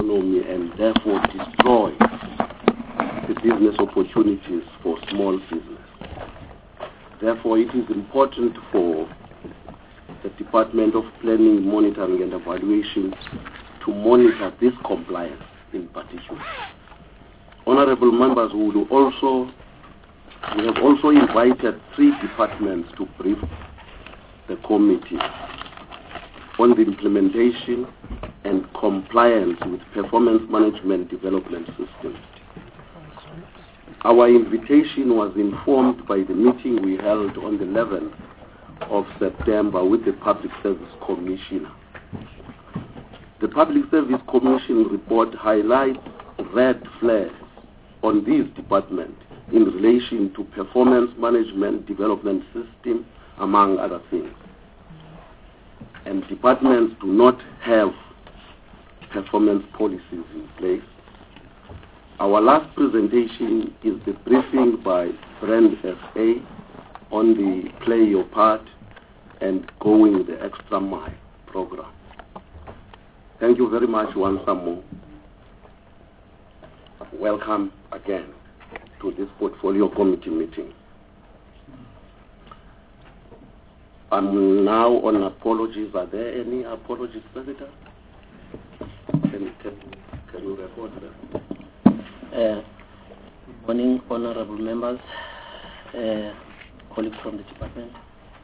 economy and therefore destroy the business opportunities for small business. Therefore, it is important for the Department of Planning, Monitoring and Evaluation to monitor this compliance in particular. Honorable members, we have also invited 3 departments to brief the committee on the implementation and compliance with performance management development systems. Our invitation was informed by the meeting we held on the 11th of September with the Public Service Commissioner. The Public Service Commission report highlights red flags on these departments in relation to performance management development system, among other things. And departments do not have performance policies in place. Our last presentation is the briefing by Brand SA on the Play Your Part and Going the Extra Mile program. Thank you very much once more. Welcome again to this portfolio committee meeting. I'm now on apologies. Are there any apologies, Senator? Can you report them? Good morning, honorable members, colleagues from the department.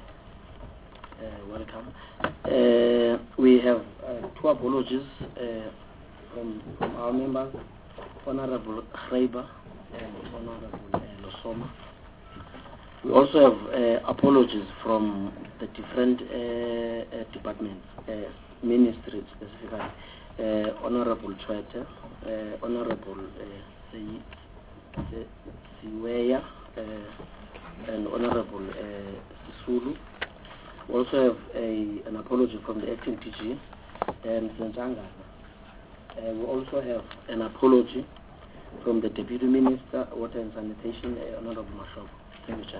Welcome. We have 2 apologies from our members, Honorable Khreiber and Honorable Losoma. We also have apologies from the different departments, ministries specifically, Honorable Chwete, Honorable Siweya, and Honorable Sisulu. We also have an apology from the acting TG and Zenjanga. We also have an apology from the Deputy Minister, Water and Sanitation, Honorable Mashoko. Thank you, Chair.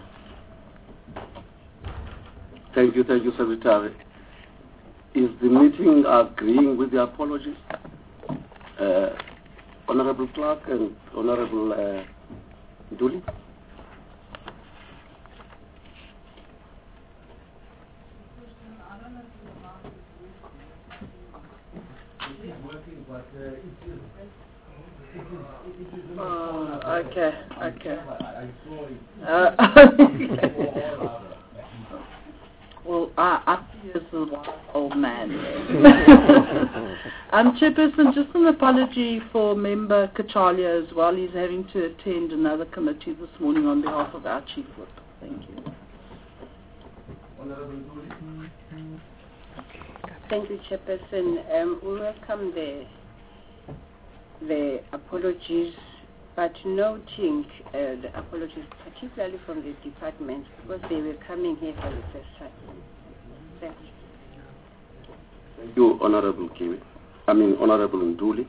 Thank you, Secretary. Is the meeting agreeing with the apologies? Honorable Clark and Honorable Nduli? Okay. Well, I see this as a wise old man. Chairperson, just an apology for Member Kachalia as well. He's having to attend another committee this morning on behalf of our Chief Whip. Thank you. Thank you, Chairperson. We welcome the apologies, but noting the apologies particularly from the department because they were coming here for the first time. Thank you. Thank you, Honorable Nduli.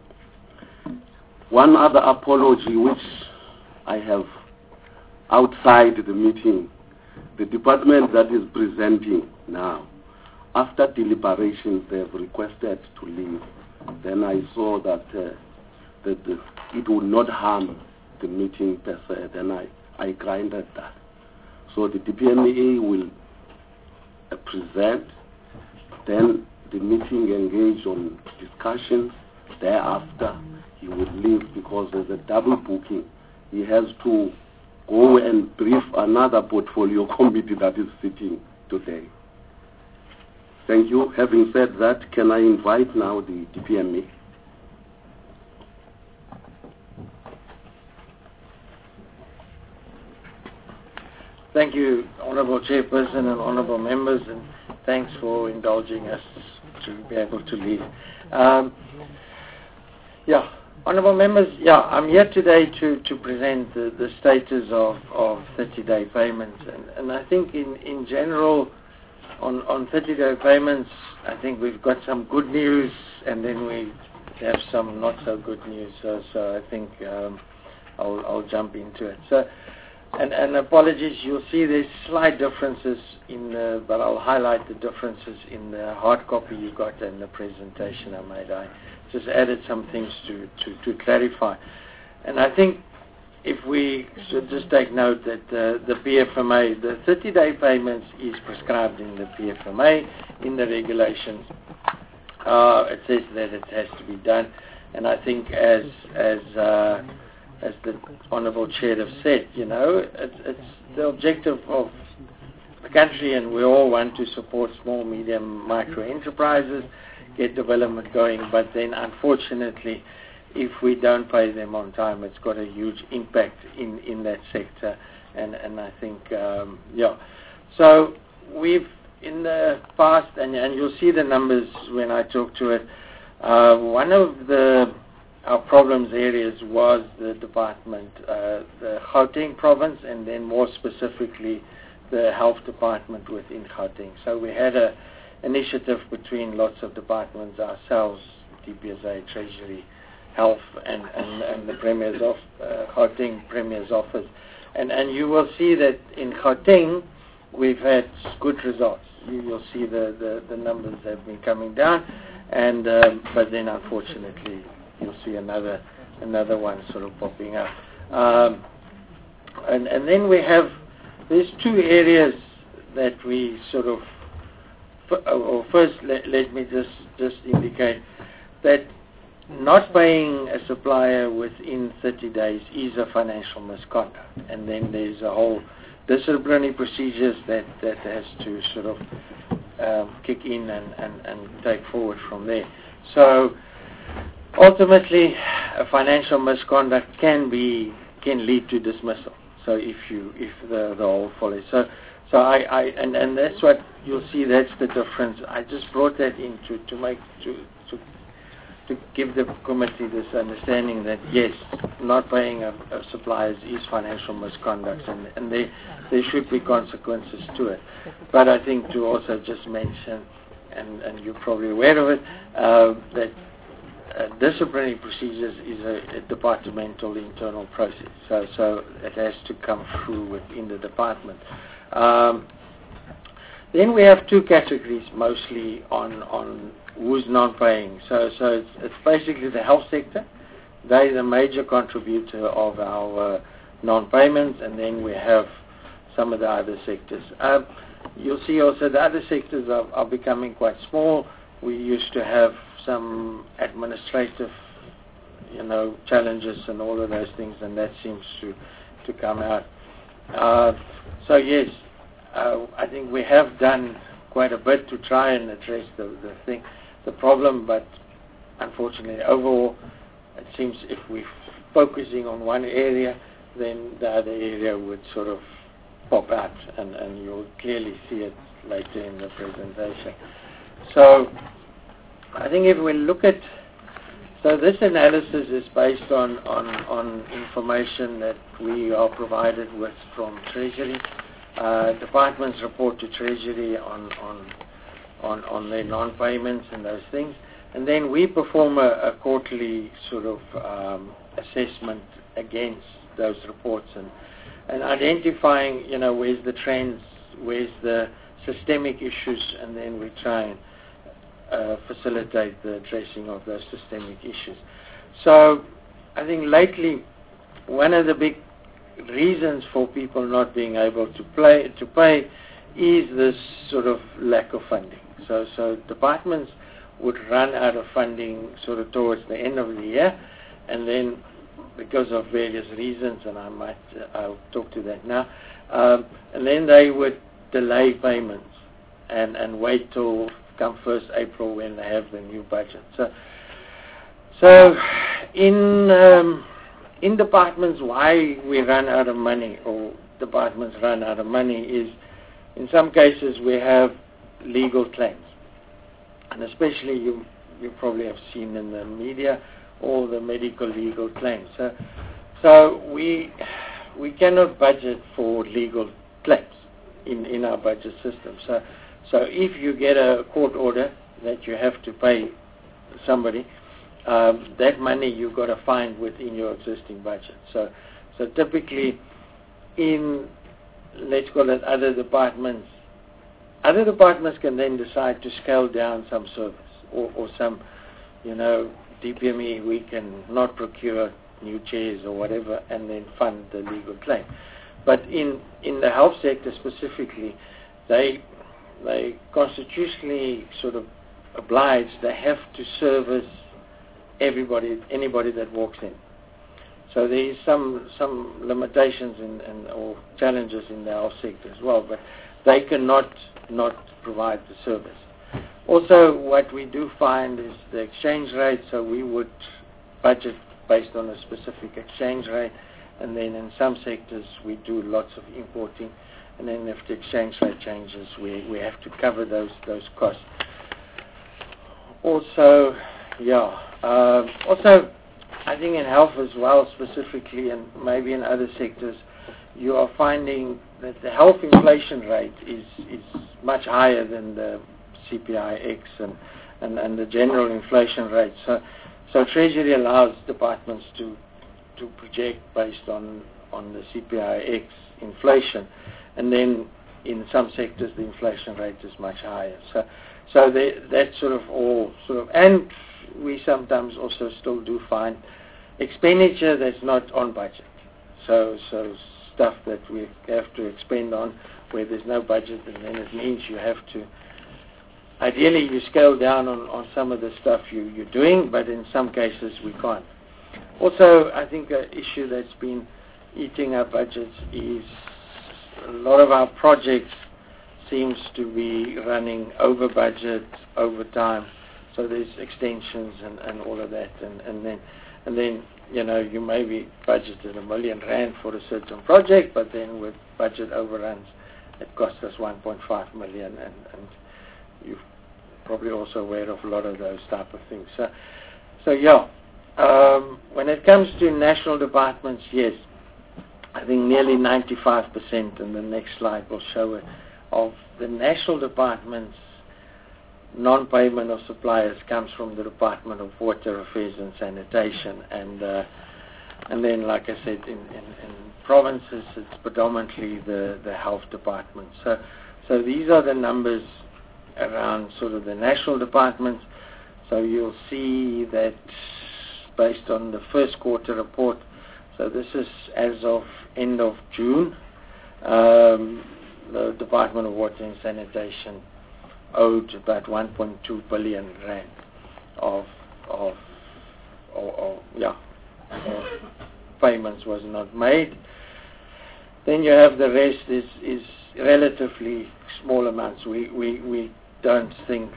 One other apology which I have outside the meeting, the department that is presenting now, after deliberations they have requested to leave. Then I saw that it would not harm the meeting per se. Then I granted that. So the DPMA will present, then the meeting engage on discussions. Thereafter, he will leave because there's a double booking. He has to go and brief another portfolio committee that is sitting today. Thank you. Having said that, can I invite now the DPMA? Thank you, Honourable Chairperson and Honourable Members, and thanks for indulging us to be able to leave. Honourable Members, I'm here today to present the status of 30-day payments, and I think in general on 30-day payments, I think we've got some good news, and then we have some not so good news. So I think I'll jump into it. So. And apologies, you'll see there's slight differences but I'll highlight the differences in the hard copy you got and the presentation I made. I just added some things to clarify. And I think if we should just take note that the PFMA, the 30-day payments is prescribed in the PFMA, in the regulations. It says that it has to be done. And I think as the Honourable Chair have said, it's the objective of the country, and we all want to support small, medium, micro enterprises, get development going, but then unfortunately, if we don't pay them on time, it's got a huge impact in that sector, and I think, So we've, in the past, and you'll see the numbers when I talk to it, one of our problems areas was the department, the Gauteng province, and then more specifically the health department within Gauteng. So we had an initiative between lots of departments, ourselves, DPSA, Treasury, Health, and the Premier's Gauteng Premier's office. And you will see that in Gauteng we've had good results. You'll see the numbers have been coming down, and but then unfortunately you'll see another one sort of popping up. And then we have, there's two areas that we sort of, first let me just indicate that not paying a supplier within 30 days is a financial misconduct, and then there's a whole disciplinary procedures that has to sort of kick in and take forward from there. So ultimately, a financial misconduct can lead to dismissal. So if the whole follows. So and that's what you'll see. That's the difference. I just brought that in to give the committee this understanding that yes, not paying a suppliers is financial misconduct, and there should be consequences to it. But I think to also just mention, and you're probably aware of it, that disciplinary procedures is a departmental internal process. So it has to come through within the department. Then we have two categories mostly on who's non-paying. So it's basically the health sector. They're the major contributor of our non-payments, and then we have some of the other sectors. You'll see also the other sectors are becoming quite small. We used to have some administrative, challenges and all of those things, and that seems to come out. So yes, I think we have done quite a bit to try and address the problem, but unfortunately overall it seems if we're focusing on one area, then the other area would sort of pop out, and you'll clearly see it later in the presentation. So I think if we look at, so this analysis is based on information that we are provided with from Treasury. Departments report to Treasury on their non-payments and those things, and then we perform a quarterly sort of assessment against those reports and identifying, where's the trends, where's the systemic issues, and then we try and facilitate the addressing of those systemic issues. So I think lately one of the big reasons for people not being able to pay is this sort of lack of funding. So departments would run out of funding sort of towards the end of the year, and then because of various reasons, and I'll talk to that now, and then they would delay payments and wait till come 1st April when they have the new budget. So in departments, why we run out of money, or departments run out of money, is in some cases we have legal claims, and especially you probably have seen in the media all the medical legal claims. So we cannot budget for legal claims in our budget system. So if you get a court order that you have to pay somebody, that money you've got to find within your existing budget. So typically in, let's call it, other departments can then decide to scale down some service or some, DPME, we can not procure new chairs or whatever and then fund the legal claim. But in the health sector specifically, they constitutionally sort of obliged, they have to service anybody that walks in. So there is some limitations or challenges in the health sector as well, but they cannot not provide the service. Also, what we do find is the exchange rate, so we would budget based on a specific exchange rate, and then in some sectors we do lots of importing, and then if the exchange rate changes, we have to cover those costs. Also, I think in health as well specifically, and maybe in other sectors, you are finding that the health inflation rate is much higher than the CPIX and the general inflation rate. So Treasury allows departments to project based on the CPIX inflation, and then in some sectors the inflation rate is much higher. So that's sort of all and we sometimes also still do find expenditure that's not on budget. So stuff that we have to expend on where there's no budget, and then it means you have to, ideally you scale down on some of the stuff you're doing, but in some cases we can't. Also, I think an issue that's been eating our budgets is a lot of our projects seems to be running over budget, over time. So there's extensions and all of that, and then you may be budgeted R1 million for a certain project, but then with budget overruns, it costs us 1.5 million, and you're probably also aware of a lot of those type of things. When it comes to national departments, yes, I think nearly 95%, and the next slide will show it, of the national departments, non-payment of suppliers comes from the Department of Water Affairs and Sanitation, and then, like I said, in provinces, it's predominantly the health department. So these are the numbers around sort of the national departments. So you'll see that based on the first quarter report, so this is as of end of June, the Department of Water and Sanitation owed about 1.2 billion rand of payments was not made. Then you have the rest is relatively small amounts. We don't think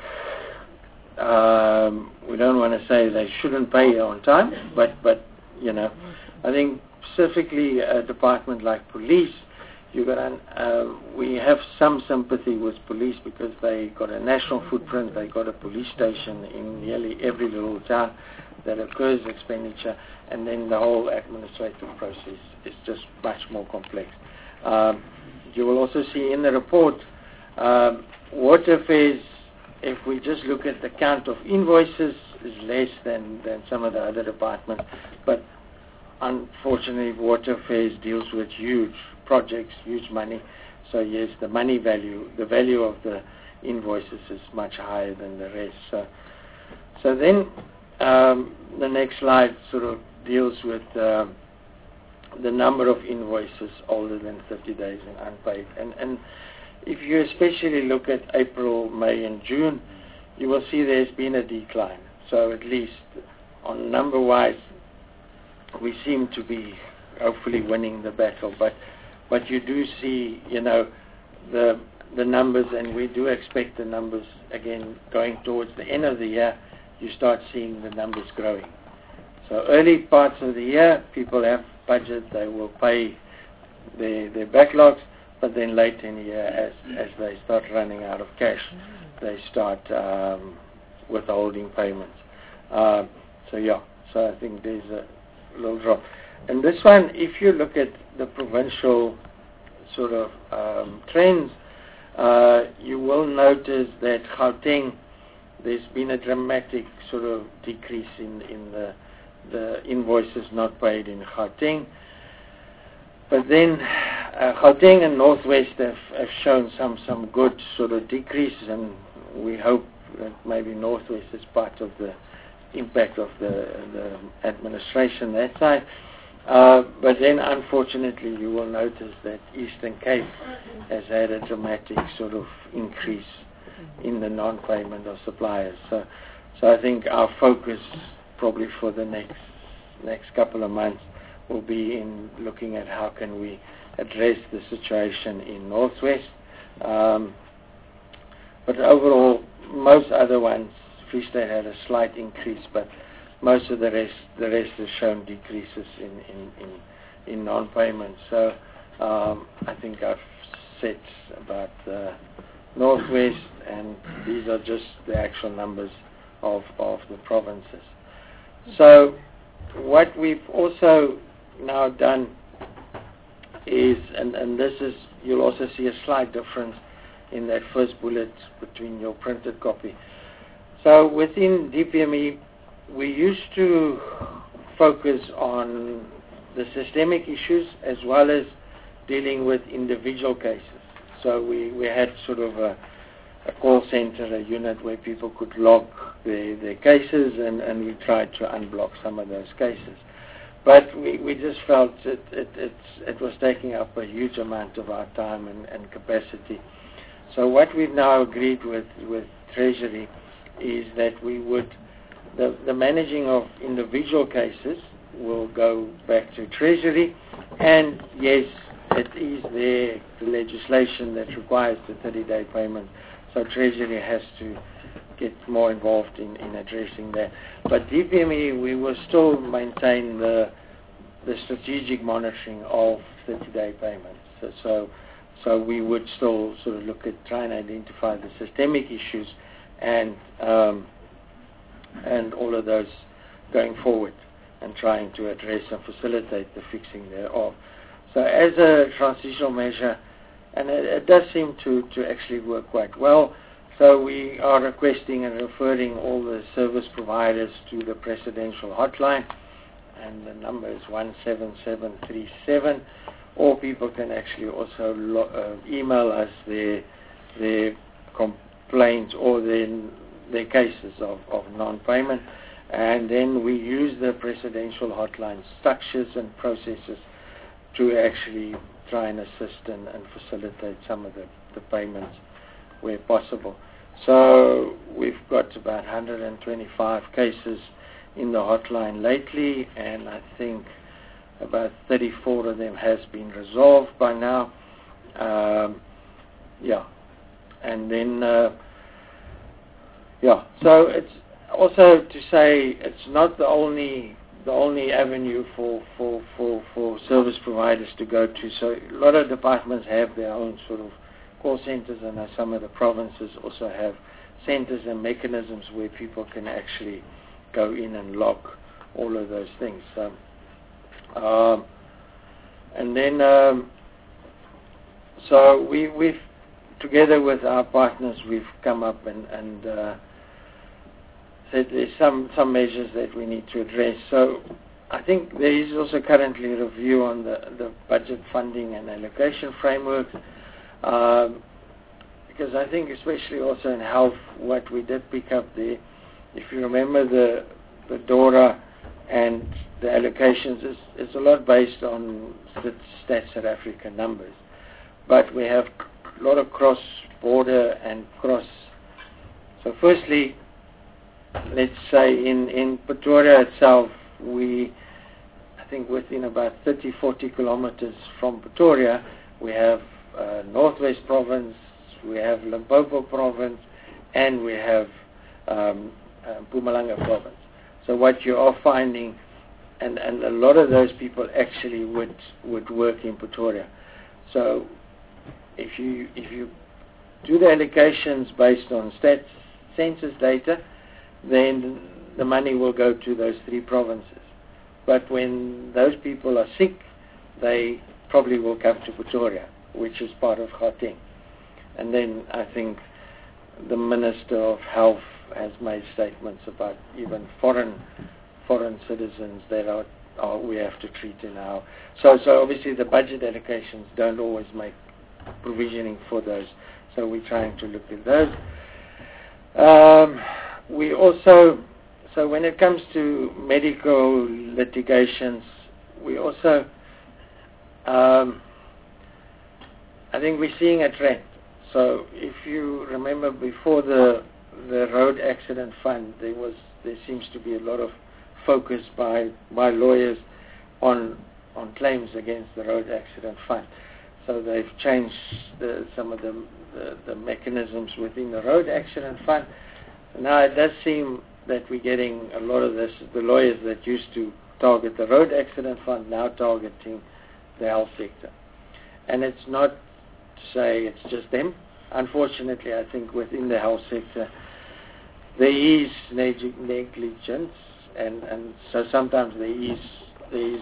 we don't want to say they shouldn't pay on time, but I think specifically a department like police, we have some sympathy with police because they got a national footprint, they got a police station in nearly every little town that occurs expenditure, and then the whole administrative process is just much more complex. You will also see in the report, water affairs, if we just look at the count of invoices, is less than some of the other departments, but unfortunately water affairs deals with huge projects, huge money, so yes, the value of the invoices is much higher than the rest. So then the next slide sort of deals with the number of invoices older than 30 days and unpaid, and if you especially look at April, May and June, you will see there's been a decline. So at least on number-wise, we seem to be hopefully winning the battle, but you do see, the numbers, and we do expect the numbers again going towards the end of the year. You start seeing the numbers growing. So early parts of the year, people have budget, they will pay their backlogs, but then late in the year, as they start running out of cash, they start withholding payments. So I think there's a little drop. And this one, if you look at the provincial sort of trends, you will notice that Gauteng, there's been a dramatic sort of decrease in the invoices not paid in Gauteng. But then Gauteng and Northwest have shown some good sort of decrease, and we hope that maybe Northwest is part of the impact of the administration that side. But then unfortunately you will notice that Eastern Cape has had a dramatic sort of increase in the non-payment of suppliers. So I think our focus probably for the next couple of months will be in looking at how can we address the situation in Northwest. But overall, most other ones, Free State had a slight increase, but most of the rest has shown decreases in non-payment. So I think I've said about Northwest, and these are just the actual numbers of the provinces. So what we've also now done is, and this is, you'll also see a slight difference in that first bullet between your printed copy. So within DPME, we used to focus on the systemic issues as well as dealing with individual cases. So we had sort of a call center, a unit where people could log their cases, and we tried to unblock some of those cases. But we just felt it was taking up a huge amount of our time and capacity. So what we've now agreed with Treasury is that we would, the managing of individual cases will go back to Treasury, and yes, it is there, the legislation that requires the 30-day payment, so Treasury has to get more involved in addressing that. But DPME, we will still maintain the strategic monitoring of 30-day payments. So we would still sort of look at trying to identify the systemic issues and all of those going forward, and trying to address and facilitate the fixing thereof. So as a transitional measure, and it does seem to actually work quite well, so we are requesting and referring all the service providers to the presidential hotline, and the number is 17737, or people can actually also email us their complaints or their cases of non-payment, and then we use the presidential hotline structures and processes to actually try and assist and facilitate some of the payments where possible. So we've got about 125 cases in the hotline lately, and I think about 34 of them has been resolved by now. And then so it's also to say it's not the only avenue for service providers to go to. So a lot of departments have their own sort of call centers, and some of the provinces also have centers and mechanisms where people can actually go in and log all of those things. So, and then so we've together with our partners, we've come up and said there's some measures that we need to address. So I think there is also currently a review on the budget funding and allocation framework, because I think especially also in health, what we did pick up there, if you remember the DORA and the allocations is a lot based on Stats South Africa numbers, but we have a lot of cross-border and cross. So firstly, let's say in Pretoria itself, I think within about 30-40 kilometers from Pretoria, we have Northwest Province, we have Limpopo Province, and we have Mpumalanga Province. So what you are finding, and a lot of those people actually would work in Pretoria. So if you do the allocations based on census data, then the money will go to those three provinces. But when those people are sick, they probably will come to Pretoria, which is part of Gauteng. And then I think the Minister of Health has made statements about even foreign citizens that we have to treat in our. So obviously the budget allocations don't always make provisioning for those. So we're trying to look at those. We also, so when it comes to medical litigations, we also, I think we're seeing a trend. So if you remember, before the road accident fund, there seems to be a lot of focus by lawyers on claims against the road accident fund. So they've changed some of the mechanisms within the road accident fund. Now it does seem that we're getting a lot of this, the lawyers that used to target the road accident fund now targeting the health sector. And it's not to say it's just them. Unfortunately, I think within the health sector there is negligence, and so sometimes there's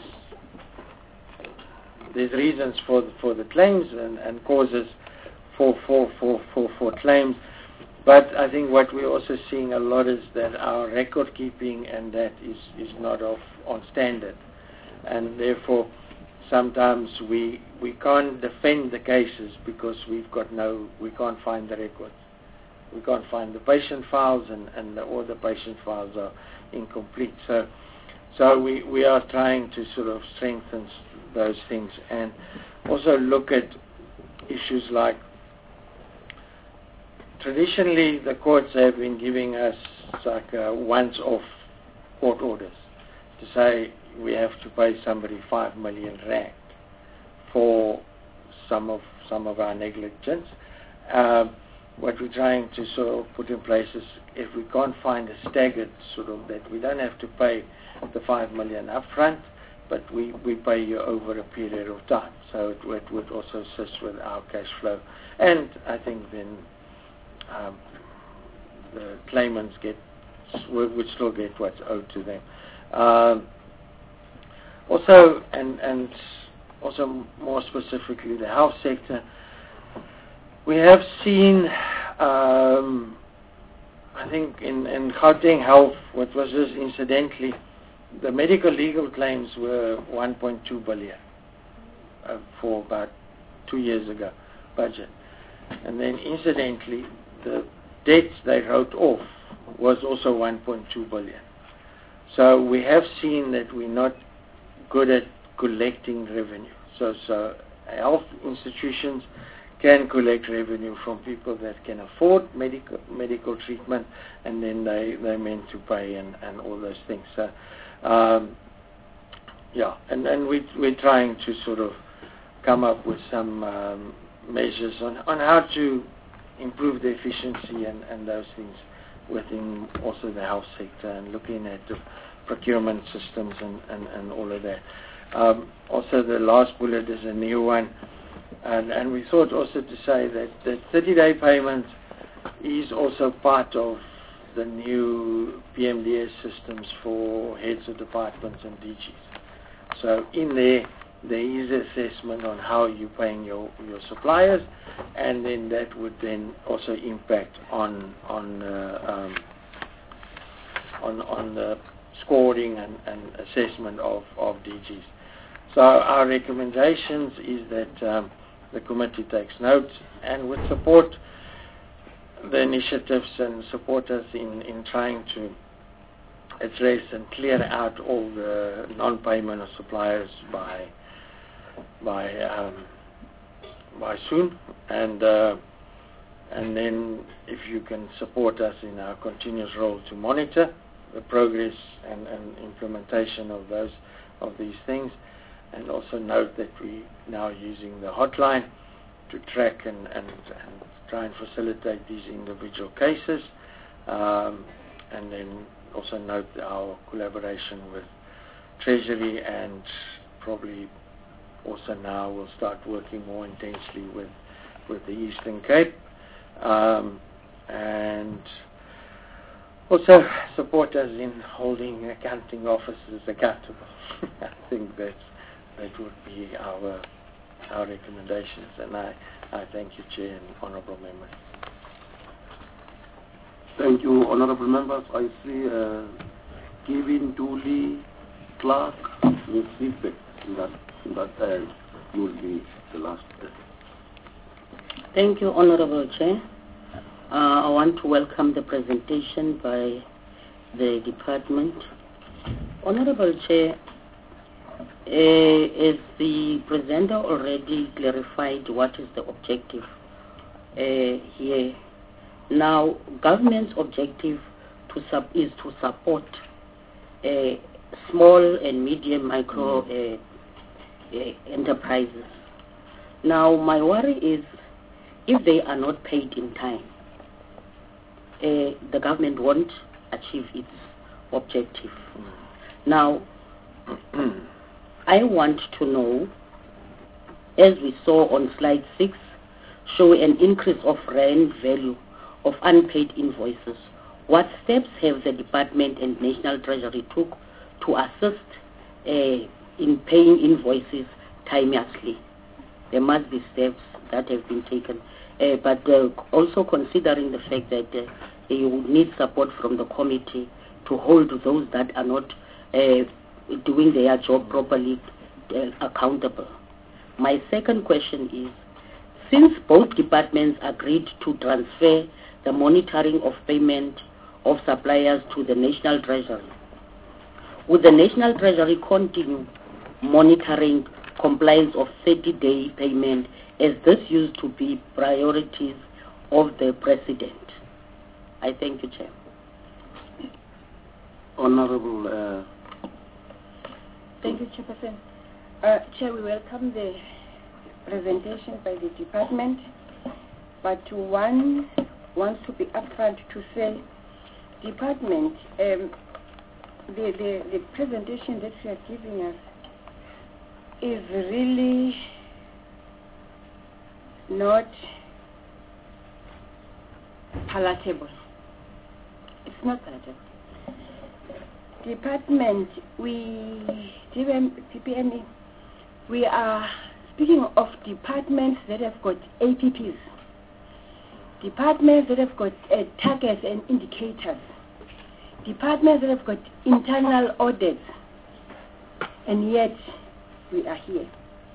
reasons for the claims and causes for claims. But I think what we're also seeing a lot is that our record keeping and that is not on standard, and therefore sometimes we can't defend the cases because we can't find the records. We can't find the patient files, and all the patient files are incomplete. So we are trying to sort of strengthen those things and also look at issues like, traditionally the courts have been giving us like once-off court orders to say we have to pay somebody 5 million rand for some of our negligence. What we're trying to sort of put in place is, if we can't find a staggered sort of, that we don't have to pay the 5 million up front, but we pay you over a period of time. So it would also assist with our cash flow. And I think then the claimants would still get what's owed to them. Also, and also more specifically the health sector, we have seen, I think in Gauteng Health, what was just incidentally, the medical legal claims were 1.2 billion for about 2 years ago budget. And then incidentally, the debts they wrote off was also 1.2 billion. So we have seen that we're not good at collecting revenue. So health institutions can collect revenue from people that can afford medical treatment, and then they're meant to pay and all those things. So and we're trying to sort of come up with some measures on how to improve the efficiency and those things within also the health sector, and looking at the procurement systems and all of that. Also the last bullet is a new one, and we thought also to say that the 30-day payment is also part of the new PMDS systems for heads of departments and DGs. So in there is assessment on how you're paying your suppliers, and then that would then also impact on the scoring and assessment of DGs. So our recommendations is that the committee takes note and would support the initiatives and support us in trying to address and clear out all the non-payment of suppliers by soon, and then if you can support us in our continuous role to monitor the progress and implementation of these things, and also note that we now using the hotline to track and try and facilitate these individual cases, and then also note our collaboration with Treasury, and probably also now we'll start working more intensely with the Eastern Cape, and also support us in holding accounting officers accountable. I think that would be our recommendations, and I thank you, Chair and Honourable Members. Thank you, Honourable Members. I see Kevin Dooley, Clark, with feedback in that you will be the last. Thank you, Honourable Chair. I want to welcome the presentation by the department. Honorable Chair, as the presenter already clarified what is the objective here. Now, government's objective is to support small and medium micro enterprises. Now, my worry is if they are not paid in time, the government won't achieve its objective. Now, I want to know, as we saw on slide 6, show an increase of rand value of unpaid invoices. What steps have the department and National Treasury took to assist in paying invoices timeously? There must be steps that have been taken, but also considering the fact that you would need support from the committee to hold those that are not doing their job properly accountable. My second question is, since both departments agreed to transfer the monitoring of payment of suppliers to the National Treasury, would the National Treasury continue monitoring compliance of 30-day payment, as this used to be priorities of the President? I thank you, Chair. Honorable. Thank you, Chairperson. Chair, we welcome the presentation by the department, but one wants to be upfront to say, department, the presentation that you are giving us is really not palatable. It's not palatable. Department, TPME, we are speaking of departments that have got APPs, departments that have got targets and indicators, departments that have got internal audits, and yet we are here.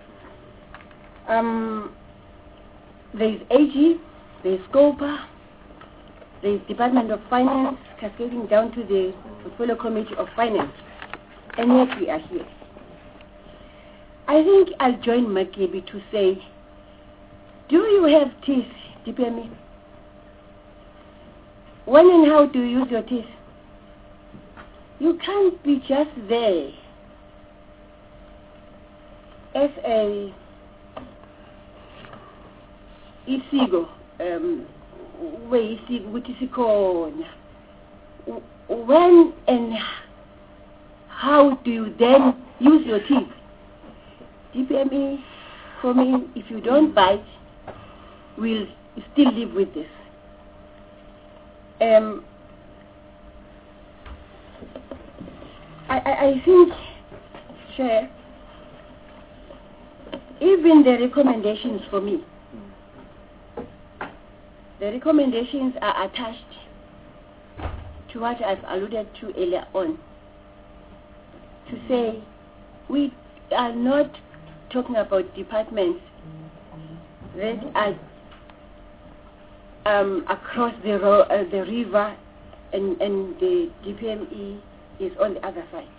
There is AG, there is SCOPA, there is Department of Finance, cascading down to the Portfolio Committee of Finance, and yet we are here. I think I'll join Makebi to say, do you have teeth, DPME? When and how do you use your teeth? You can't be just there as a isigo, when and how do you then use your teeth? DPME, for me, if you don't bite, we'll still live with this. I think, Chair, even the recommendations for me, the recommendations are attached to what I've alluded to earlier on, to say we are not talking about departments that are across the river and the DPME is on the other side.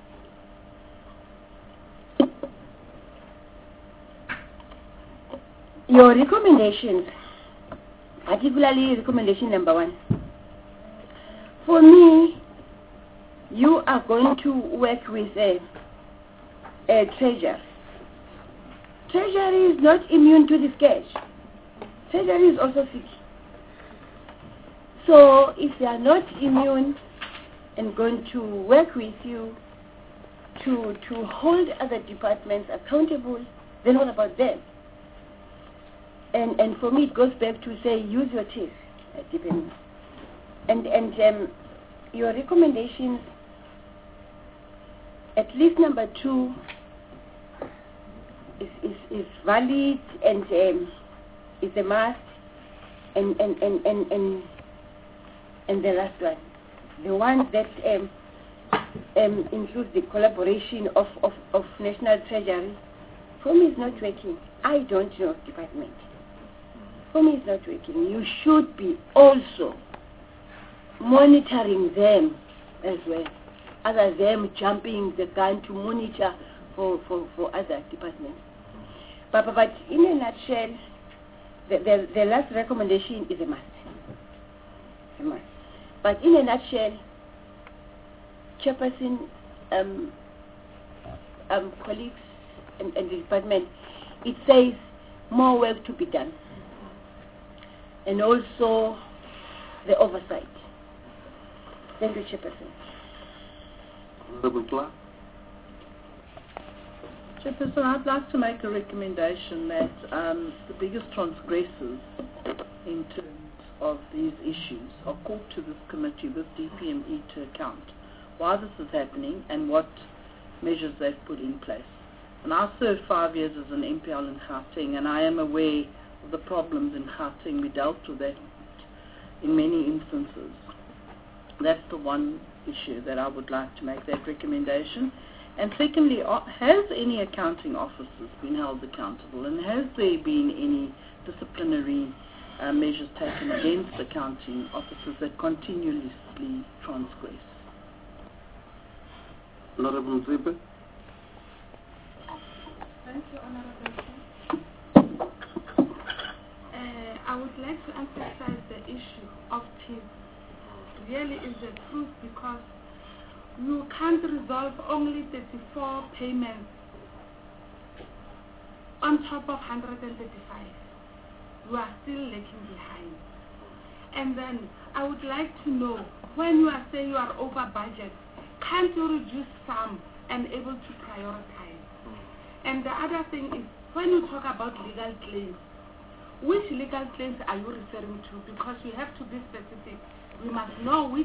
Your recommendations, particularly recommendation number 1, for me, you are going to work with a treasurer. Treasury is not immune to this scourge. Treasury is also sick. So if they are not immune and going to work with you to hold other departments accountable, then what about them? And for me, it goes back to say, use your teeth, depending. And your recommendations, at least number 2, is valid and is a must. And the last one, the one that includes the collaboration of National Treasury, for me is not working. I don't know department. For me, it's not working. You should be also monitoring them as well, other than jumping the gun to monitor for other departments. But in a nutshell, the last recommendation is a must. A must. But in a nutshell, Chairperson, colleagues and the department, it says more work to be done. And also the oversight. Thank you, Chairperson. Honorable Clark. Chairperson, I'd like to make a recommendation that the biggest transgressors in terms of these issues are called to this committee with DPME to account why this is happening and what measures they've put in place. And I served 5 years as an MPL in Gauteng, and I am aware of the problems in Gauteng. We dealt with that in many instances. That's the one issue that I would like to make that recommendation. And secondly, has any accounting officers been held accountable, and has there been any disciplinary measures taken against accounting officers that continuously transgress? Honorable Mzibe. Thank you, Honorable Chair. I would like to emphasize the issue of team. Really is the truth, because you can't resolve only 34 payments on top of 135. You are still lagging behind. And then I would like to know, when you are saying you are over budget, can't you reduce some and able to prioritize? And the other thing is, when you talk about legal claims, which legal claims are you referring to? Because we have to be specific. We must know which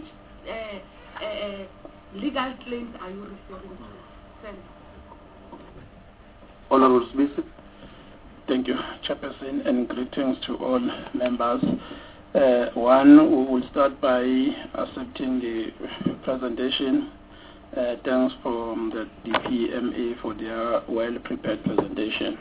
legal claims are you referring to. Thank you. Honorable Smith. Thank you, Chairperson, and greetings to all members. One, we will start by accepting the presentation. Thanks from the DPMA for their well-prepared presentation.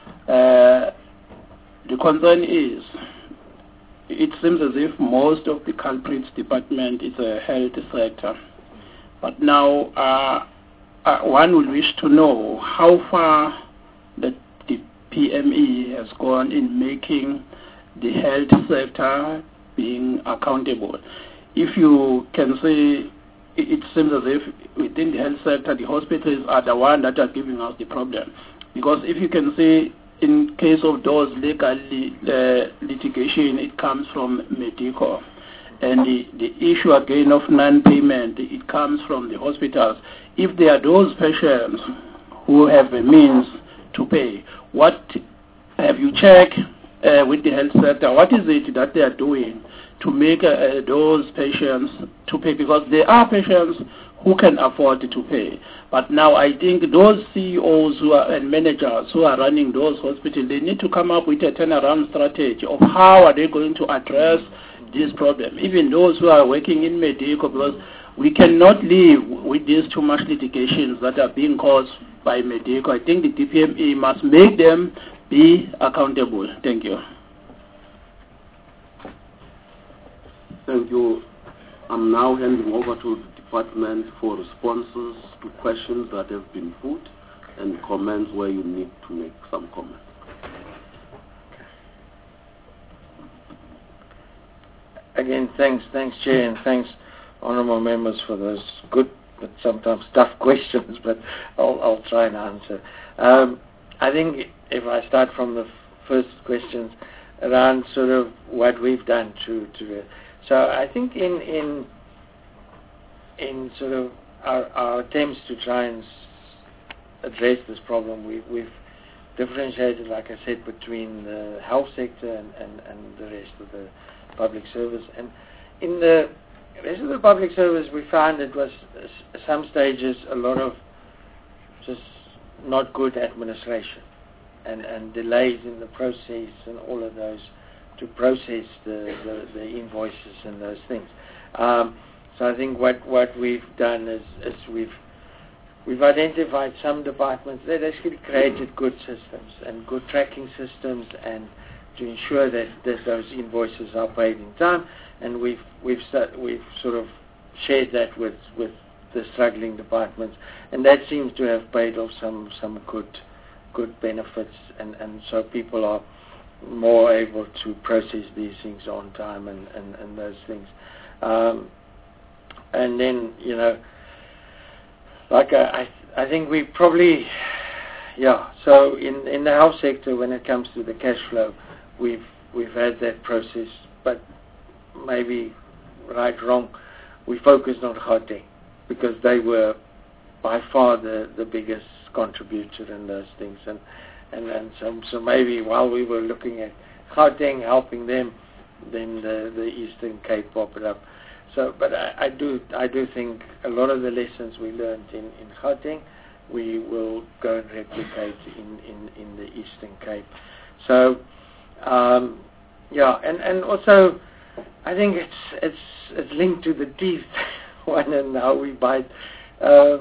The concern is, it seems as if most of the culprits department is a health sector. But now, one will wish to know how far the PME has gone in making the health sector being accountable. If you can say, it seems as if within the health sector, the hospitals are the ones that are giving us the problem. Because if you can say, in case of those legal litigation, it comes from Medico. And the issue again of non-payment, it comes from the hospitals. If there are those patients who have a means to pay, what have you checked with the health sector? What is it that they are doing to make those patients to pay? Because there are patients who can afford to pay. But now I think those CEOs and managers who are running those hospitals, they need to come up with a turnaround strategy of how are they going to address this problem. Even those who are working in Medico, because we cannot live with these too much litigations that are being caused by Medico. I think the DPME must make them be accountable. Thank you. Thank you. I'm now handing over to the department for responses to questions that have been put and comments where you need to make some comments. Again, thanks Chair, and thanks honourable members for those good but sometimes tough questions, but I'll try and answer. I think if I start from the first questions around sort of what we've done to so I think in sort of our attempts to try and address this problem, we've differentiated, like I said, between the health sector and the rest of the public service. And in the rest of the public service, we found it was at some stages a lot of just not good administration and delays in the process and all of those to process the invoices and those things. So I think what we've done is we've identified some departments that actually created good systems and good tracking systems and to ensure that those invoices are paid in time, and we've sort of shared that with the struggling departments, and that seems to have paid off some good benefits, and so people are more able to process these things on time and those things. And then, like I think we probably, so in the health sector, when it comes to the cash flow, we've had that process, but maybe right, wrong, we focused on Gauteng because they were by far the biggest contributor in those things, and so maybe while we were looking at Gauteng helping them, then the Eastern Cape popped up. So, but I do think a lot of the lessons we learned in Gauteng, we will go and replicate in the Eastern Cape. So, and also I think it's linked to the teeth one and how we bite. I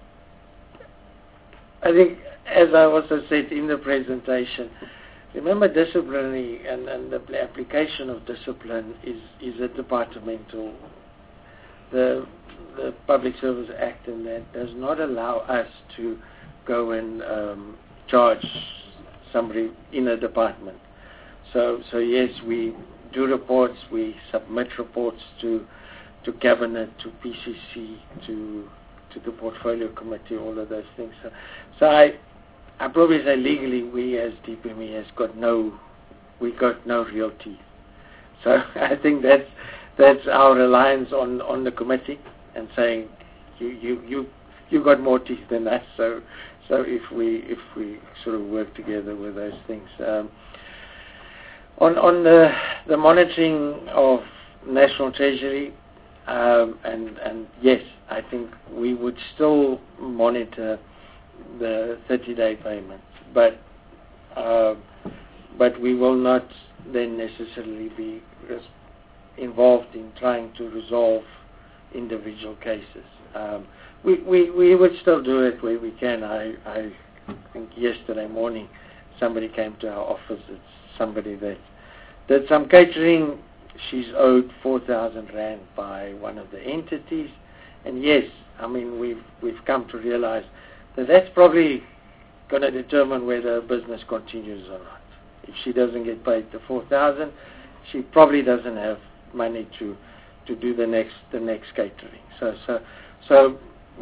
think, as I also said in the presentation, remember disciplinary and the application of discipline is a departmental. The Public Service Act and that does not allow us to go and charge somebody in a department. So yes, we do reports, we submit reports to Cabinet, to PCC, to the Portfolio Committee, all of those things. So I probably say legally we as DPME has got no real teeth. So I think that's our reliance on the committee and saying you got more teeth than us. So if we sort of work together with those things. On the monitoring of National Treasury, and yes, I think we would still monitor the 30-day payments, but we will not then necessarily be involved in trying to resolve individual cases. We would still do it where we can. I think yesterday morning somebody came to our office. It's somebody that did some catering. She's owed 4,000 rand by one of the entities, and yes, I mean we've come to realize that that's probably going to determine whether her business continues or not. If she doesn't get paid the 4,000, she probably doesn't have money to do the next catering. So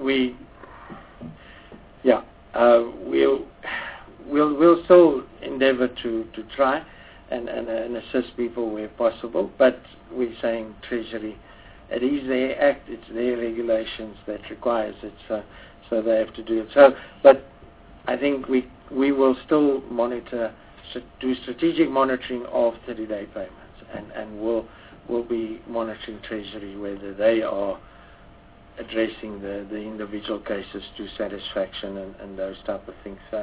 we'll still endeavour to try and assist people where possible, but we're saying Treasury, it is their act, it's their regulations that requires it, so they have to do it. So, but I think we will still monitor, do strategic monitoring of 30-day payments, and we'll be monitoring Treasury whether they are addressing the individual cases to satisfaction and those type of things. So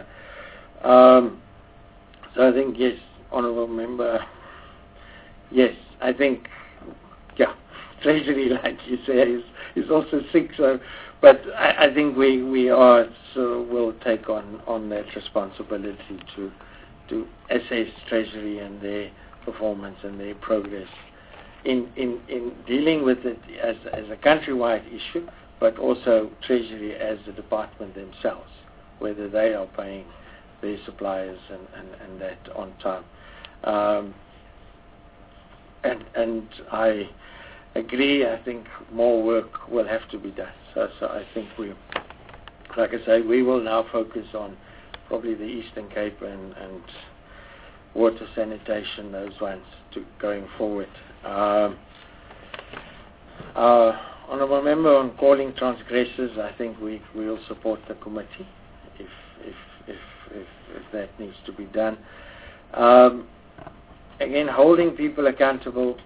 I think, yes, Honourable Member, yes, I think, Treasury, like you say, is also sick. So, but I think we are, so will take on that responsibility to assess Treasury and their performance and their progress in dealing with it as a countrywide issue, but also Treasury as a department themselves, whether they are paying their suppliers and that on time. And I agree, I think more work will have to be done. So I think like I say, we will now focus on probably the Eastern Cape and water sanitation, those ones, going forward. Honourable Member, on calling transgressors, I think we will support the committee if that needs to be done. Again, holding people accountable,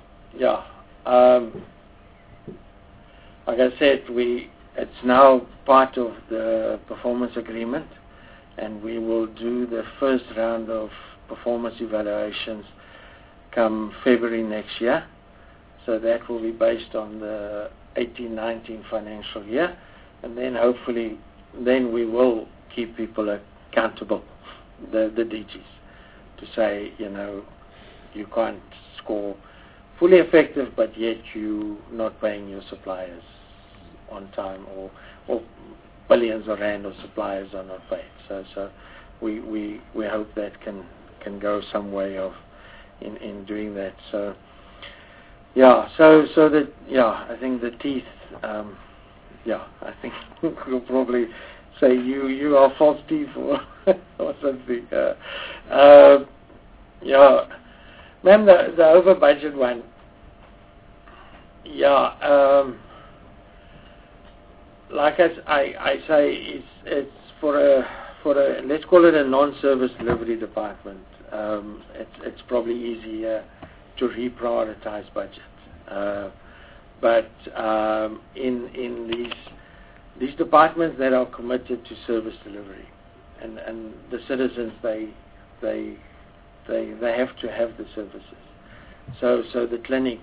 like I said, it's now part of the performance agreement, and we will do the first round of performance evaluations come February next year. So that will be based on the 18-19 financial year, and then hopefully we will keep people accountable, the DGs, to say, you can't score fully effective, but yet you not paying your suppliers on time, or billions of rand of suppliers are not paid. So we hope that can go some way of in doing that. So I think the teeth. I think we'll probably say you are false teeth or something. Ma'am, the over budget one. Like I say, it's for a let's call it a non-service delivery department. It's probably easier to reprioritize budget. But in these departments that are committed to service delivery, and the citizens they have to have the services. So the clinics.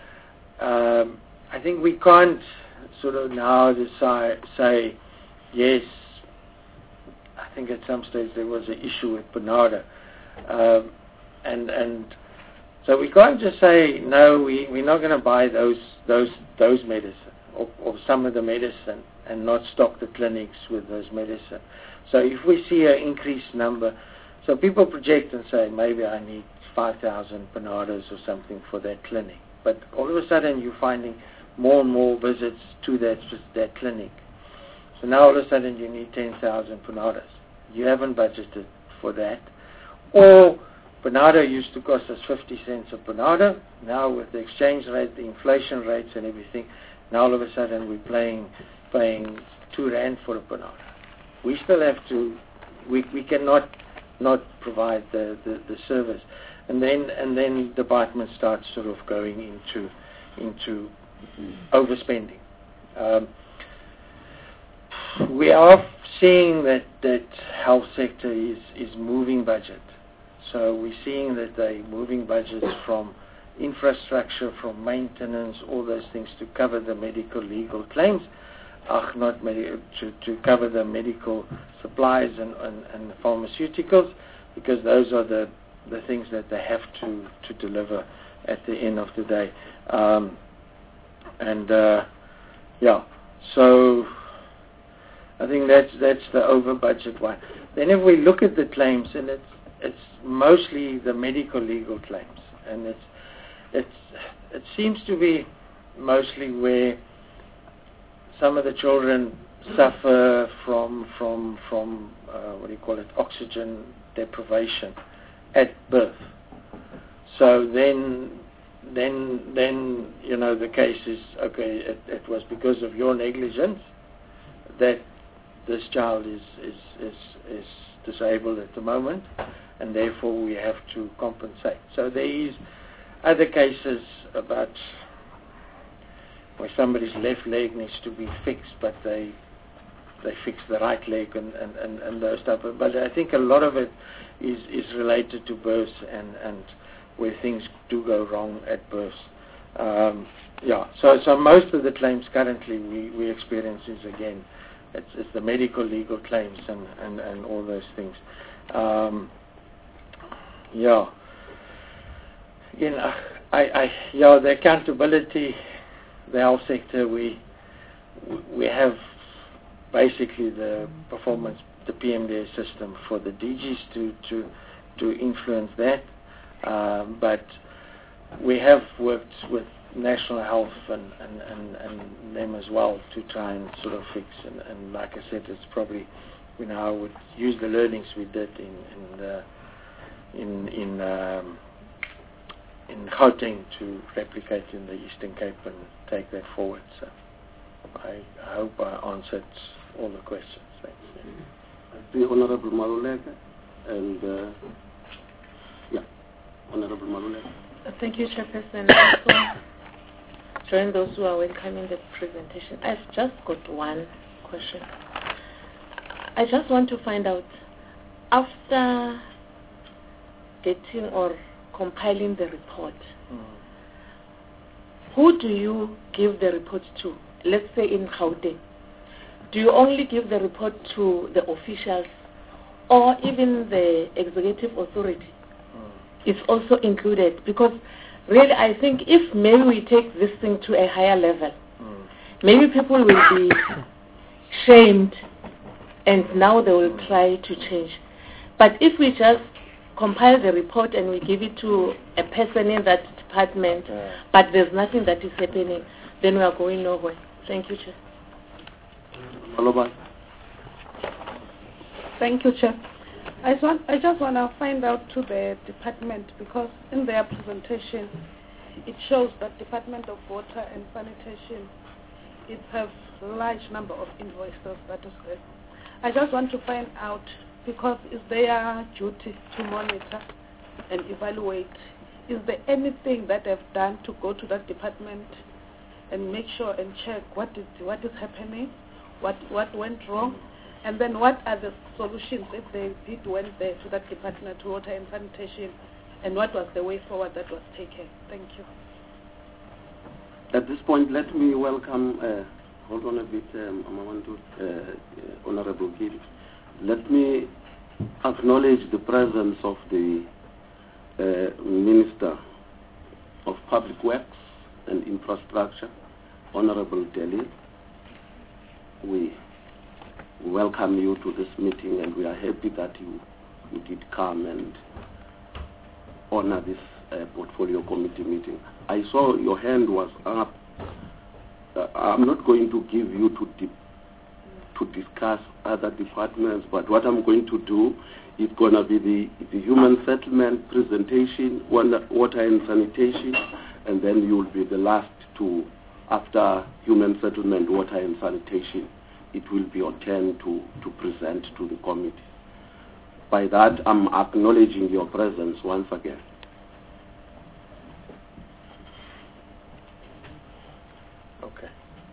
I think we can't sort of now say yes. I think at some stage there was an issue with Panado, and so we can't just say no. We're not going to buy those medicine or some of the medicine and not stock the clinics with those medicine. So if we see an increased number, so people project and say maybe I need 5,000 Panados or something for that clinic, but all of a sudden you're finding more and more visits to that clinic. So now all of a sudden you need 10,000 Panados. You haven't budgeted for that. Or Panado used to cost us 50 cents a Panado. Now with the exchange rate, the inflation rates and everything, now all of a sudden we're paying 2 rand for a Panado. We still have to, we cannot not provide the service. And then departments start sort of going into overspending. We are seeing that health sector is moving budget. So we're seeing that they're moving budgets from infrastructure, from maintenance, all those things to cover the medical legal claims, to cover the medical supplies and pharmaceuticals, because those are the things that they have to deliver at the end of the day. So I think that's the over budget one. Then if we look at the claims, and it's mostly the medical legal claims, and it seems to be mostly where some of the children suffer from oxygen deprivation at birth. So then the case is okay. It was because of your negligence that this child is disabled at the moment, and therefore we have to compensate. So there is other cases about where somebody's left leg needs to be fixed, but they fix the right leg and those type of. But I think a lot of it is related to births and where things do go wrong at births. So most of the claims currently we experience is again it's the medical legal claims and all those things. The accountability, the health sector, we have basically the performance, the PMDA system for the DGs to influence that, but we have worked with National Health and them as well to try and sort of fix, and like I said, it's probably we now would use the learnings we did in Gauteng to replicate in the Eastern Cape and take that forward. So I hope I answered all the questions. Thanks. The Honorable Maluleke and Honorable Maluleke. Thank you, Chairperson. Also, join those who are welcoming the presentation. I've just got one question. I just want to find out, after getting or compiling the report, who do you give the report to? Let's say in Gauteng. Do you only give the report to the officials, or even the executive authority is also included? Because really I think if maybe we take this thing to a higher level maybe people will be shamed and now they will try to change. But if we just compile the report and we give it to a person in that department, but there's nothing that is happening, then we are going nowhere. Thank you, Chair. Thank you, Chair. I just want to find out to the department, because in their presentation it shows that Department of Water and Sanitation, it has a large number of invoices that is there. I just want to find out, because it's their duty to monitor and evaluate. Is there anything that they've done to go to that department and make sure and check what is happening, what went wrong, and then what are the solutions if they went there to that department, to Water and Sanitation, and what was the way forward that was taken? Thank you. At this point, let me welcome, hold on a bit, Honorable Gill. Let me acknowledge the presence of the Minister of Public Works and Infrastructure, Honorable Delhi. We welcome you to this meeting, and we are happy that you did come and honor this portfolio committee meeting. I saw your hand was up. I'm not going to give you to discuss other departments, but what I'm going to do is going to be the human settlement presentation, water and sanitation, and then you will be the last to, after human settlement, water and sanitation, it will be your turn to present to the committee. By that, I'm acknowledging your presence once again. Okay.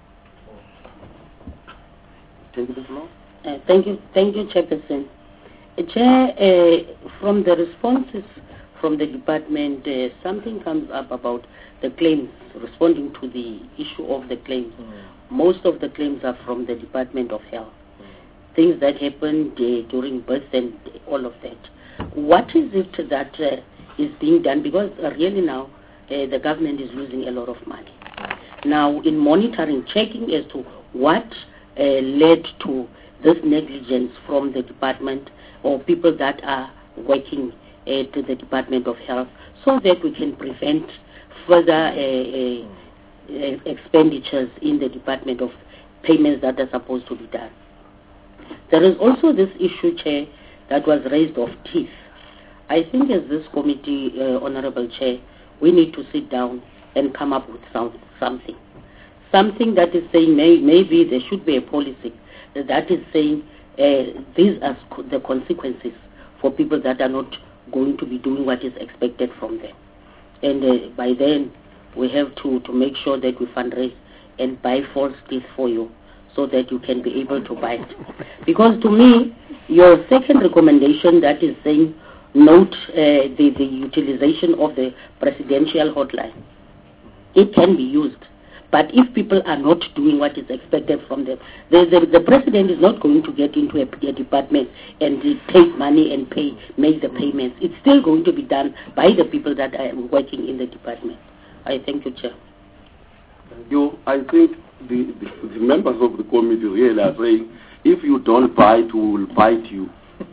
Take the floor. Thank you, Chairperson. Chair, from the responses from the department, something comes up about the claims, responding to the issue of the claims. Most of the claims are from the Department of Health. Things that happened during birth and all of that. What is it that is being done? Because really now, the government is losing a lot of money. Now, in monitoring, checking as to what led to this negligence from the department or people that are working to the Department of Health, so that we can prevent further expenditures in the Department of payments that are supposed to be done. There is also this issue, Chair, that was raised of teeth. I think as this committee, Honorable Chair, we need to sit down and come up with something. Something that is saying maybe there should be a policy that is saying these are the consequences for people that are not going to be doing what is expected from them. And by then, we have to make sure that we fundraise and buy false teeth for you so that you can be able to buy it. Because to me, your second recommendation that is saying note the utilization of the presidential hotline, it can be used. But if people are not doing what is expected from them, the president is not going to get into a department and take money and make the payments. It's still going to be done by the people that are working in the department. I thank you, Chair. I think the members of the committee really are saying, if you don't bite, we will bite you.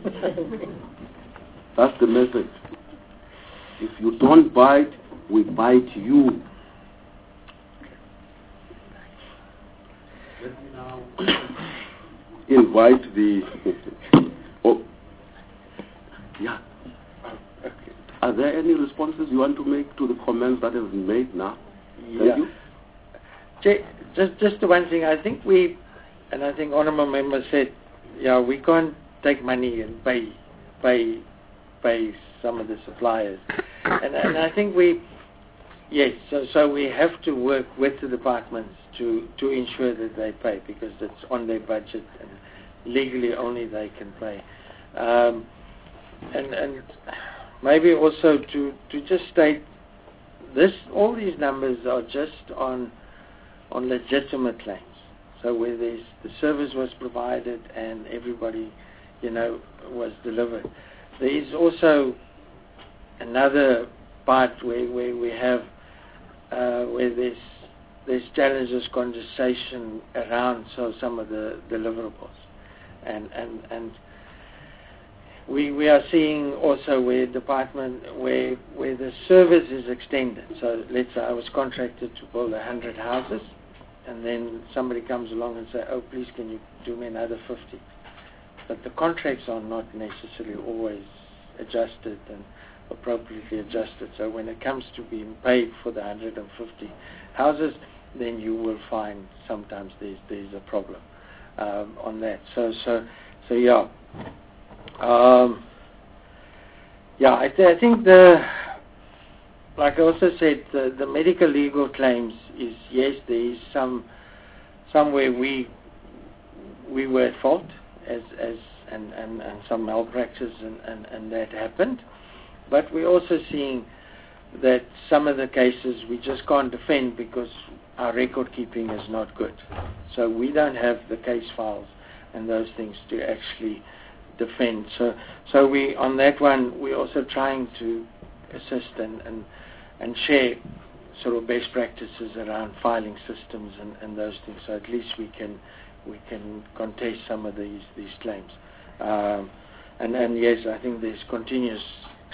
That's the message. If you don't bite, we bite you. Let me now invite the... Oh, yeah. Okay. Are there any responses you want to make to the comments that have been made now? Yeah. Just the one thing, I think and I think honorable members said, we can't take money and pay some of the suppliers. and I think yes, so we have to work with the departments to ensure that they pay, because it's on their budget and legally only they can pay. And maybe also to just state this, all these numbers are just on legitimate claims. So where the service was provided and everybody, was delivered. There is also another part where we have where there's there's challenges, conversation around some of the deliverables, and we are seeing also where the service is extended. So let's say I was contracted to build 100 houses, and then somebody comes along and say, oh, please can you do me another 50? But the contracts are not necessarily always adjusted and appropriately adjusted. So when it comes to being paid for the 150 houses, then you will find sometimes there's a problem on that. So yeah. I think like I also said, the medical legal claims is, yes, there is somewhere we were at fault and some malpractice and that happened, but we're also seeing that some of the cases we just can't defend because our record keeping is not good. So we don't have the case files and those things to actually defend. So we, on that one, we're also trying to assist and share sort of best practices around filing systems and those things. So at least we can contest some of these claims. And yes, I think there's continuous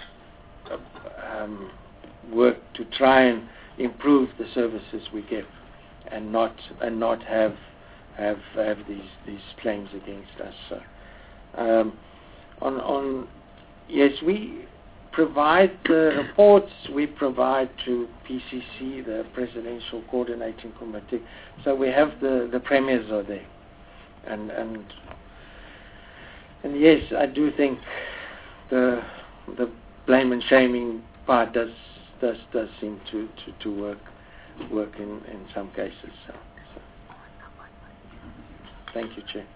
work to try and improve the services we give, and not have these claims against us. So, yes, we provide the reports. We provide to PCC, the Presidential Coordinating Committee. So we have the premiers are there, and yes, I do think the blame and shaming part does seem to work in some cases. So. Thank you, Chair.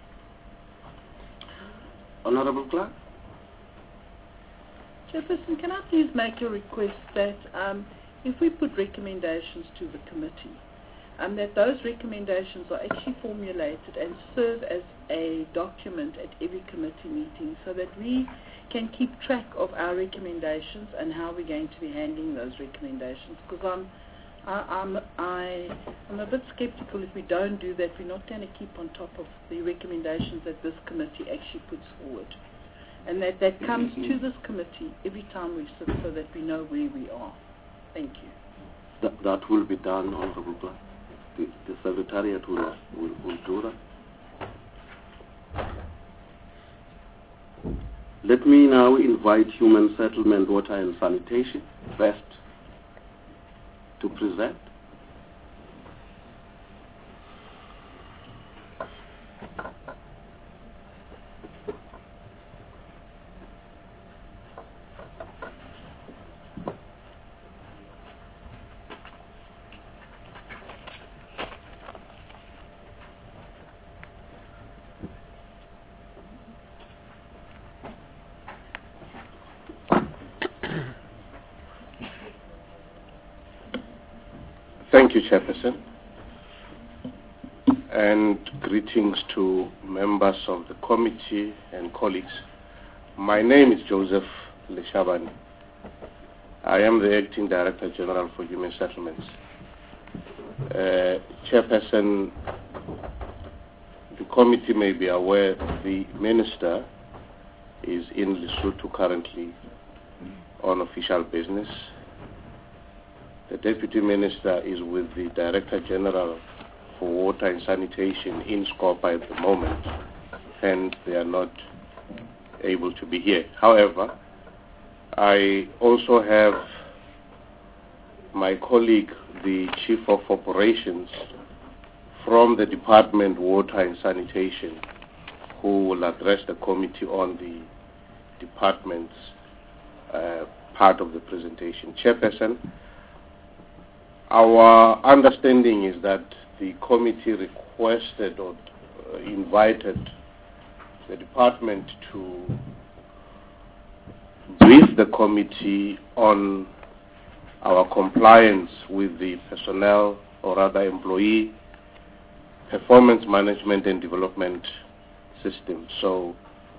Honorable Clerk? Chairperson, can I please make a request that if we put recommendations to the committee, that those recommendations are actually formulated and serve as a document at every committee meeting so that we can keep track of our recommendations and how we're going to be handling those recommendations. Because I'm a bit skeptical if we don't do that, we're not going to keep on top of the recommendations that this committee actually puts forward. And that comes to this committee every time we sit so that we know where we are. Thank you. That will be done, Honorable Clerk. The Secretariat will do that. Let me now invite Human Settlement, Water and Sanitation first to present. Thank you, Chairperson, and greetings to members of the committee and colleagues. My name is Joseph Leshabani. I am the Acting Director General for Human Settlements. Chairperson, the committee may be aware the Minister is in Lesotho currently on official business. The Deputy Minister is with the Director General for Water and Sanitation in Scopa at the moment, and they are not able to be here. However, I also have my colleague, the Chief of Operations from the Department of Water and Sanitation, who will address the committee on the department's part of the presentation. Chairperson, our understanding is that the committee requested or invited the department to brief the committee on our compliance with the personnel or other employee performance management and development system. So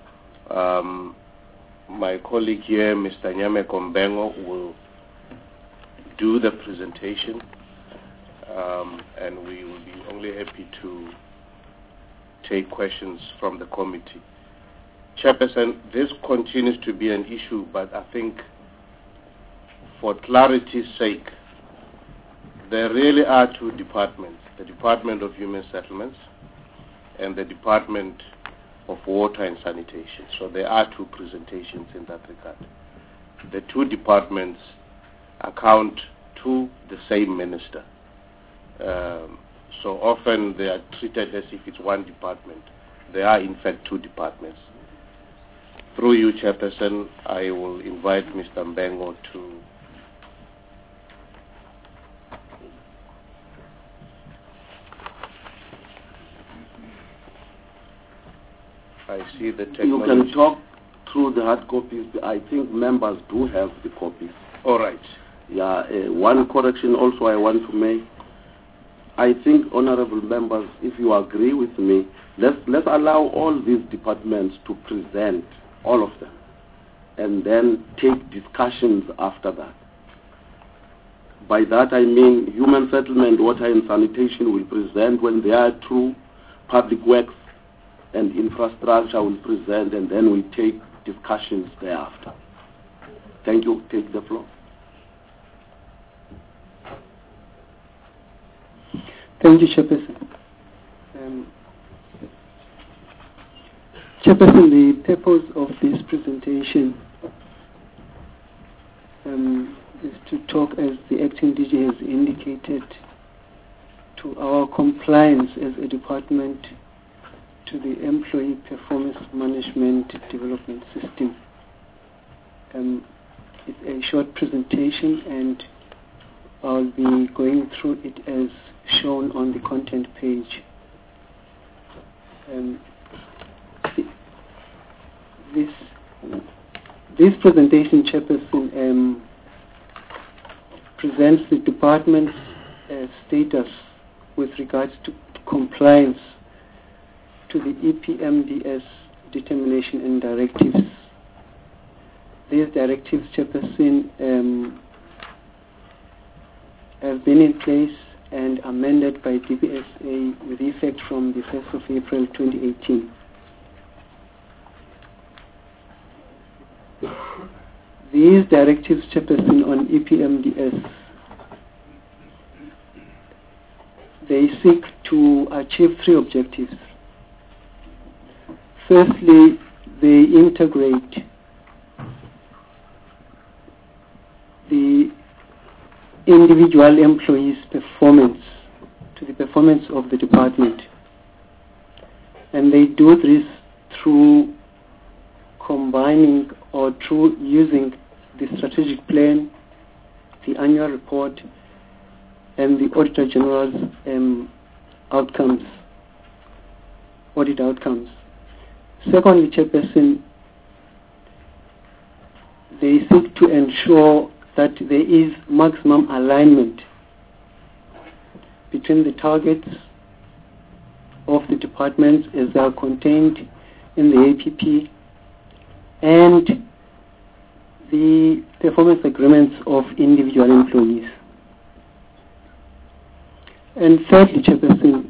my colleague here, Mr. Nyame Kombengo, will do the presentation. and we will be only happy to take questions from the committee. Chairperson, this continues to be an issue, but I think for clarity's sake, there really are two departments, the Department of Human Settlements and the Department of Water and Sanitation. So there are two presentations in that regard. The two departments account to the same minister. So often they are treated as if it's one department. There are in fact two departments. Through you, Chairperson, I will invite Mr. Mbengo to I see the technology. You can talk through the hard copies. I think members do have the copies. All right. Yeah, one correction also I want to make. I think, honorable members, if you agree with me, let's allow all these departments to present, all of them, and then take discussions after that. By that I mean Human Settlement, Water and Sanitation will present when they are through, Public Works and Infrastructure will present, and then we take discussions thereafter. Thank you. Take the floor. Thank you, Chairperson. Chairperson, the purpose of this presentation is to talk, as the acting DG has indicated, to our compliance as a department to the Employee Performance Management Development System. It's a short presentation, and I'll be going through it as shown on the content page. This presentation, Chairperson, presents the department's status with regards to compliance to the EPMDS determination and directives. These directives, Chairperson, have been in place and amended by DPSA with effect from the 1st of April 2018. These directives, Chairperson, on EPMDS, they seek to achieve three objectives. Firstly, they integrate the individual employees' performance to the performance of the department. And they do this through combining or through using the strategic plan, the annual report, and the Auditor General's audit outcomes. Secondly, Chairperson, they seek to ensure that there is maximum alignment between the targets of the departments as they are contained in the APP and the performance agreements of individual employees. And thirdly, Chairperson,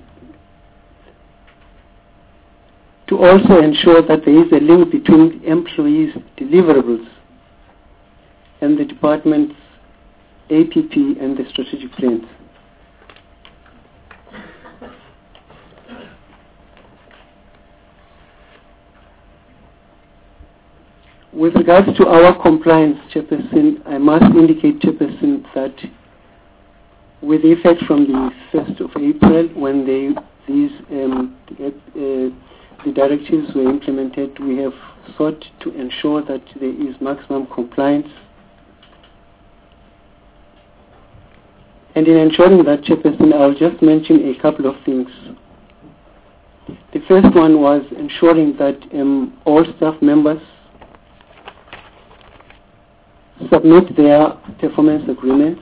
to also ensure that there is a link between the employees' deliverables and the department's APP and the strategic plans. With regards to our compliance, Chairperson, I must indicate, Chairperson, that with effect from the 1st of April, when the directives were implemented, we have sought to ensure that there is maximum compliance. And in ensuring that, Chairperson, I'll just mention a couple of things. The first one was ensuring that all staff members submit their performance agreements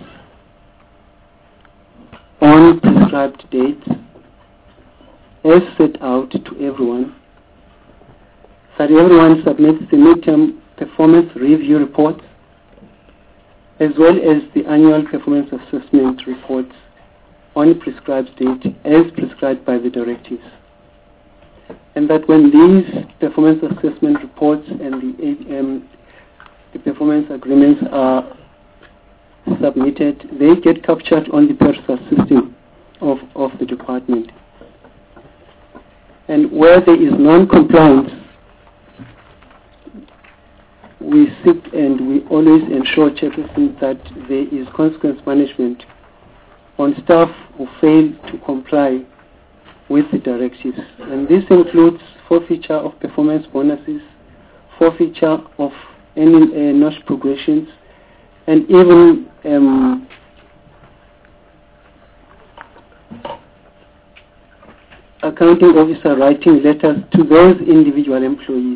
on prescribed dates as set out to everyone, that everyone submits the midterm performance review reports as well as the annual performance assessment reports on prescribed date as prescribed by the directives. And that when these performance assessment reports and the performance agreements are submitted, they get captured on the PERSA system of the department. And where there is non-compliance, we seek and we always ensure, Chairperson, that there is consequence management on staff who fail to comply with the directives. And this includes forfeiture of performance bonuses, forfeiture of any notch progressions, and even accounting officer writing letters to those individual employees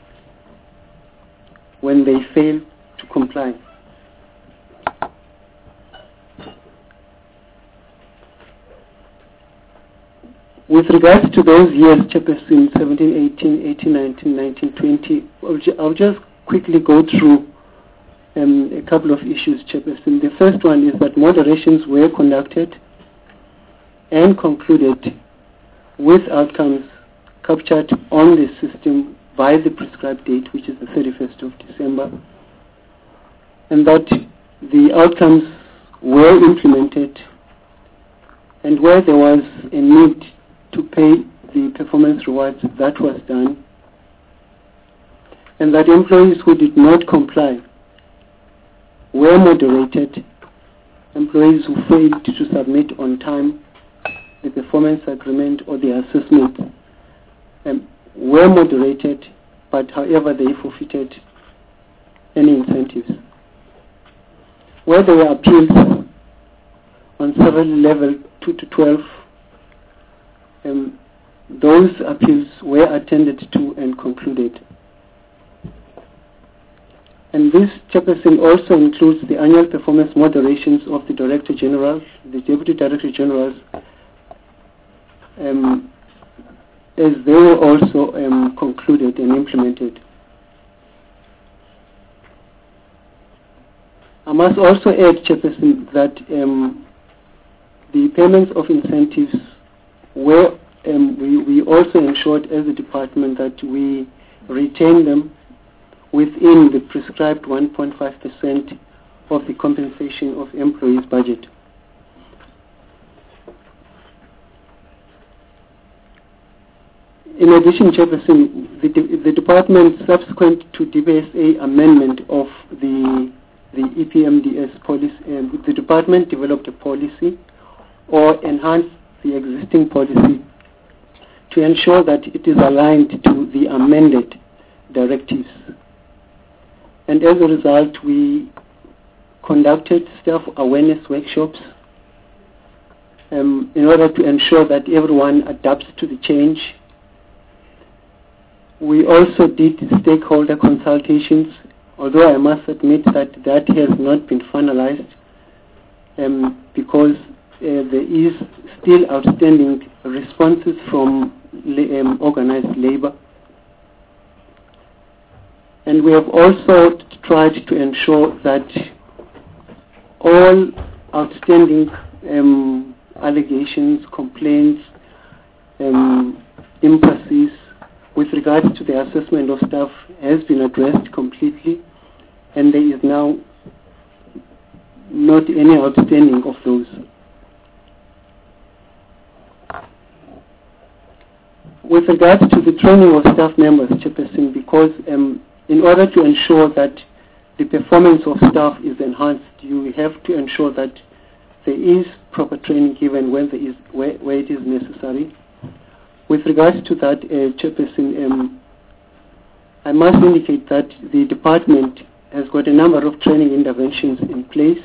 when they fail to comply. With regards to those years, Chairperson, 17, 18, 18, 19, 19, 20, I'll just quickly go through a couple of issues, Chairperson. The first one is that moderations were conducted and concluded with outcomes captured on the system by the prescribed date, which is the 31st of December, and that the outcomes were implemented, and where there was a need to pay the performance rewards, that was done, and that employees who did not comply were moderated. Employees who failed to submit on time the performance agreement or the assessment were moderated, but however they forfeited any incentives. Where there were appeals on several levels 2 to 12, those appeals were attended to and concluded. And this, Chairperson, also includes the annual performance moderations of the Director General, the Deputy Director Generals, as they were also concluded and implemented. I must also add, Chairperson, that the payments of incentives were, we also ensured as a department that we retain them within the prescribed 1.5% of the compensation of employees' budget. In addition, Chairperson, the department, subsequent to DBSA amendment of the EPMDS policy, the department developed a policy or enhanced the existing policy to ensure that it is aligned to the amended directives. And as a result, we conducted staff awareness workshops in order to ensure that everyone adapts to the change. We also did stakeholder consultations, although I must admit that that has not been finalized because there is still outstanding responses from organized labor. And we have also tried to ensure that all outstanding allegations, complaints, impasses with regards to the assessment of staff has been addressed completely, and there is now not any outstanding of those. With regards to the training of staff members, Chairperson, because in order to ensure that the performance of staff is enhanced, you have to ensure that there is proper training given when there is, where it is necessary. With regards to that, Chairperson, I must indicate that the department has got a number of training interventions in place.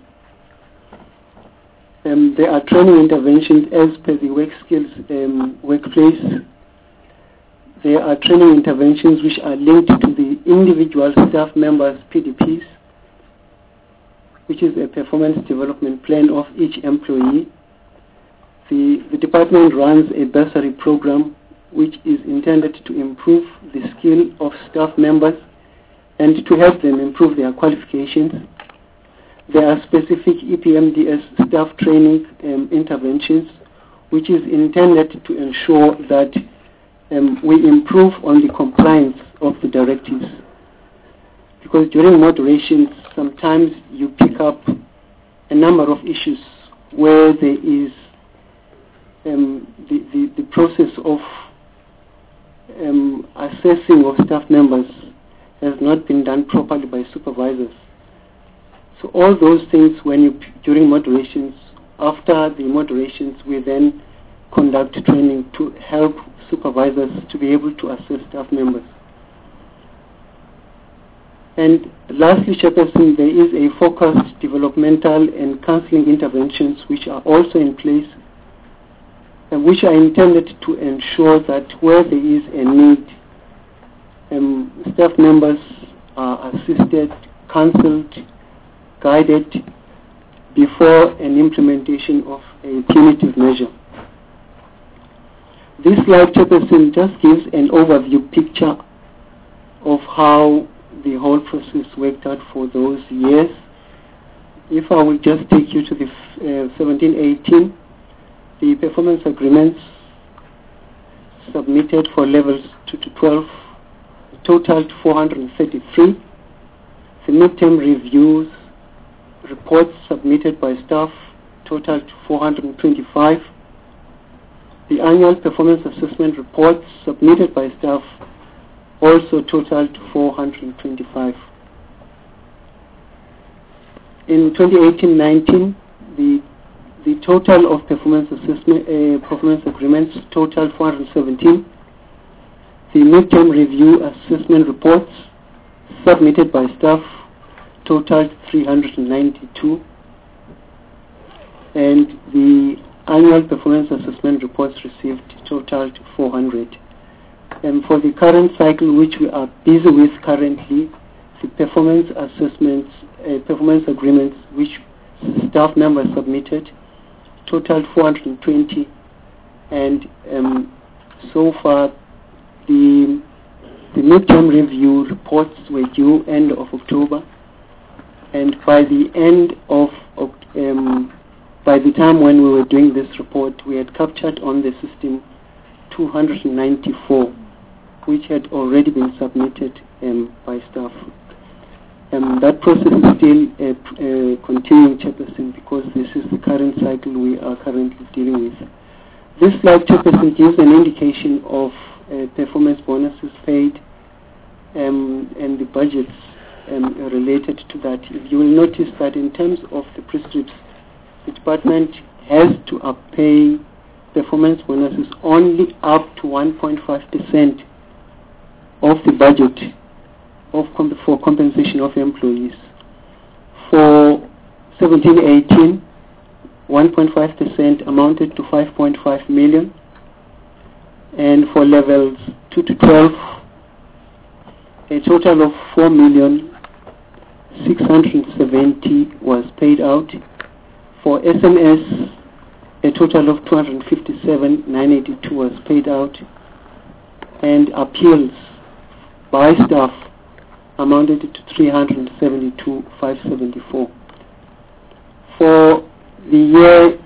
There are training interventions as per the work skills workplace. There are training interventions which are linked to the individual staff members' PDPs, which is a performance development plan of each employee. The department runs a bursary program which is intended to improve the skill of staff members and to help them improve their qualifications. there are specific EPMDS staff training interventions, which is intended to ensure that we improve on the compliance of the directives. Because during moderations, sometimes you pick up a number of issues where there is the process of assessing of staff members has not been done properly by supervisors. So all those things, during moderations, after the moderations, we then conduct training to help supervisors to be able to assess staff members. And lastly, Chairperson, there is a focused developmental and counseling interventions which are also in place, and which are intended to ensure that where there is a need, staff members are assisted, counseled, guided before an implementation of a punitive measure. This slide, Chairperson, just gives an overview picture of how the whole process worked out for those years. If I will just take you to the 17-18, the performance agreements submitted for levels 2 to 12 totaled 433. The midterm reviews reports submitted by staff totaled 425. The annual performance assessment reports submitted by staff also totaled 425. In 2018-19, the total of performance agreements totaled 417. The midterm review assessment reports submitted by staff totaled 392, and the annual performance assessment reports received totaled 400. And for the current cycle, which we are busy with currently, the performance assessments, performance agreements, which staff members submitted, totaled 420, and so far the midterm review reports were due end of October, and by the end of by the time when we were doing this report, we had captured on the system 294, which had already been submitted by staff. That process is still continuing, Chairperson, because this is the current cycle we are currently dealing with. This slide, Chairperson, gives an indication of performance bonuses paid and the budgets related to that. You will notice that in terms of the prescripts, the department has to pay performance bonuses only up to 1.5% of the budget for compensation of employees. For 17-18, 1.5% amounted to 5.5 million, and for levels 2 to 12, a total of 4,670,000 was paid out. For SMS, a total of 257,982 was paid out, and appeals by staff amounted to 372,574. For the year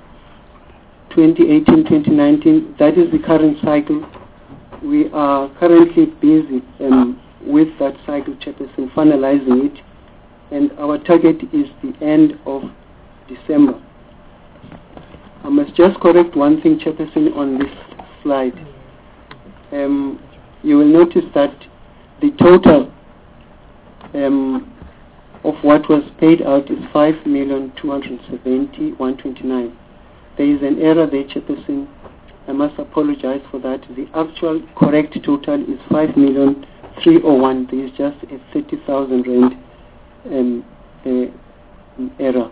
2018-2019, that is the current cycle. We are currently busy with that cycle, Chairperson, finalizing it, and our target is the end of December. I must just correct one thing, Chairperson, on this slide. You will notice that the total of what was paid out is 5,270,129. There is an error there, Chairperson. I must apologize for that. The actual correct total is 5,301,000. There is just a 30,000 rand error.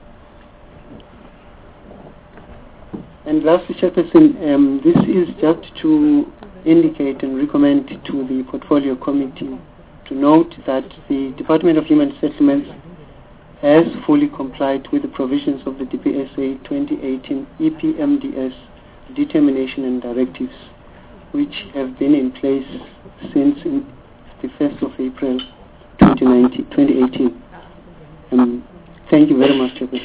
And lastly, Chairperson, this is just to indicate and recommend to the Portfolio Committee to note that the Department of Human Settlements has fully complied with the provisions of the DPSA 2018 EPMDS determination and directives, which have been in place since the 1st of April 2018. Thank you very much, Chairperson.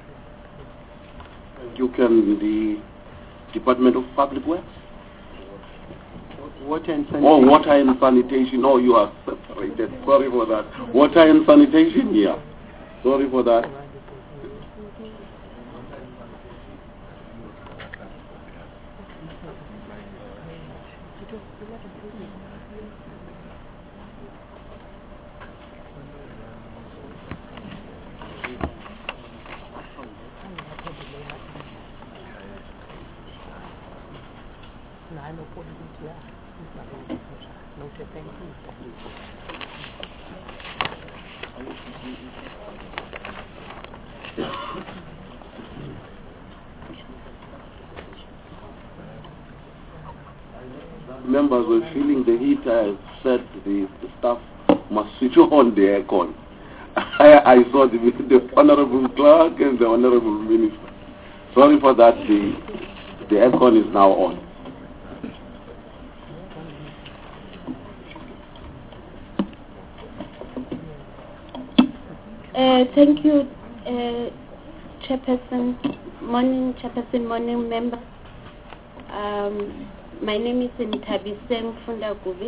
You can the Department of Public Works? Water and sanitation. Oh, water and sanitation. Oh, you are separated. Sorry for that. Water and sanitation, yeah. Sorry for that. Members were feeling the heat. I said the staff must switch on the aircon. I saw the Honorable Clerk and the Honorable Minister. Sorry for that. The aircon is now on. Thank you, Chairperson. Morning, Chairperson. Morning, members. My name is Ntabise Mfunda-Gubi.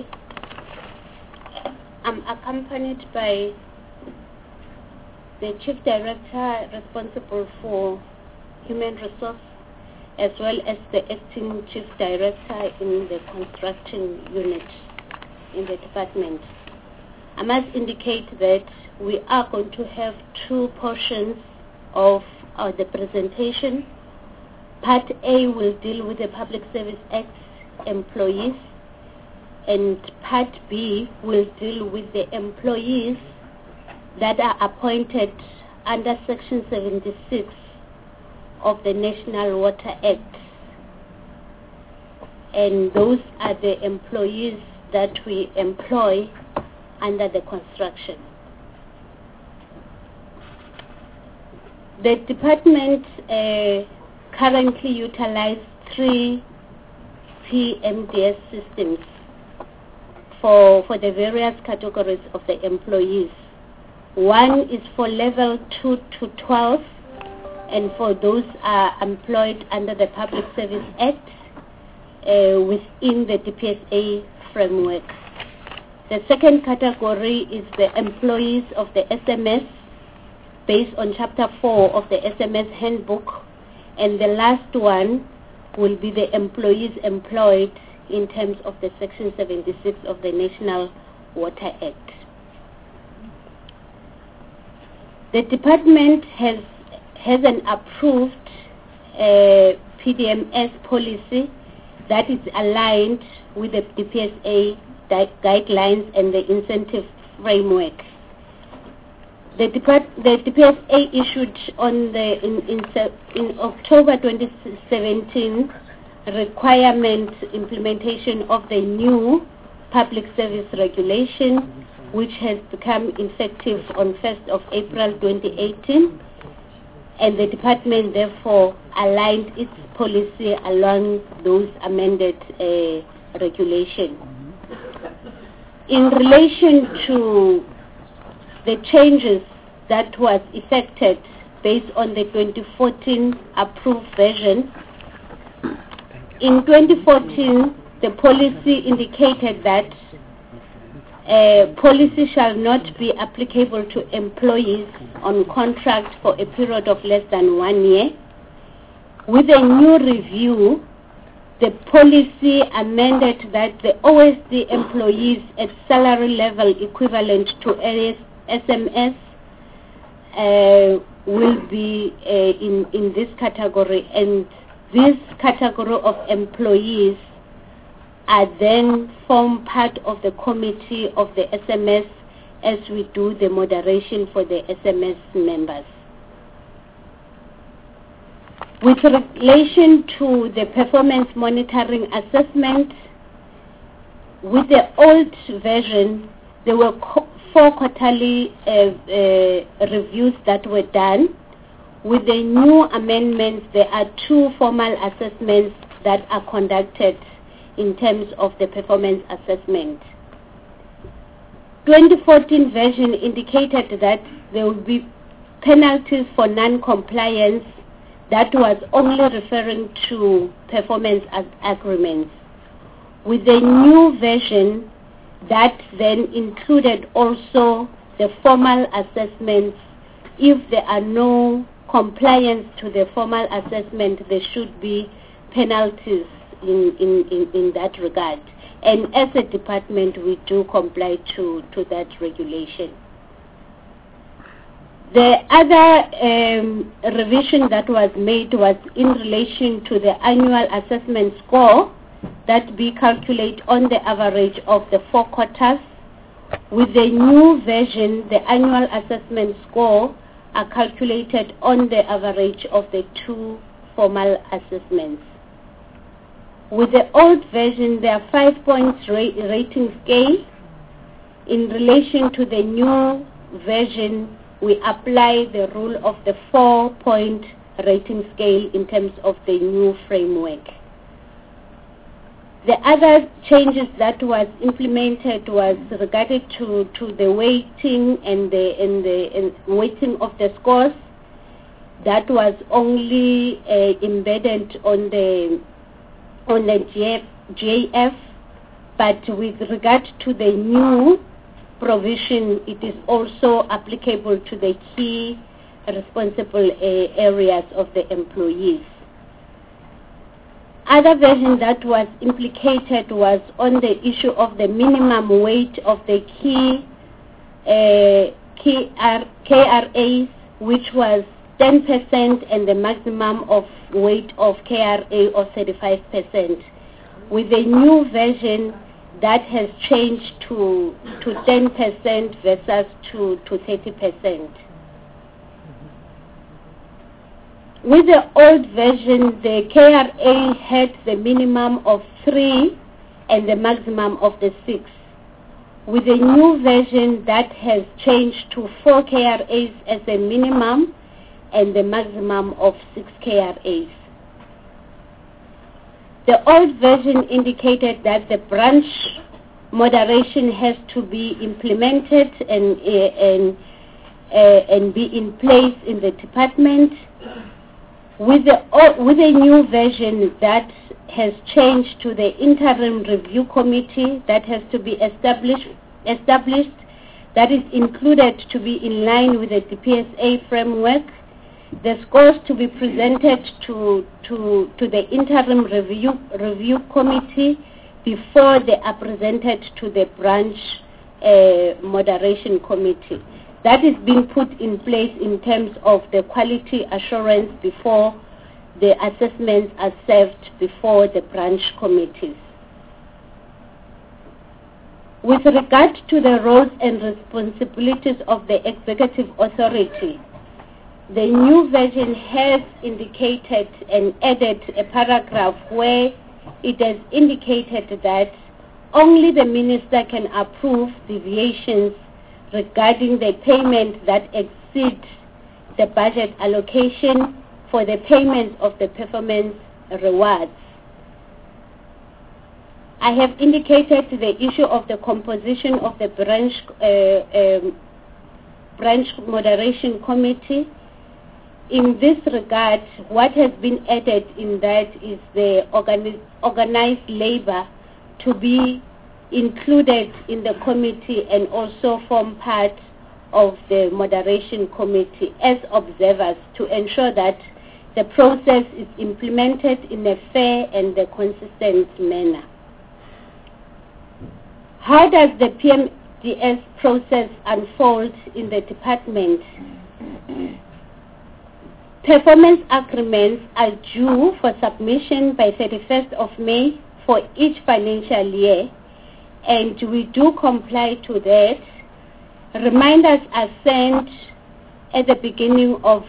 I'm accompanied by the Chief Director responsible for Human Resource, as well as the Acting Chief Director in the Construction Unit in the department. I must indicate that we are going to have two portions of the presentation. Part A will deal with the Public Service Act employees, and Part B will deal with the employees that are appointed under Section 76 of the National Water Act. And those are the employees that we employ under the construction. The department currently utilizes 3 PMDS systems for the various categories of the employees. One is for level 2 to 12, and for those are employed under the Public Service Act within the DPSA framework. The second category is the employees of the SMS based on Chapter 4 of the SMS Handbook, and the last one will be the employees employed in terms of the Section 76 of the National Water Act. The department has an approved PDMS policy that is aligned with the DPSA guidelines and the incentive framework. The DPSA issued in October 2017 requirement implementation of the new public service regulation, which has become effective on 1st of April 2018, and the department therefore aligned its policy along those amended regulations. In relation to the changes that was effected based on the 2014 approved version, in 2014 the policy indicated that policy shall not be applicable to employees on contract for a period of less than 1 year. With a new review, the policy amended that the OSD employees at salary level equivalent to SMS will be in this category, and this category of employees are then form part of the committee of the SMS as we do the moderation for the SMS members. With relation to the performance monitoring assessment, with the old version, there were 4 quarterly reviews that were done. With the new amendments, there are 2 formal assessments that are conducted in terms of the performance assessment. 2014 version indicated that there will be penalties for non-compliance that was only referring to performance agreements. With the new version that then included also the formal assessments, if there are no compliance to the formal assessment, there should be penalties in that regard. And as a department, we do comply to that regulation. The other revision that was made was in relation to the annual assessment score that we calculate on the average of the 4 quarters. With the new version, the annual assessment score are calculated on the average of the 2 formal assessments. With the old version, there are 5 points rating scale. In relation to the new version, we apply the rule of the 4-point rating scale in terms of the new framework. The other changes that was implemented was regarded to the weighting and the weighting of the scores. That was only embedded on the JF, but with regard to the new provision, it is also applicable to the key responsible areas of the employees. Other version that was implicated was on the issue of the minimum weight of the KRAs, which was 10%, and the maximum of weight of KRA of 35%. With the new version, that has changed to 10% versus to 30%. With the old version, the KRA had the minimum of 3 and the maximum of the 6. With the new version, that has changed to 4 KRAs as a minimum and the maximum of 6 KRAs. The old version indicated that the branch moderation has to be implemented and be in place in the department. With a new version, that has changed to the interim review committee that has to be established, that is included to be in line with the DPSA framework. The scores to be presented to the interim review committee before they are presented to the branch moderation committee. That is being put in place in terms of the quality assurance before the assessments are served before the branch committees. With regard to the roles and responsibilities of the executive authority, the new version has indicated and added a paragraph where it has indicated that only the minister can approve deviations regarding the payment that exceeds the budget allocation for the payment of the performance rewards. I have indicated the issue of the composition of the branch moderation committee. In this regard, what has been added in that is the organized labor to be included in the committee and also form part of the moderation committee as observers to ensure that the process is implemented in a fair and a consistent manner. How does the PMDS process unfold in the department? Performance agreements are due for submission by 31st of May for each financial year, and we do comply to that. Reminders are sent at the beginning of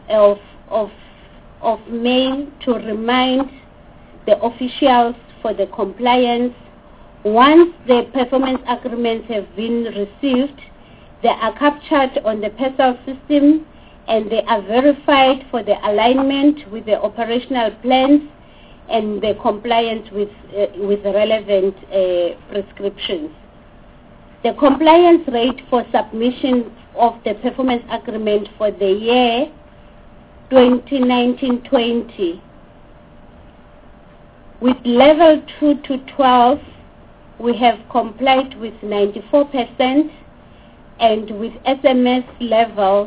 May to remind the officials for the compliance. Once the performance agreements have been received, they are captured on the PERSAL system and they are verified for the alignment with the operational plans and the compliance with relevant prescriptions. The compliance rate for submission of the performance agreement for the year 2019-20 with level 2 to 12 we have complied with 94%, and with SMS level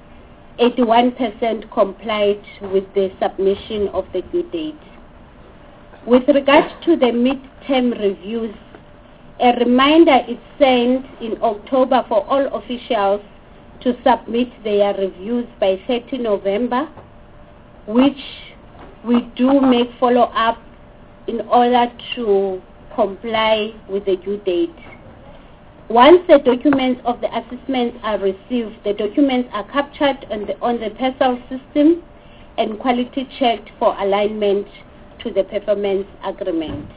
81% complied with the submission of the due date. With regards to the mid-term reviews, a reminder is sent in October for all officials to submit their reviews by 30 November, which we do make follow-up in order to comply with the due date. Once the documents of the assessments are received, the documents are captured on the PERSAL system and quality checked for alignment to the performance agreement.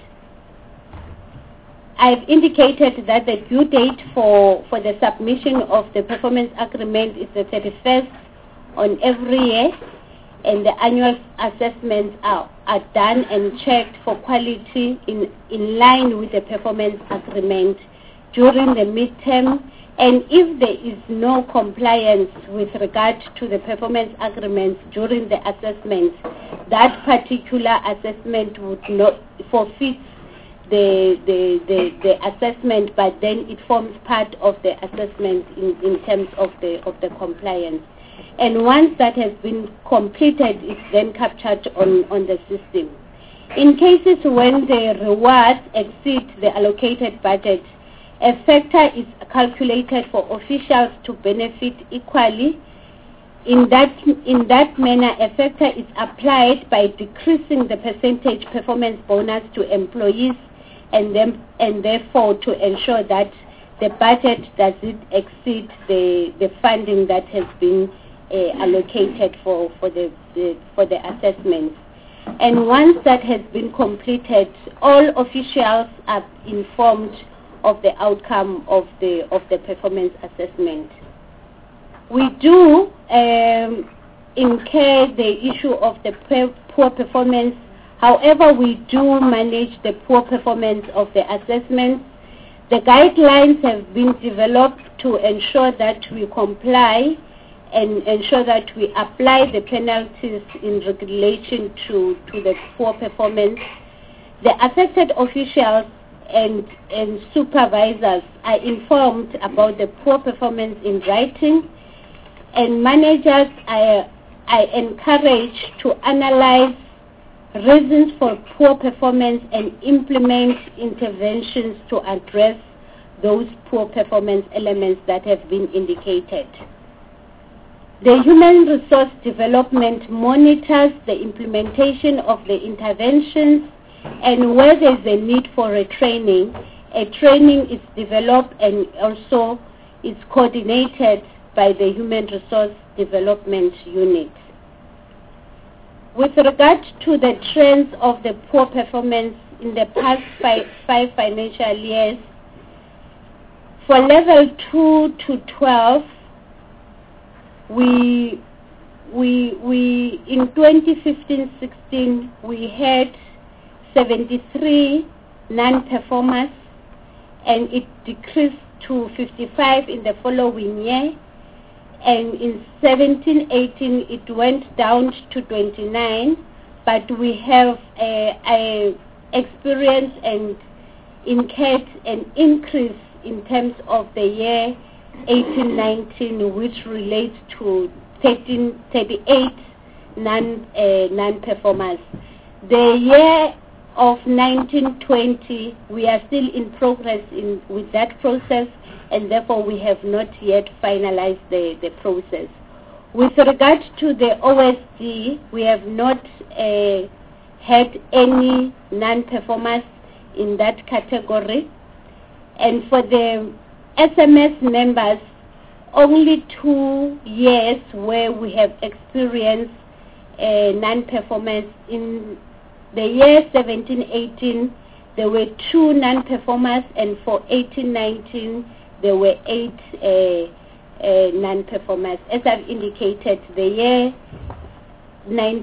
I've indicated that the due date for the submission of the performance agreement is the 31st on every year, and the annual assessments are done and checked for quality in line with the performance agreement during the midterm, and if there is no compliance with regard to the performance agreements during the assessment, that particular assessment would not forfeit the assessment, but then it forms part of the assessment in terms of the compliance. And once that has been completed, it's then captured on the system. In cases when the rewards exceed the allocated budget, a factor is calculated for officials to benefit equally. In that manner, a factor is applied by decreasing the percentage performance bonus to employees and therefore to ensure that the budget doesn't exceed the funding that has been allocated for the assessments. And once that has been completed, all officials are informed of the outcome of the performance assessment. We do incur the issue of the poor performance. However, we do manage the poor performance of the assessments. The guidelines have been developed to ensure that we comply and ensure that we apply the penalties in relation to the poor performance. The affected officials and supervisors are informed about the poor performance in writing, and managers are encouraged to analyze reasons for poor performance and implement interventions to address those poor performance elements that have been indicated. The Human Resource Development monitors the implementation of the interventions, and where there is a need for a training is developed and also is coordinated by the Human Resource Development Unit. With regard to the trends of the poor performance in the past five financial years, for level 2 to 12, we in 2015-16 we had 73 non-performers, and it decreased to 55 in the following year, and in 17-18 it went down to 29, but we have experienced and incurred an increase in terms of the year 18-19, which relates to 38 non-performers. The year of 19-20, we are still in progress with that process, and therefore we have not yet finalized the process. With regard to the OSD, we have not had any non-performers in that category. And for the SMS members, only 2 years where we have experienced non-performance. In the year 17-18, there were 2 non-performers, and for 18-19, there were 8 non-performers. As I've indicated, the year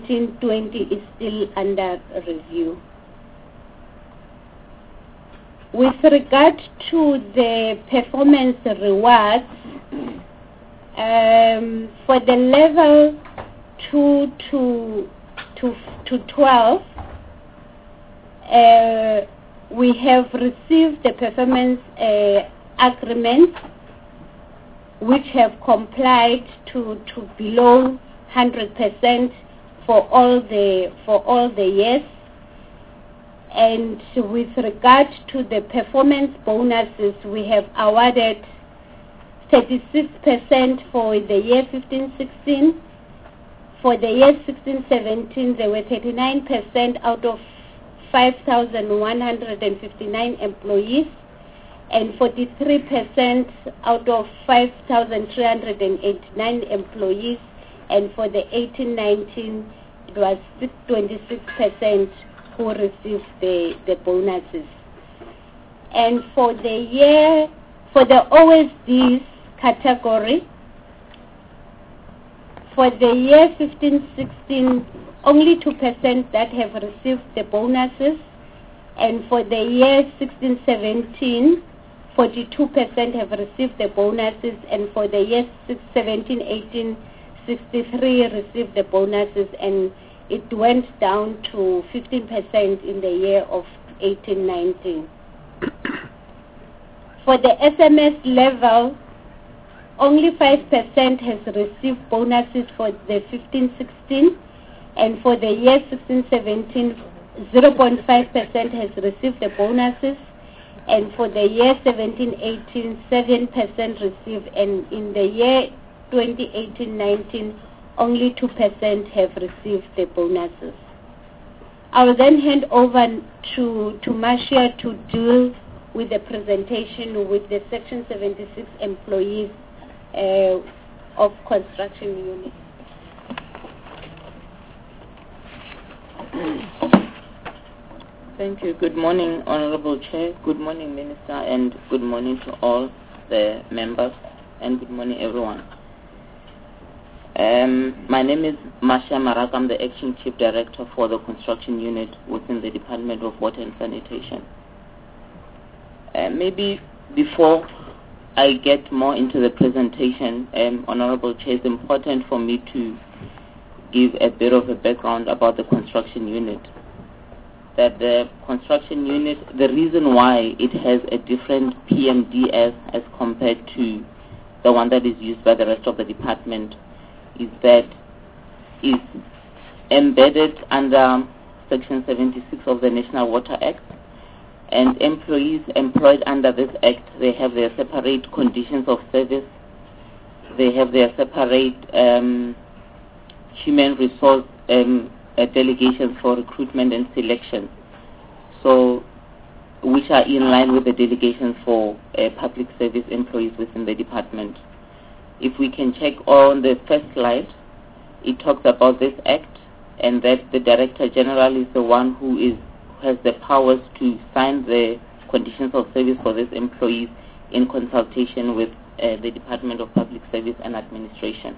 19-20 is still under review. With regard to the performance rewards, for the level 2 to 12, we have received the performance agreements which have complied to below 100% for all the years. And with regard to the performance bonuses, we have awarded 36% for the year 15-16. For the year 16-17, there were 39% out of 5,159 employees, and 43% out of 5,389 employees, and for the 18-19, it was 26% who received the bonuses. And for the OSDs category, for the year 15-16, only 2% that have received the bonuses, and for the year 16-17, 42% have received the bonuses, and for the year 17-18, 63 received the bonuses, and it went down to 15% in the year of 18-19. For the SMS level, only 5% has received bonuses for the 15-16, and for the year 16-17, 0.5% has received the bonuses, and for the year 17-18, 7% received, and in the year 2018-19, only 2% have received the bonuses. I will then hand over to Marcia to deal with the presentation with the Section 76 employees of construction unit. Thank you. Good morning, Honorable Chair. Good morning, Minister, and good morning to all the members, and good morning, everyone. My name is Marcia Maraka. I'm the Acting Chief Director for the Construction Unit within the Department of Water and Sanitation. Maybe before I get more into the presentation, Honorable Chair, it's important for me to give a bit of a background about the construction unit. That the construction unit, the reason why it has a different PMDS as compared to the one that is used by the rest of the department is that it's embedded under Section 76 of the National Water Act, and employees employed under this act, they have their separate conditions of service, they have their separate human resource delegations for recruitment and selection, so which are in line with the delegations for public service employees within the department. If we can check on the first slide, it talks about this act and that the Director General is the one who has the powers to sign the conditions of service for these employees in consultation with the Department of Public Service and Administration.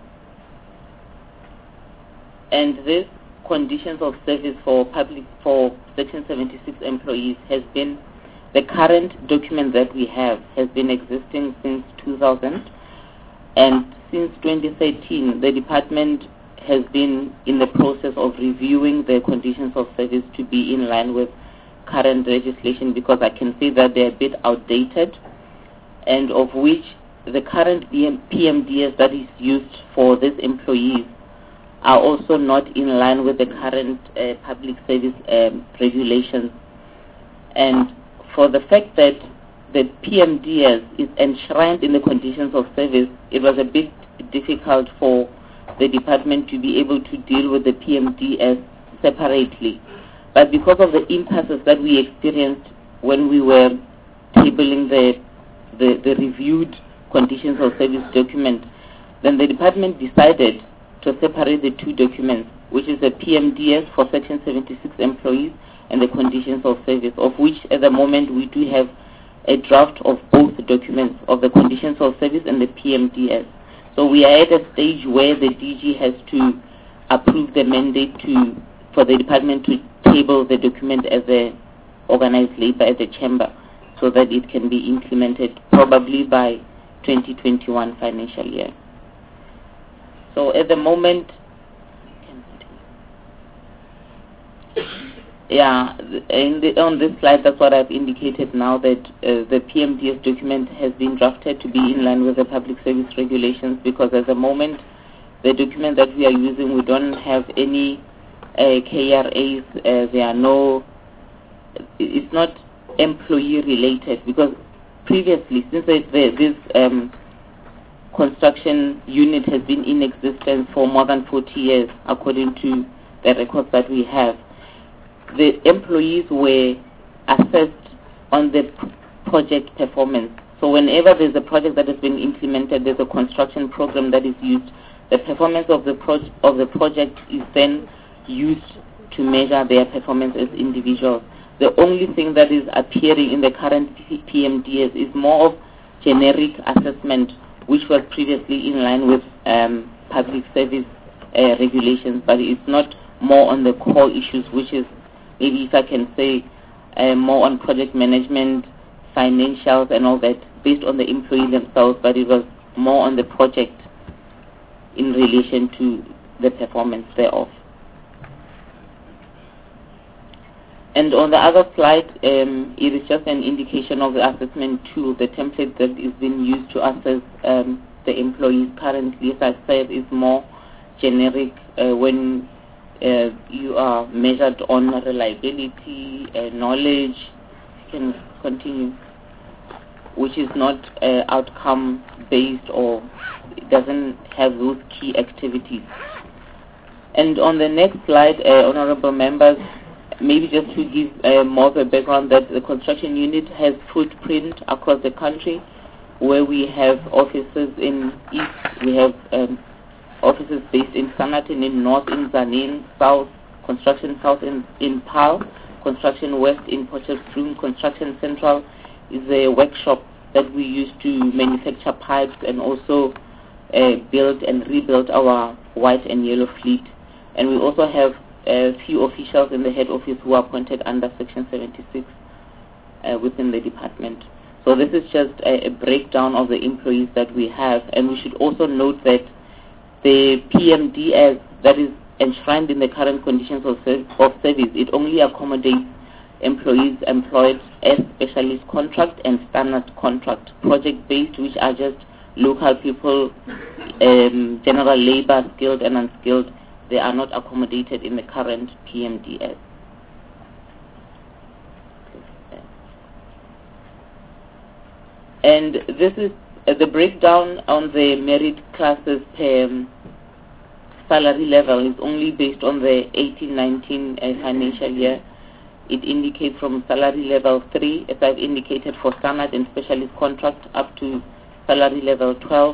And this conditions of service for Section 76 employees has been, the current document that we have has been existing since 2000, and since 2013 the department has been in the process of reviewing the conditions of service to be in line with current legislation, because I can see that they're a bit outdated, and of which the current PMDS that is used for these employees are also not in line with the current public service regulations. And for the fact that the PMDS is enshrined in the conditions of service, it was a bit difficult for the department to be able to deal with the PMDS separately. But because of the impasses that we experienced when we were tabling the reviewed conditions of service document, then the department decided to separate the two documents, which is the PMDS for Section 76 employees and the conditions of service, of which at the moment we do have a draft of both documents, of the conditions of service and the PMDS. So we are at a stage where the DG has to approve the mandate for the department to table the document as a organized labor, as a chamber. so that it can be implemented probably by 2021 financial year. So at the moment, on this slide, that's what I've indicated now, that the PMDS document has been drafted to be in line with the public service regulations, because at the moment, the document that we are using, we don't have any KRAs, it's not employee related, because previously, since this construction unit has been in existence for more than 40 years, according to the records that we have, the employees were assessed on the project performance. So whenever there's a project that has been implemented, there's a construction program that is used, the performance of the project is then used to measure their performance as individuals. The only thing that is appearing in the current PMDS is more of generic assessment, which was previously in line with public service regulations, but it's not more on the core issues, which is, maybe if I can say, more on project management, financials and all that, based on the employee themselves, but it was more on the project in relation to the performance thereof. And on the other slide, it is just an indication of the assessment tool, the template that is being used to assess the employees currently. As I said, is more generic when you are measured on reliability, knowledge, you can continue, which is not outcome based, or it doesn't have those key activities. And on the next slide, honorable members, maybe just to give more of a background, that the construction unit has footprint across the country, where we have offices in East, we have offices based in Sandton, in North, in Tzaneen, South, Construction South in Paarl, Construction West in Potchefstroom, Construction Central is a workshop that we use to manufacture pipes and also build and rebuild our white and yellow fleet. And we also have a few officials in the head office who are appointed under Section 76 within the department. So this is just a breakdown of the employees that we have. And we should also note that the PMDS that is enshrined in the current conditions of service, it only accommodates employees employed as specialist contract and standard contract, project-based, which are just local people, general labor, skilled and unskilled. They are not accommodated in the current PMDS. And this is the breakdown on the merit classes per salary level is only based on the 18-19 financial year. It indicates from salary level 3, as I've indicated, for standard and specialist contract, up to salary level 12.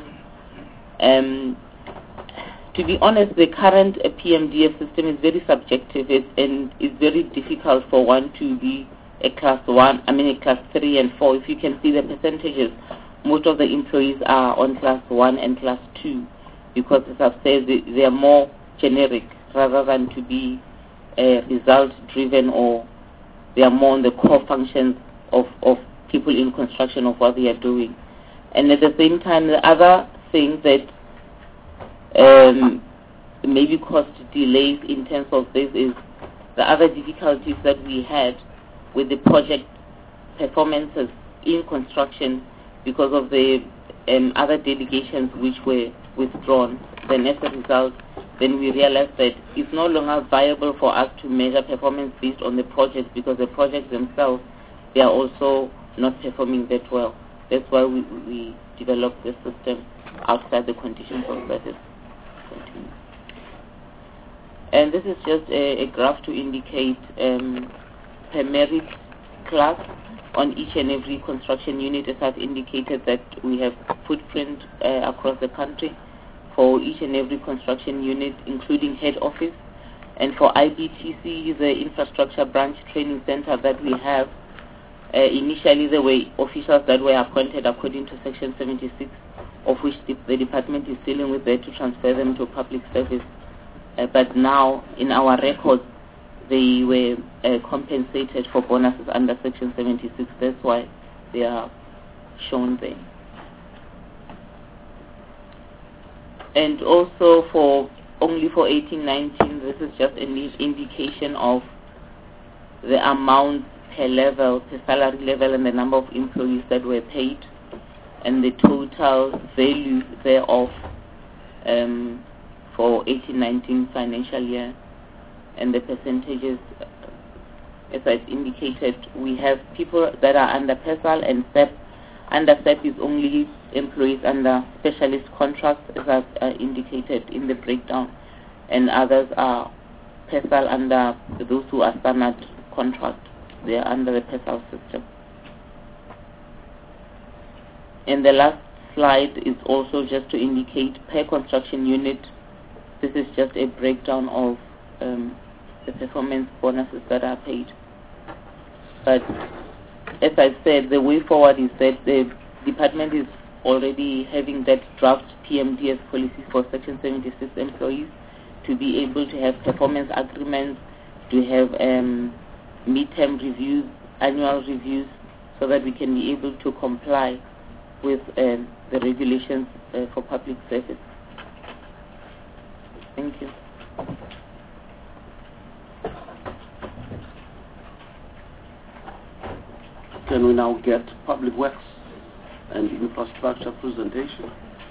To be honest, the current PMDS system is very subjective and it's very difficult for one to be a class 3 and 4. If you can see the percentages, most of the employees are on class 1 and class 2, because, as I've said, they are more generic rather than to be result-driven, or they are more on the core functions of people in construction of what they are doing. And at the same time, the other thing that maybe caused delays in terms of this is the other difficulties that we had with the project performances in construction because of the other delegations which were withdrawn. Then as a result, then we realized that it's no longer viable for us to measure performance based on the projects, because the projects themselves, they are also not performing that well. That's why we developed this system outside the conditions of service. And this is just a graph to indicate per merit class on each and every construction unit, as I've indicated that we have footprint across the country for each and every construction unit, including head office. And for IBTC, the infrastructure branch training center that we have, initially there were officials that were appointed according to Section 76, of which the department is dealing with there to transfer them to public service. But now, in our records, they were compensated for bonuses under Section 76. That's why they are shown there. And also only for 18-19, this is just an indication of the amount per level, per salary level, and the number of employees that were paid, and the total value thereof for 18-19 financial year, and the percentages. As I've indicated, we have people that are under PESAL and SEP. Under SEP is only employees under specialist contracts, as I've indicated in the breakdown, and others are PESAL under those who are standard contract. They are under the PESAL system. And the last slide is also just to indicate per construction unit. This is just a breakdown of the performance bonuses that are paid. But as I said, the way forward is that the department is already having that draft PMDS policy for Section 76 employees to be able to have performance agreements, to have midterm reviews, annual reviews, so that we can be able to comply with the regulations for public service. Thank you. Can we now get Public Works and Infrastructure presentation?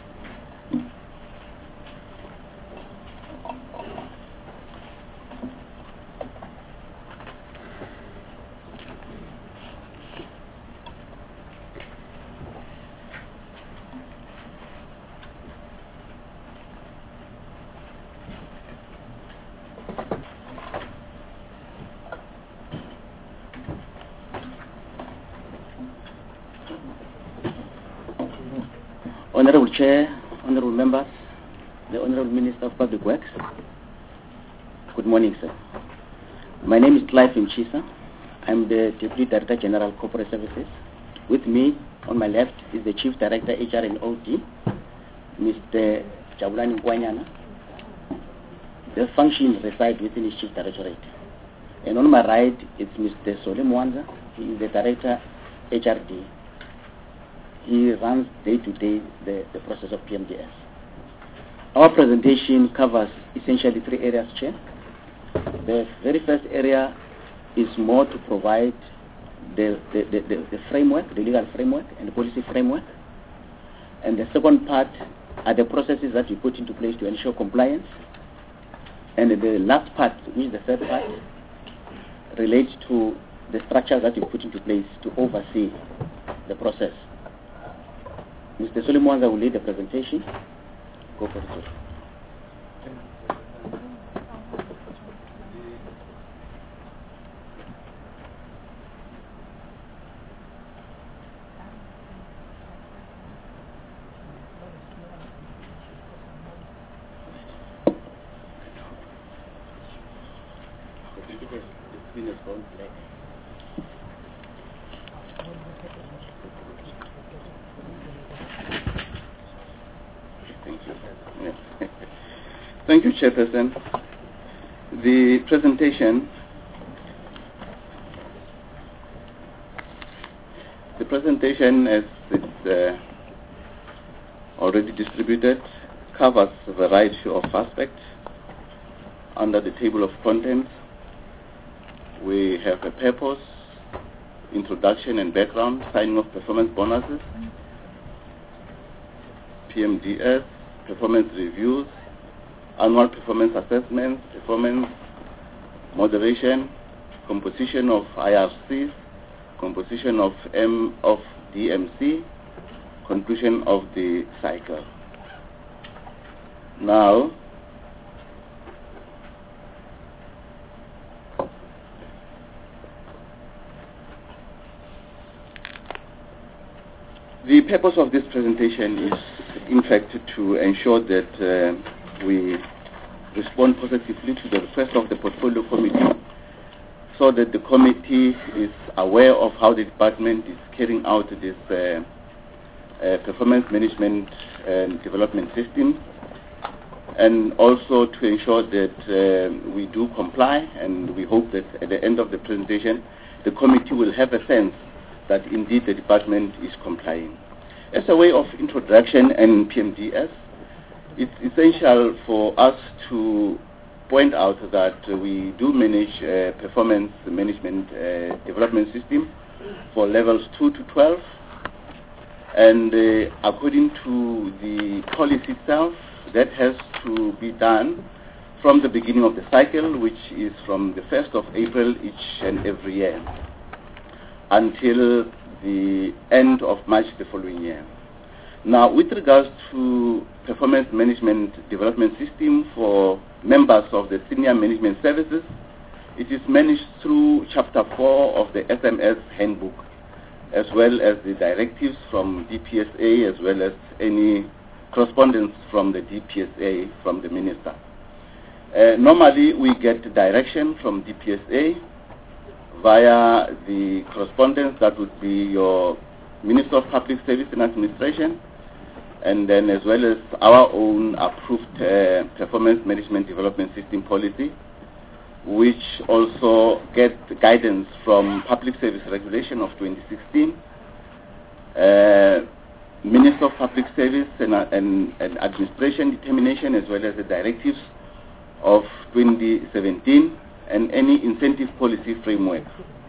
Honorable Chair, Honorable Members, the Honorable Minister of Public Works. Good morning, sir. My name is Clive Mchisa. I'm the Deputy Director General Corporate Services. With me, on my left, is the Chief Director HR and OT, Mr. Jabulani Kwanyana. The function resides within his Chief Directorate. And on my right is Mr. Sole Mwanza. He is the Director HRD. He runs day-to-day the process of PMDS. Our presentation covers essentially three areas, Chair. The very first area is more to provide the framework, the legal framework and the policy framework. And the second part are the processes that we put into place to ensure compliance. And the last part, which is the third part, relates to the structures that we put into place to oversee the process. Mr. Solimwanza will lead the presentation. Go for it, sir. Thank you, Chairperson. The presentation as it's already distributed covers a variety of aspects. Under the table of contents, we have a purpose, introduction and background, signing of performance bonuses, PMDS, performance reviews, annual performance assessments, performance moderation, composition of IRCs, composition of DMC, conclusion of the cycle. Now, the purpose of this presentation is, in fact, to ensure that we respond positively to the request of the Portfolio Committee, so that the committee is aware of how the department is carrying out this performance management and development system, and also to ensure that we do comply. And we hope that at the end of the presentation, the committee will have a sense that indeed the department is complying. As a way of introduction and PMDS, it's essential for us to point out that we do manage performance management development system for levels 2 to 12, and according to the policy itself, that has to be done from the beginning of the cycle, which is from the 1st of April each and every year, until the end of March the following year. Now, with regards to performance management development system for members of the senior management services, it is managed through Chapter 4 of the SMS handbook, as well as the directives from DPSA, as well as any correspondence from the DPSA from the minister. Normally, we get direction from DPSA via the correspondence that would be your Minister of Public Service and Administration, and then as well as our own approved performance management development system policy, which also get guidance from Public Service Regulation of 2016, Minister of Public Service and Administration determination, as well as the directives of 2017, and any incentive policy framework.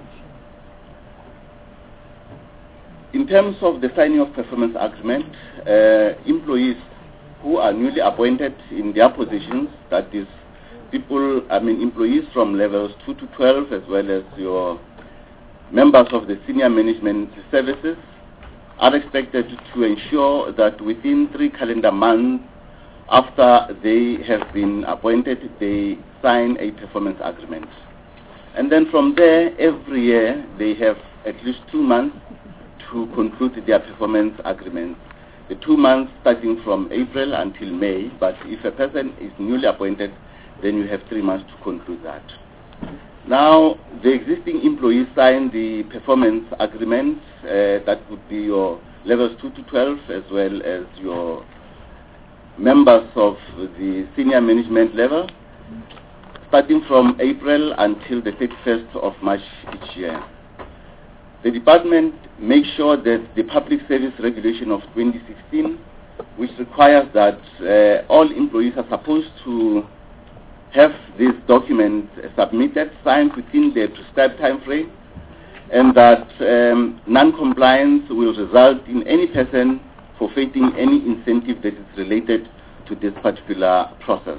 In terms of the signing of performance agreement, employees who are newly appointed in their positions, that is employees from levels 2 to 12, as well as your members of the senior management services, are expected to ensure that within 3 calendar months after they have been appointed, they sign a performance agreement. And then from there, every year, they have at least 2 months to conclude their performance agreements. The 2 months starting from April until May, but if a person is newly appointed, then you have 3 months to conclude that. Now, the existing employees sign the performance agreement, that would be your levels 2 to 12, as well as your members of the senior management level, starting from April until the 31st of March each year. The department makes sure that the Public Service Regulation of 2016, which requires that all employees are supposed to have this document submitted, signed within the prescribed time frame, and that non-compliance will result in any person forfeiting any incentive that is related to this particular process.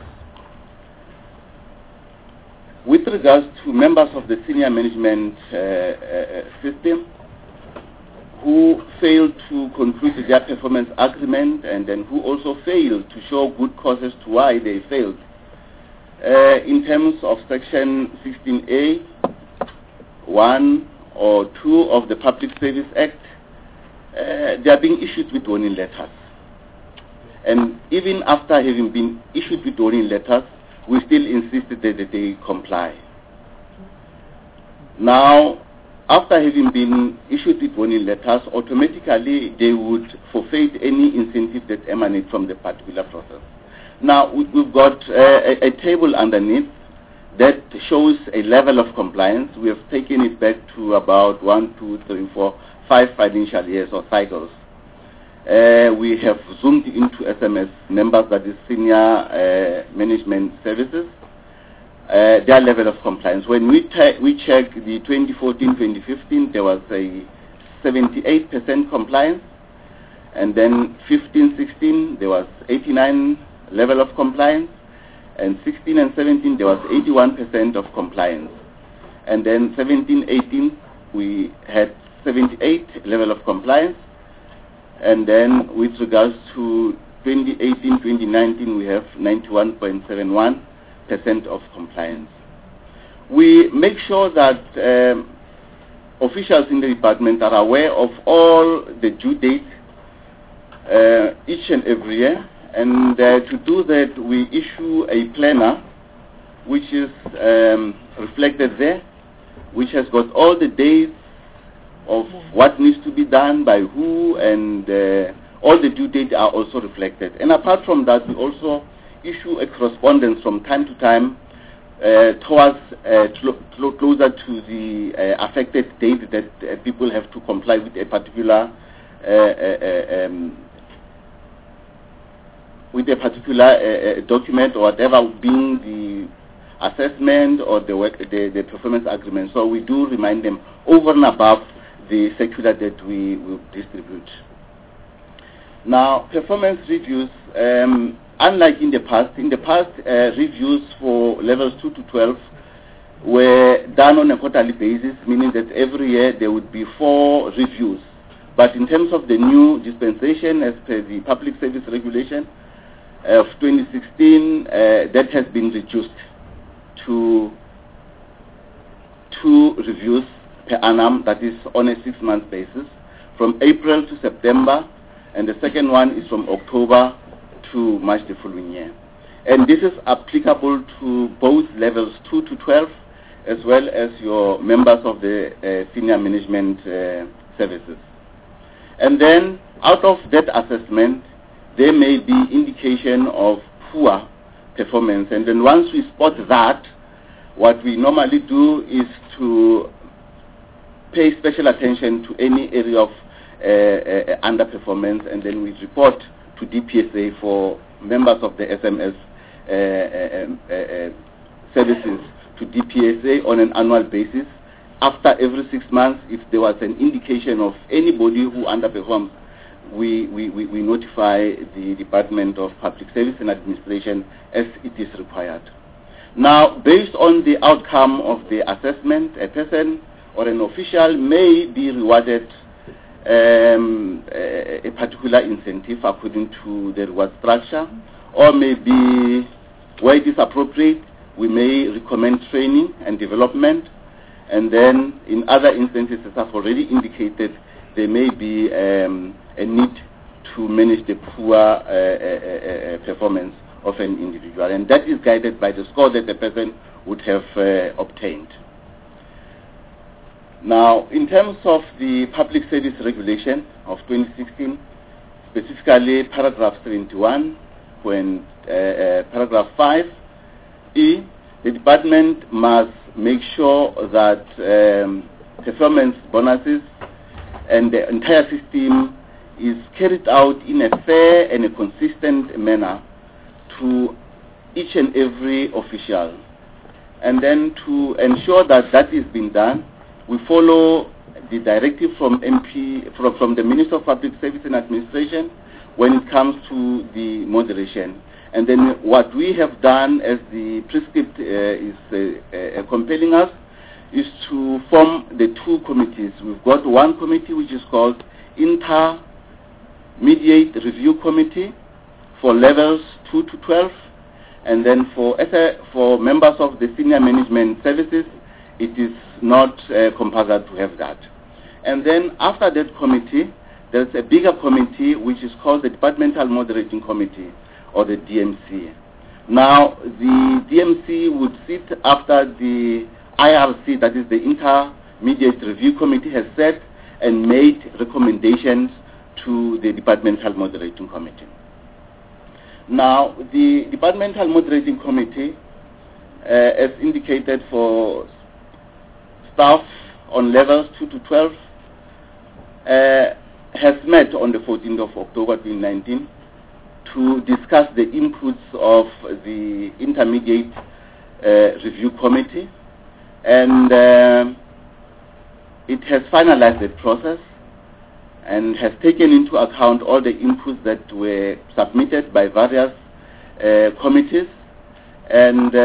With regards to members of the senior management system who failed to conclude their performance agreement, and then who also failed to show good causes to why they failed, in terms of Section 16A, 1 or 2 of the Public Service Act, they are being issued with warning letters. And even after having been issued with warning letters, we still insisted that they comply. Now, after having been issued with warning letters, automatically they would forfeit any incentive that emanates from the particular process. Now, we've got a table underneath that shows a level of compliance. We have taken it back to about 1, 2, 3, 4, 5 financial years or cycles. We have zoomed into SMS members, that is senior management services, their level of compliance. When we check the 2014-2015, there was a 78% compliance, and then 15-16 there was 89 level of compliance, and 16 and 17 there was 81% of compliance, and then 17-18 we had 78 level of compliance, and then with regards to 2018-2019 we have 91.71% of compliance. We make sure that officials in the department are aware of all the due dates each and every year, and to do that we issue a planner which is reflected there, which has got all the dates of what needs to be done by who, and all the due dates are also reflected. And apart from that, we also issue a correspondence from time to time towards closer to the affected date that people have to comply with a particular document or whatever, being the assessment or the performance agreement. So we do remind them over and above the circular that we will distribute. Now, performance reviews, unlike in the past, reviews for levels 2 to 12 were done on a quarterly basis, meaning that every year there would be 4 reviews. But in terms of the new dispensation, as per the Public Service Regulation of 2016, that has been reduced to 2 reviews per annum, that is on a 6-month basis, from April to September, and the second one is from October to March the following year. And this is applicable to both levels 2 to 12, as well as your members of the senior management services. And then, out of that assessment, there may be indication of poor performance. And then once we spot that, what we normally do is to pay special attention to any area of underperformance, and then we report to DPSA for members of the SMS services to DPSA on an annual basis. After every 6 months, if there was an indication of anybody who underperforms, we notify the Department of Public Service and Administration as it is required. Now, based on the outcome of the assessment, a person or an official may be rewarded a particular incentive according to the reward structure, or maybe where it is appropriate, we may recommend training and development, and then in other instances, as I've already indicated, there may be a need to manage the poor performance of an individual, and that is guided by the score that the person would have obtained. Now, in terms of the Public Service Regulation of 2016, specifically paragraph 71, when paragraph 5E, the department must make sure that performance bonuses and the entire system is carried out in a fair and a consistent manner to each and every official. And then to ensure that that is being done, we follow the directive from the Minister of Public Service and Administration when it comes to the moderation. And then what we have done, as the prescript is compelling us, is to form the 2 committees. We've got one committee which is called Intermediate Review Committee for levels 2 to 12, and then for members of the senior management services, it is not compulsory to have that. And then after that committee, there's a bigger committee which is called the Departmental Moderating Committee, or the DMC. Now, the DMC would sit after the IRC, that is the Intermediate Review Committee, has set and made recommendations to the Departmental Moderating Committee. Now, the Departmental Moderating Committee, as indicated for staff on levels 2 to 12, has met on the 14th of October 2019 to discuss the inputs of the Intermediate Review Committee, and it has finalized the process and has taken into account all the inputs that were submitted by various committees, and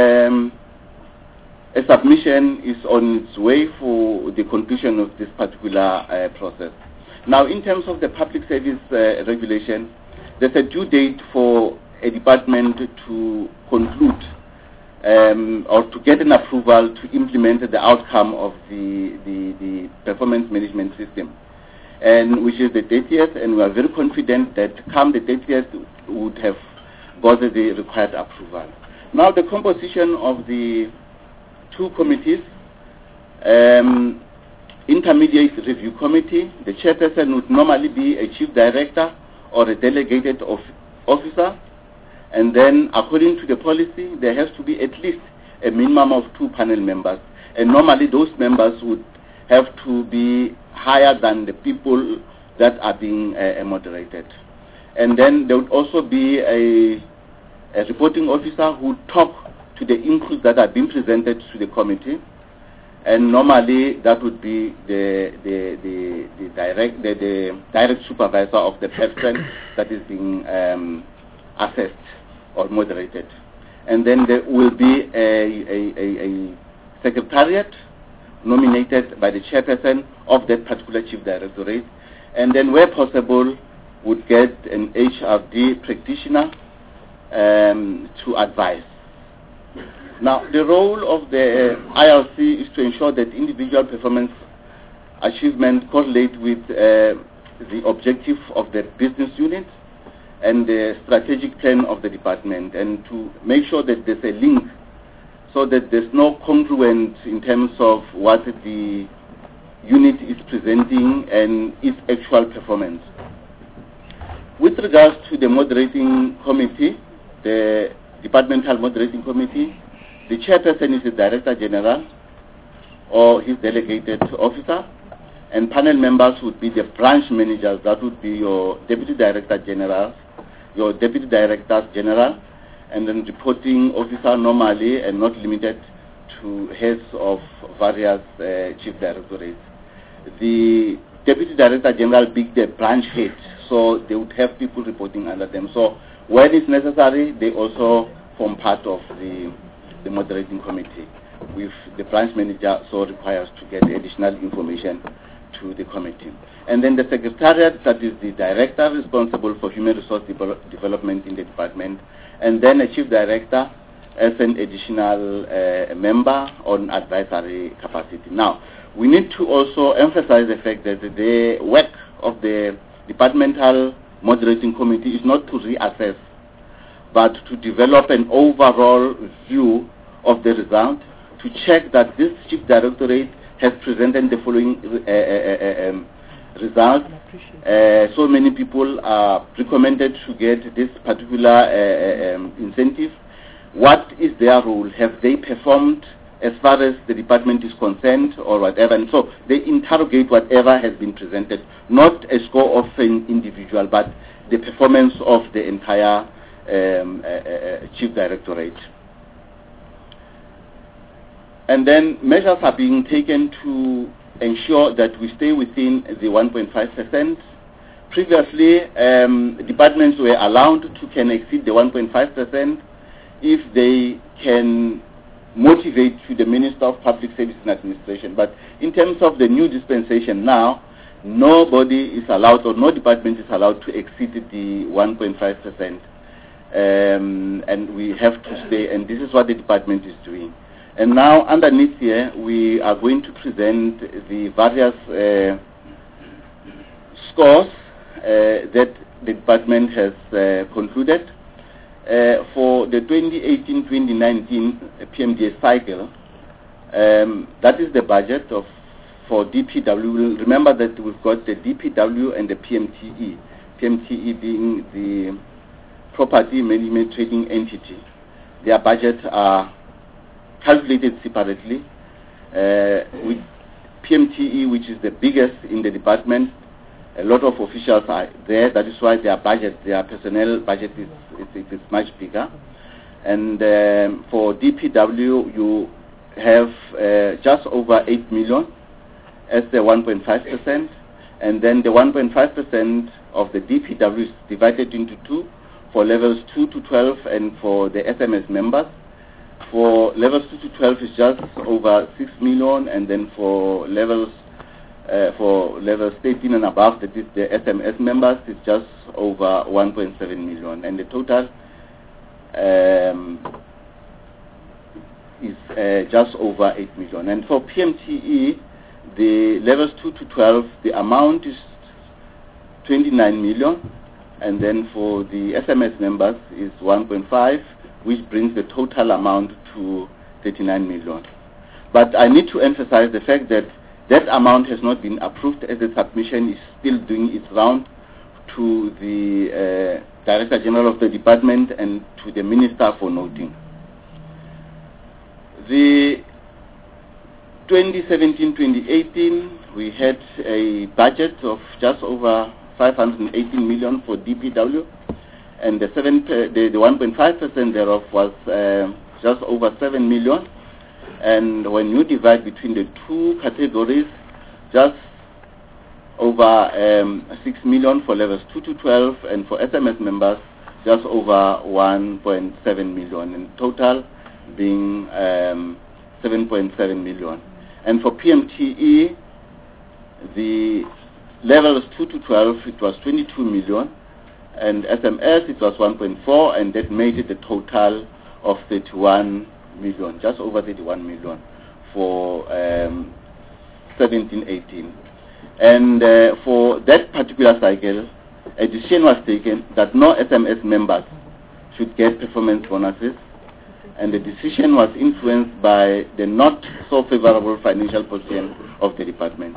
a submission is on its way for the conclusion of this particular process. Now, in terms of the Public Service Regulation, there's a due date for a department to conclude or to get an approval to implement the outcome of the performance management system, and which is the 30th, and we are very confident that come the 30th would have got the required approval. Now, the composition of the 2 committees, Intermediate Review Committee, the chairperson would normally be a chief director or a delegated officer, and then according to the policy, there has to be at least a minimum of 2 panel members. And normally those members would have to be higher than the people that are being moderated. And then there would also be a reporting officer who would talk to the inputs that are being presented to the committee. And normally that would be the direct supervisor of the person that is being assessed or moderated. And then there will be a secretariat nominated by the chairperson of that particular chief directorate, and then where possible would get an HRD practitioner to advise. Now, the role of the IRC is to ensure that individual performance achievement correlate with the objective of the business unit and the strategic plan of the department, and to make sure that there's a link so that there's no congruence in terms of what the unit is presenting and its actual performance. With regards to the moderating committee, the departmental moderating committee, the chairperson is the Director General or his delegated officer, and panel members would be the branch managers. That would be your Deputy Director General, your Deputy Directors General, and then reporting officer normally and not limited to heads of various chief directorates. The Deputy Director General being the branch head, so they would have people reporting under them. So when it's necessary, they also form part of the moderating committee, with the branch manager so requires to get additional information to the committee. And then the secretariat, that is the director responsible for human resource development in the department, and then a chief director as an additional member on advisory capacity. Now, we need to also emphasize the fact that the work of the departmental moderating committee is not to reassess, but to develop an overall view of the result, to check that this chief directorate has presented the following results. So many people are recommended to get this particular incentive. What is their role? Have they performed as far as the department is concerned or whatever? And so they interrogate whatever has been presented, not a score of an individual, but the performance of the entire chief directorate. And then measures are being taken to ensure that we stay within the 1.5%. Previously, departments were allowed to can exceed the 1.5% if they can motivate to the Minister of Public Service and Administration. But in terms of the new dispensation now, nobody is allowed, or no department is allowed to exceed the 1.5%. And we have to stay, and this is what the department is doing. And now, underneath here, we are going to present the various scores that the department has concluded. For the 2018-2019 PMDA cycle, that is the budget for DPW. Remember that we've got the DPW and the PMTE. PMTE being the Property Management Trading Entity. Their budgets are calculated separately. With PMTE, which is the biggest in the department, a lot of officials are there. That is why their budget, their personnel budget is much bigger. And for DPW, you have just over 8 million as the 1.5%. And then the 1.5% of the DPW is divided into two, for levels 2 to 12 and for the SMS members. For levels 2 to 12 is just over 6 million, and then for levels 13 and above, that is the SMS members, is just over 1.7 million, and the total is just over 8 million. And for PMTE, the levels 2 to 12, the amount is 29 million, and then for the SMS members is 1.5, which brings the total amount to 39 million. But I need to emphasize the fact that that amount has not been approved, as the submission is still doing its round to the Director General of the department and to the Minister for noting. The 2017-2018, we had a budget of just over 518 million for DPW, and the 1.5% thereof was just over 7 million. And when you divide between the two categories, just over 6 million for levels 2 to 12, and for SMS members, just over 1.7 million, in total being 7.7 million. And for PMTE, the levels 2 to 12, it was 22 million, and SMS, it was 1.4, and that made it a total of 31 million, just over 31 million for 17-18. And for that particular cycle, a decision was taken that no SMS members should get performance bonuses, and the decision was influenced by the not so favorable financial position of the department.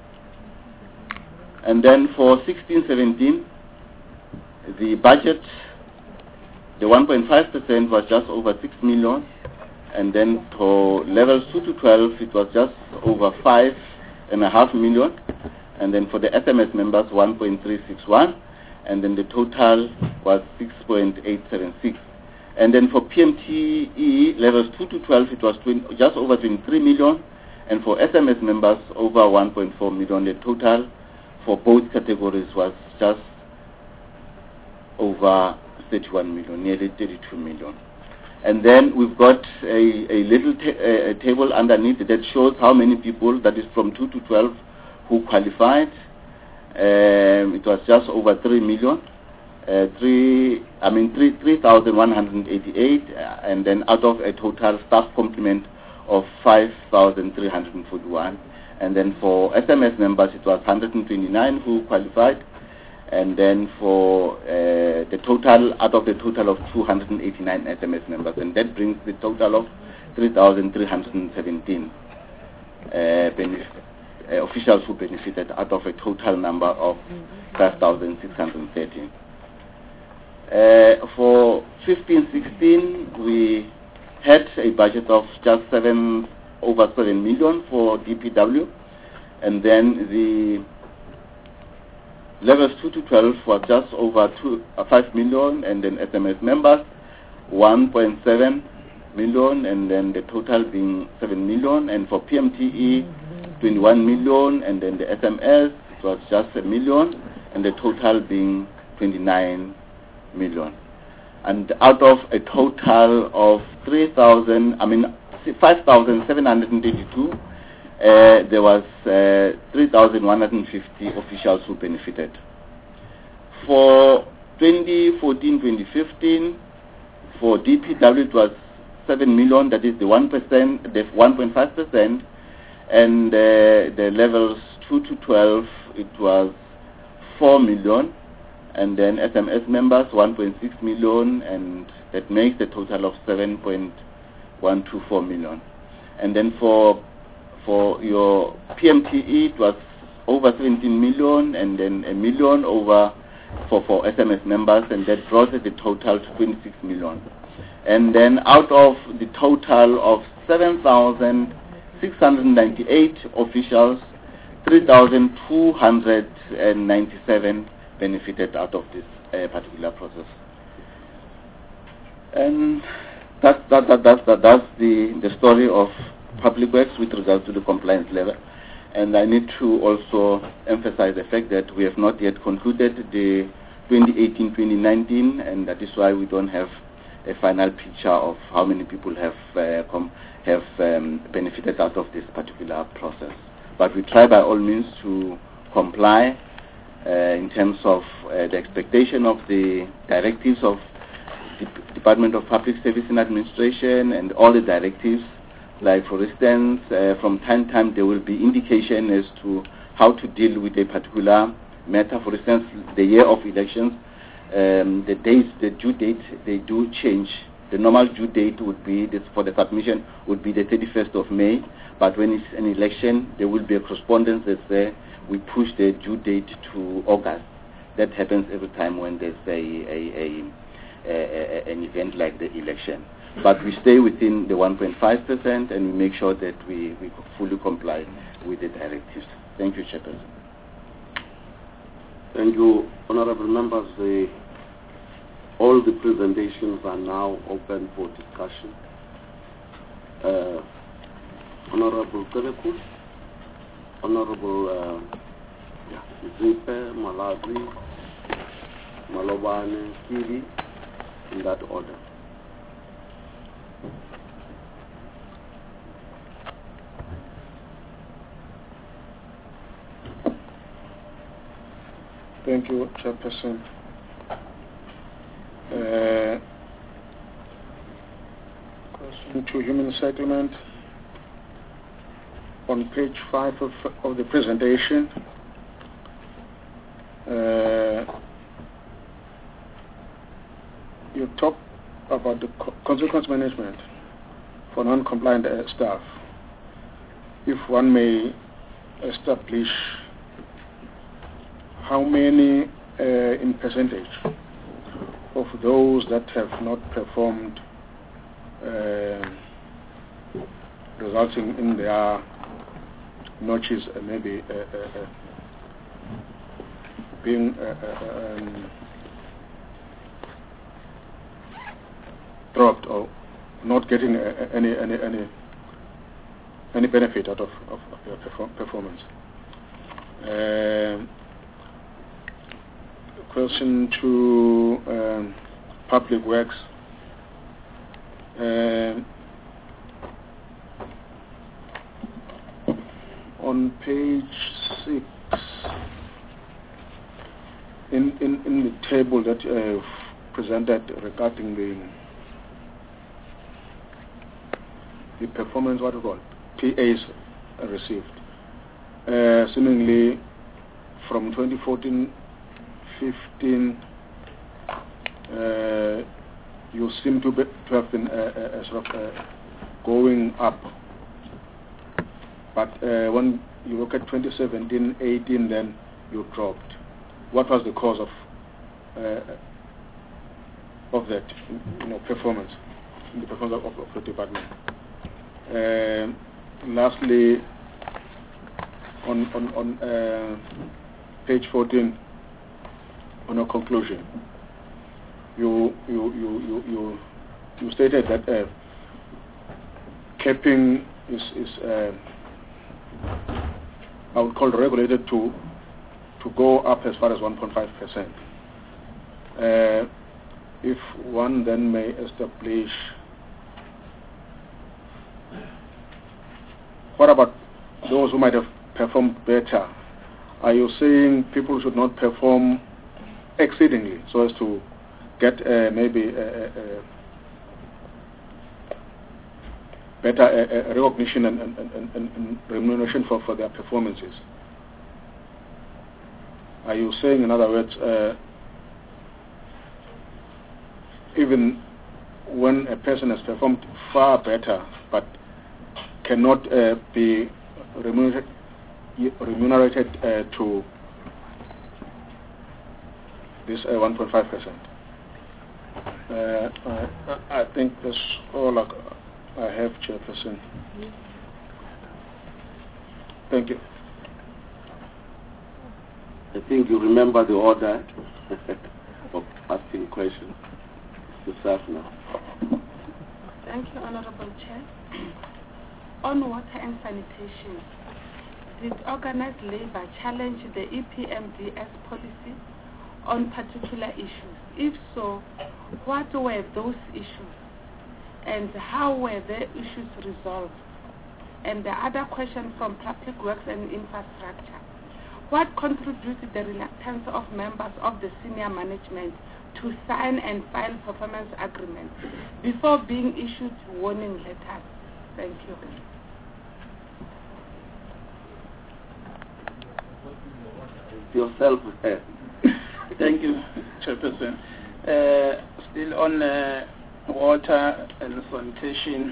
And then for 16-17, the budget, the 1.5% was just over 6 million, and then for levels 2 to 12, it was just over 5.5 million, and then for the SMS members, 1.361, and then the total was 6.876. And then for PMTE levels 2 to 12, it was just over 23 million, and for SMS members, over 1.4 million. The total for both categories was just over 31 million, nearly 32 million. And then we've got a little table underneath that shows how many people, that is from 2 to 12, who qualified. It was just over 3 million. 3,188, and then out of a total staff complement of 5,341. And then for SMS members, it was 129 who qualified, and then for the total, out of the total of 289 SMS members, and that brings the total of 3,317 officials who benefited out of a total number of 5,613. For 15-16, we had a budget of just over 7 million for DPW, and then the levels 2 to 12 was just over 5 million, and then SMS members 1.7 million, and then the total being 7 million, and for PMTE 21 million, and then the SMS, it was just 1 million, and the total being 29 million. And out of a total of 5,782, there was 3,150 officials who benefited. For 2014-2015, for DPW it was 7 million, that is the 1%, the 1.5%, and the levels 2 to 12, it was 4 million, and then SMS members 1.6 million, and that makes the total of 7.124 million. And then for your PMTE, it was over 17 million, and then 1 million over for SMS members, and that brought the total to 26 million. And then out of the total of 7,698 officials, 3,297 benefited out of this particular process. And that's the story of Public Works with regards to the compliance level. And I need to also emphasize the fact that we have not yet concluded the 2018-2019, and that is why we don't have a final picture of how many people have benefited out of this particular process. But we try by all means to comply in terms of the expectation of the directives of the Department of Public Service and Administration, and all the directives. Like, for instance, from time to time there will be indication as to how to deal with a particular matter. For instance, the year of elections, the dates, the due date, they do change. The normal due date would be, for the submission, would be the 31st of May. But when it's an election, there will be a correspondence that says we push the due date to August. That happens every time when there's an event like the election. But we stay within the 1.5% and we make sure that we fully comply with the directives. Thank you, Chairperson. Thank you, honorable members. All the presentations are now open for discussion. Honorable Teleku, Honorable Zipe, Malawi, Malobane, Kiri, in that order. Thank you, Chairperson. Question to human settlement. On page 5 of the presentation, you talk about the consequence management for non-compliant staff. If one may establish how many in percentage of those that have not performed, resulting in their notches maybe being dropped or not getting any benefit out of their performance. Question to Public Works. On page 6, in the table that I've presented regarding the performance, what we call PAs received, seemingly from 2014-15, you seem to have been sort of going up. But when you look at 2017-18, then you dropped. What was the cause of that, performance, in the performance of the department? Lastly, on page 14, on a conclusion, you stated that capping is I would call regulated to go up as far as 1.5%. If one then may establish, what about those who might have performed better? Are you saying people should not perform exceedingly so as to get maybe better recognition and remuneration for their performances? Are you saying, in other words, even when a person has performed far better but cannot be remunerated to this 1.5%? I think that's all I have, Chairperson. Thank you. I think you remember the order of asking questions. Yourself now. Thank you, Honorable Chair. On water and sanitation, did organized labor challenge the EPMDS policy on particular issues? If so, what were those issues? And how were the issues resolved? And the other question from Public Works and Infrastructure. What contributed the reluctance of members of the senior management to sign and file performance agreements before being issued warning letters? Thank you. Yourself. Thank you, Chairperson. Still on water and sanitation.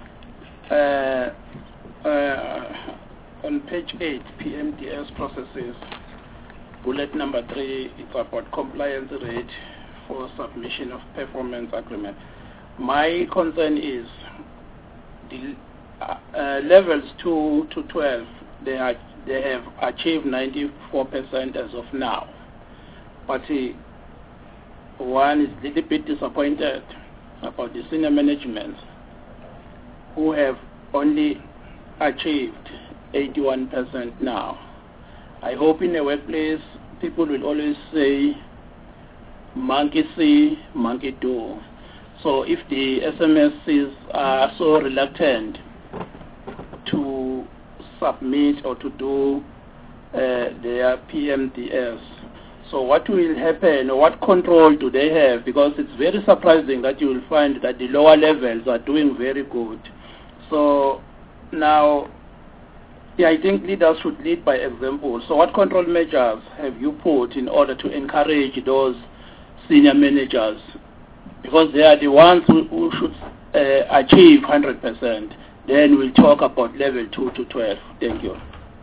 On page 8, PMDS processes, bullet number 3, it's about compliance rate for submission of performance agreement. My concern is the levels 2 to 12, they have achieved 94% as of now. But one is a little bit disappointed about the senior management who have only achieved 81% now. I hope in a workplace people will always say monkey see, monkey do. So if the SMSs are so reluctant to submit or to do their PMDS, so what will happen, or what control do they have? Because it's very surprising that you will find that the lower levels are doing very good. So now, yeah, I think leaders should lead by example. So what control measures have you put in order to encourage those senior managers? Because they are the ones who should achieve 100%. Then we'll talk about level 2 to 12. Thank you.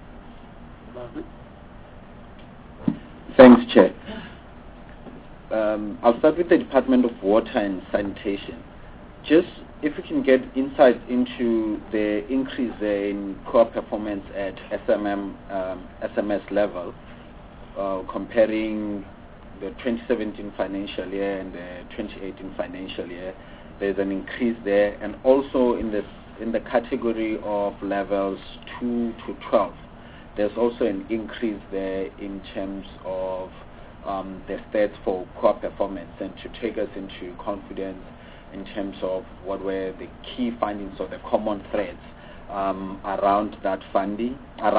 Thanks, Chair. I'll start with the Department of Water and Sanitation. Just if we can get insight into the increase in core performance at SMS level, comparing the 2017 financial year and the 2018 financial year, there's an increase there, and also in the category of levels 2 to 12. There's also an increase there in terms of the stats for core performance, and to take us into confidence in terms of what were the key findings or the common threads around that finding.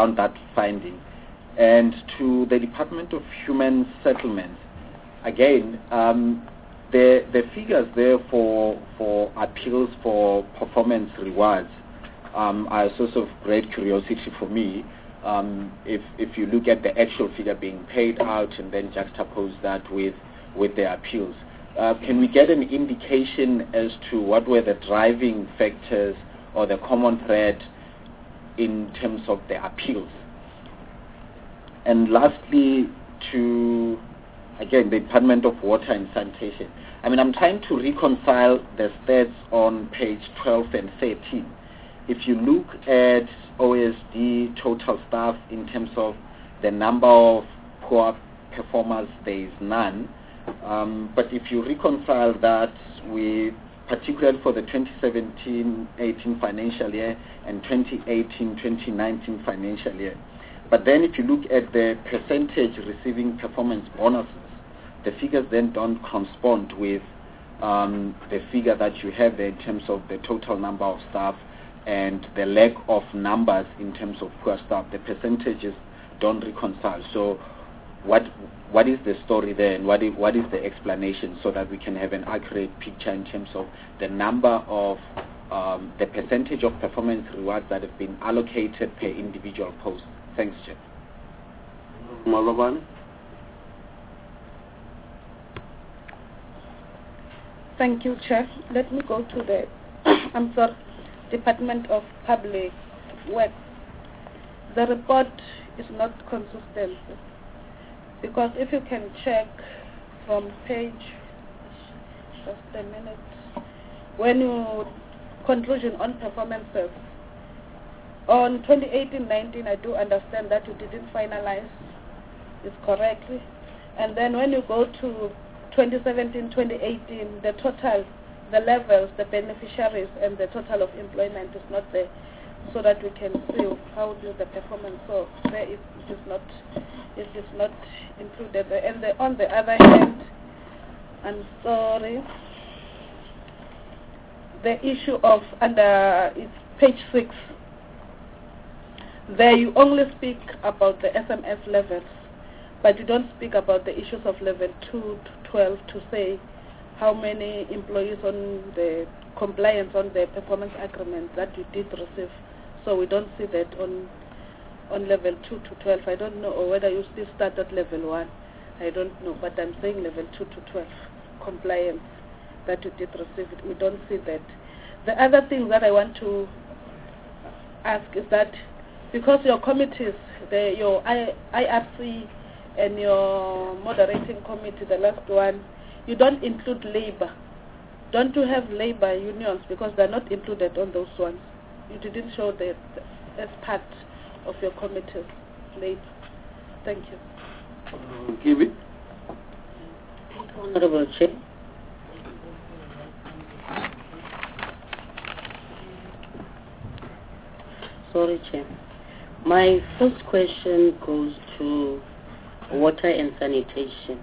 And to the Department of Human Settlements, again, the figures there for appeals for performance rewards are a source of great curiosity for me. If you look at the actual figure being paid out and then juxtapose that with the appeals, can we get an indication as to what were the driving factors or the common thread in terms of the appeals? And lastly, to, again, the Department of Water and Sanitation. I mean, I'm trying to reconcile the stats on page 12 and 13. If you look at OSD total staff in terms of the number of poor performers, there is none. But if you reconcile that with, particularly for the 2017-18 financial year and 2018-2019 financial year, but then if you look at the percentage receiving performance bonuses, the figures then don't correspond with the figure that you have there in terms of the total number of staff and the lack of numbers in terms of poor staff. The percentages don't reconcile. So what is the story there, and what is the explanation, so that we can have an accurate picture in terms of the number of the percentage of performance rewards that have been allocated per individual post? Thanks, Chair. Malobane. Thank you, Chair. Let me go to the Department of Public Works. The report is not consistent, because if you can check from page, just a minute, when you conclusion on performances, on 2018-19, I do understand that you didn't finalize it correctly. And then when you go to 2017-2018, the total, the levels, the beneficiaries, and the total of employment is not there, so that we can see how do the performance. So there it is not included there. And on the other hand, I'm sorry, the issue of under it's page 6. There you only speak about the SMS levels, but you don't speak about the issues of level 2 to 12 to say how many employees on the compliance on the performance agreement that you did receive. So we don't see that on level 2 to 12. I don't know, or whether you still start at level 1. I don't know, but I'm saying level 2 to 12 compliance that you did receive it. We don't see that. The other thing that I want to ask is that because your committees, your IRC and your moderating committee, the last one, you don't include labor. Don't you have labor unions, because they're not included on those ones? You didn't show that as part of your committee's labor. Thank you. Kibi? Honorable Chair. Sorry, Chair. My first question goes to water and sanitation.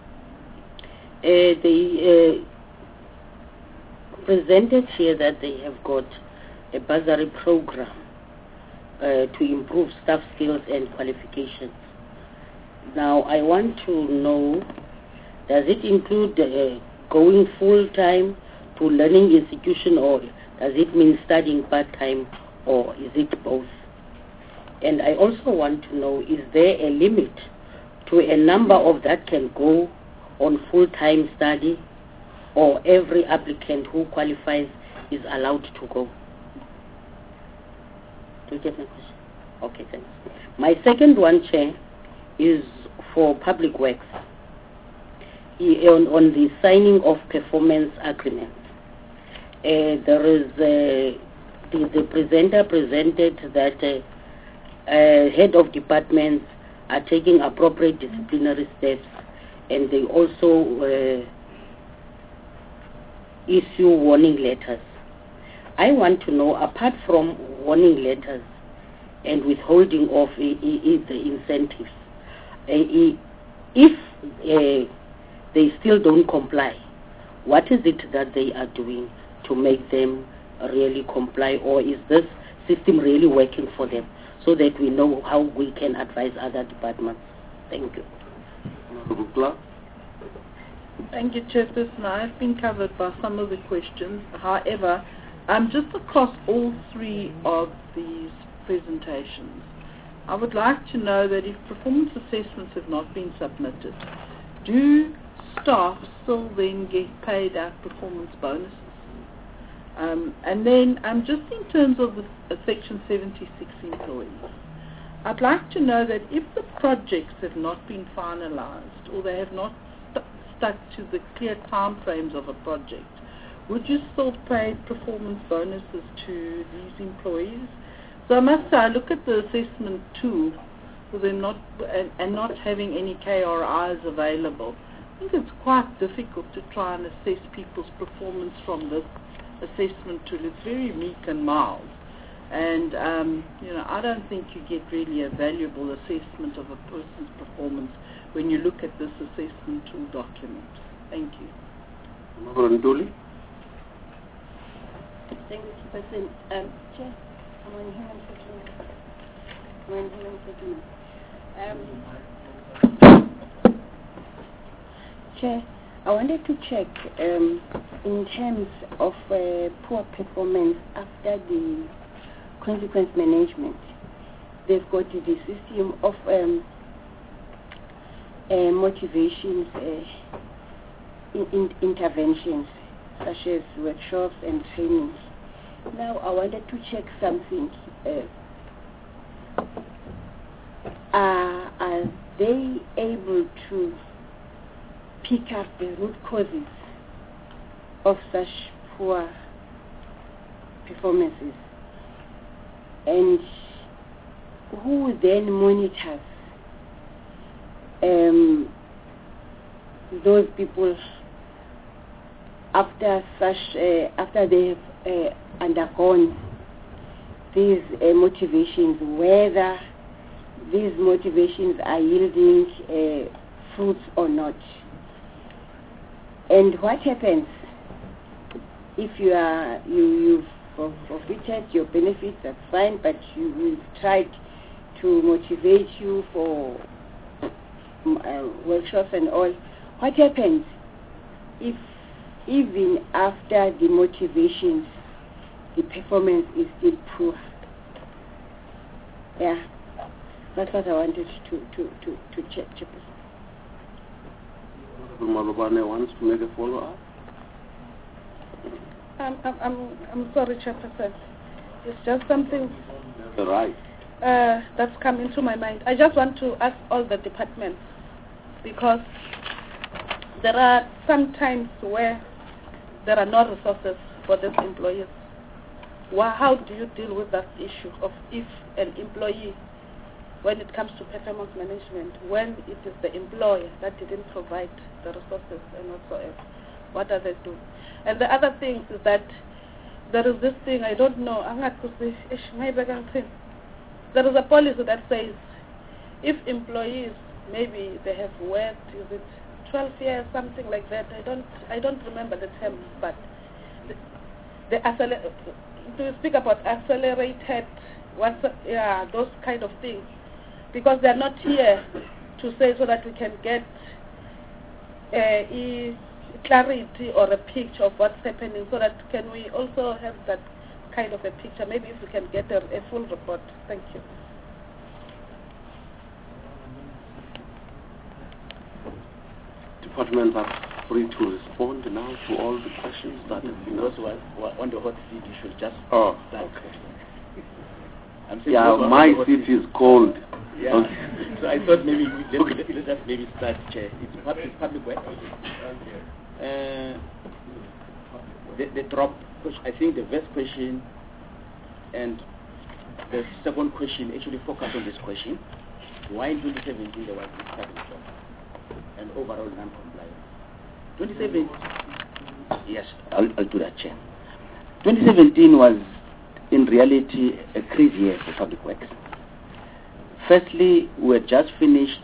They presented here that they have got a bursary program to improve staff skills and qualifications. Now, I want to know, does it include going full-time to learning institution, or does it mean studying part-time, or is it both? And I also want to know, is there a limit to a number of that can go on full-time study, or every applicant who qualifies is allowed to go? Do you get my question? Okay, thanks. My second one, Chair, is for Public Works. On the signing of performance agreements. There is the presenter presented that head of departments are taking appropriate disciplinary steps, and they also issue warning letters. I want to know, apart from warning letters and withholding of the incentives, if they still don't comply, what is it that they are doing to make them really comply, or is this system really working for them, so that we know how we can advise other departments? Thank you. Thank you, Chairperson. I've been covered by some of the questions. However, just across all three of these presentations, I would like to know that if performance assessments have not been submitted, do staff still then get paid out performance bonuses? And then just in terms of the Section 76 employees, I'd like to know that if the projects have not been finalized, or they have not stuck to the clear time frames of a project, would you still pay performance bonuses to these employees? So I must say, I look at the assessment tool for them not having any KRIs available. I think it's quite difficult to try and assess people's performance from this assessment tool. It's very meek and mild, and I don't think you get really a valuable assessment of a person's performance when you look at this assessment tool document. Thank you. Nduli? Thank you, Chairperson. Chair, I'm on human settlement. Chair, I wanted to check in terms of poor performance after the consequence management. They've got the system of motivations, interventions, such as workshops and trainings. Now, I wanted to check something. Are they able to pick up the root causes of such poor performances? And who then monitors those people after they have undergone these motivations, whether these motivations are yielding fruits or not? And what happens if you've forfeited your benefits? That's fine, but we've tried to motivate you for workshops and all. What happens if even after the motivations, the performance is still poor? Yeah, that's what I wanted to check. Malobane wants to make a follow-up. I'm sorry, Chairperson. It's just something Right. That's come into my mind. I just want to ask all the departments, because there are some times where there are no resources for these employees. How do you deal with that issue of if an employee, when it comes to performance management, when it is the employer that didn't provide the resources and whatsoever, what do they do? And the other thing is that there is this thing, I don't know, there is a policy that says if employees, maybe they have worked, is it 12 years, something like that, I don't remember the term, but to speak about accelerated, those kind of things, because they're not here to say so that we can get clarity or a picture of what's happening, so that can we also have that kind of a picture, maybe if we can get a full report. Thank you. Departments are free to respond now to all the questions that have been asked. On the hot seat, you should just... Oh, okay. Yeah, my seat is cold. Yeah. Okay. So I thought maybe let's just maybe start, Chair. It's public work. The drop, I think the first question and the second question actually focus on this question. Why in 2017 there was this public drop and overall non-compliance? 2017, yes, I'll do that, Chair. 2017 was in reality a crazy year for public works. Firstly, we've just finished,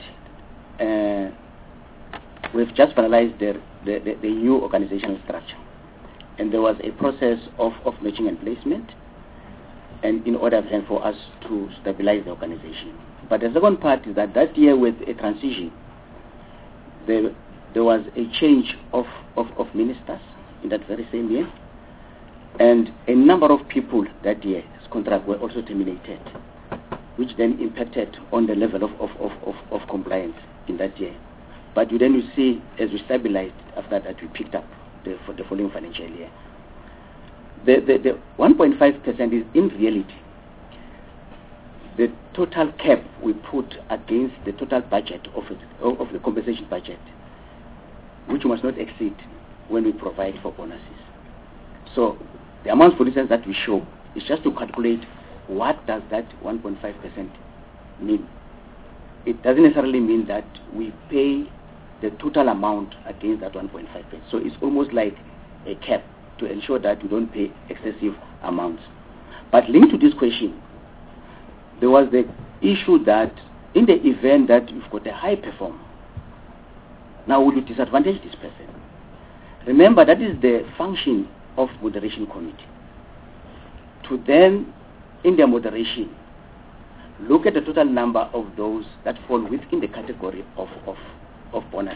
we've just finalized the new organizational structure. And there was a process of matching and placement, and in order then for us to stabilize the organization. But the second part is that year with a transition, there was a change of ministers in that very same year, and a number of people that year's contract were also terminated, which then impacted on the level of compliance in that year. But then you see, as we stabilized after that, we picked up for the following financial year. The 1.5% is in reality the total cap we put against the total budget of the compensation budget, which must not exceed when we provide for bonuses. So the amount, for instance, that we show is just to calculate what does that 1.5% mean. It doesn't necessarily mean that we pay the total amount against that 1.5%. So it's almost like a cap to ensure that we don't pay excessive amounts. But linked to this question, there was the issue that in the event that you've got a high performer, now will you disadvantage this person? Remember, that is the function of moderation committee. To then, in their moderation, look at the total number of those that fall within the category of bonuses.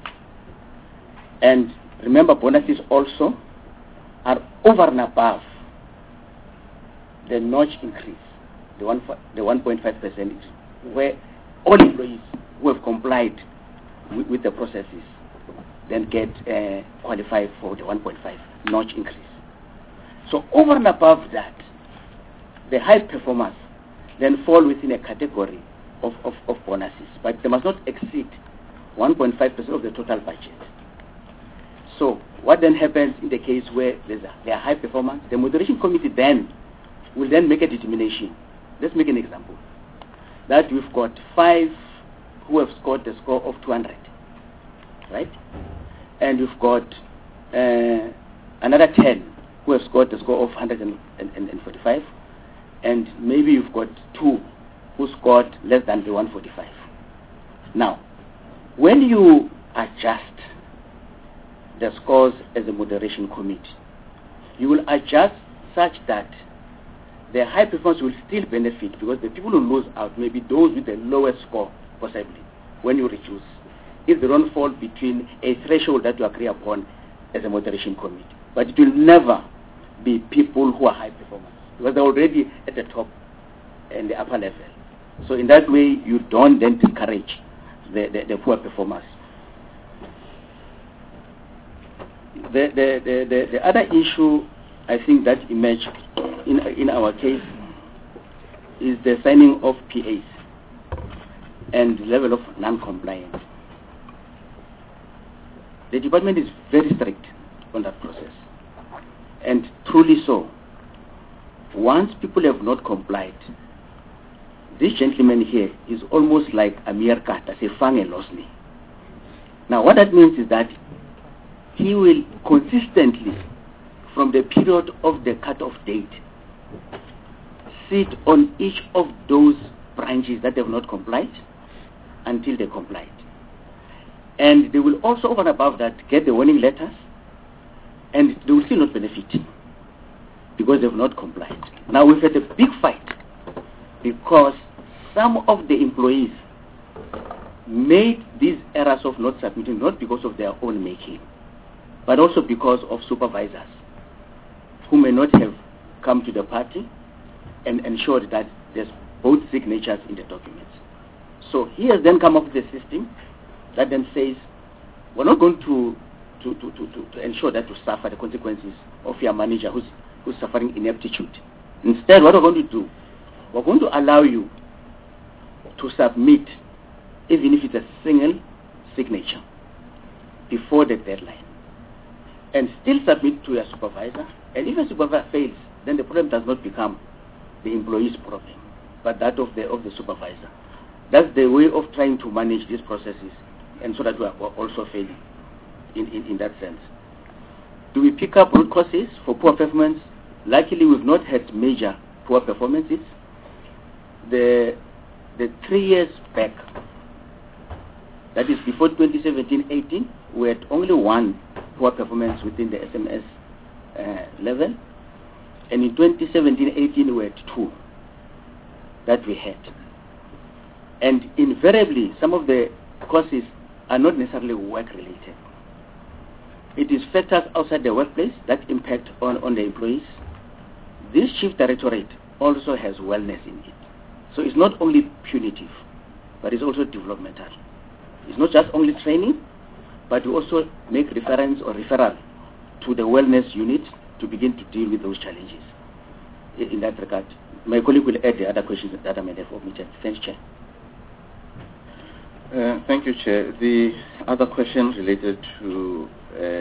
And remember, bonuses also are over and above the notch increase, the 1.5%, where all employees who have complied with the processes then get qualified for the 1.5 notch increase. So over and above that, the high performers then fall within a category of bonuses, but they must not exceed 1.5% of the total budget. So what then happens in the case where there are high performance? The moderation committee then will then make a determination. Let's make an example. That we've got 5 who have scored the score of 200, right? And we've got another 10 who have scored the score of 145, and maybe you've got 2 who scored less than the 145. Now, when you adjust the scores as a moderation committee, you will adjust such that the high performers will still benefit, because the people who lose out may be those with the lowest score possibly when you reduce, if they don't fall between a threshold that you agree upon as a moderation committee. But it will never be people who are high performers, because they're already at the top and the upper level. So in that way, you don't then discourage the poor performers. The other issue I think that emerged in our case is the signing of PAs and the level of non-compliance. The department is very strict on that process. And truly so. Once people have not complied, this gentleman here is almost like a meerkat, as a fang and losny. Now what that means is that he will consistently, from the period of the cut-off date, sit on each of those branches that have not complied until they complied. And they will also, over and above that, get the warning letters, and they will still not benefit because they have not complied. Now we've had a big fight because some of the employees made these errors of not submitting not because of their own making, but also because of supervisors who may not have come to the party and ensured that there's both signatures in the documents. So he has then come up with a system that then says, we're not going to ensure that you suffer the consequences of your manager who's suffering ineptitude. Instead, what we're going to do, we're going to allow you to submit, even if it's a single signature, before the deadline, and still submit to your supervisor. And if a supervisor fails, then the problem does not become the employee's problem, but that of the supervisor. That's the way of trying to manage these processes, and so that we are also failing in that sense. Do we pick up root causes for poor performance? Luckily, we've not had major poor performances. The 3 years back, that is before 2017-18, we had only one poor performance within the SMS level, and in 2017-18 we had two that we had. And invariably, some of the causes are not necessarily work-related. It is factors outside the workplace that impact on the employees. This chief directorate also has wellness in it. So it's not only punitive, but it's also developmental. It's not just only training, but we also make reference or referral to the wellness unit to begin to deal with those challenges. In that regard, my colleague will add the other questions that I may have omitted. Thanks, Chair. Thank you, Chair. The other question related to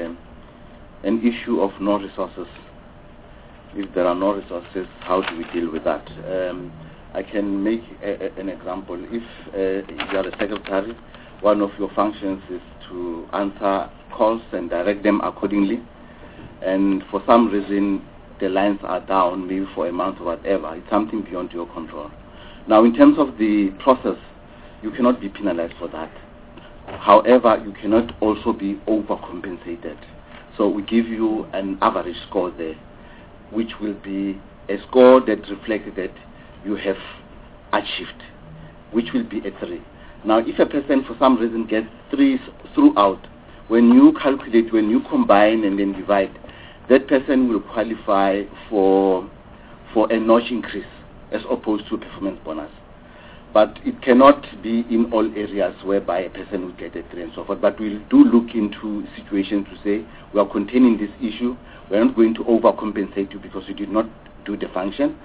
an issue of no resources. If there are no resources, how do we deal with that? I can make an example. If you are a secretary, one of your functions is to answer calls and direct them accordingly, and for some reason the lines are down, maybe for a month or whatever, it's something beyond your control. Now, in terms of the process, you cannot be penalized for that. However, you cannot also be overcompensated. So we give you an average score there, which will be a score that reflects that you have achieved, which will be a 3. Now, if a person for some reason gets 3s throughout, when you calculate, when you combine and then divide, that person will qualify for a notch increase as opposed to a performance bonus. But it cannot be in all areas whereby a person will get a 3 and so forth. But we do look into situations to say we are containing this issue. We are not going to overcompensate you because you did not do the function,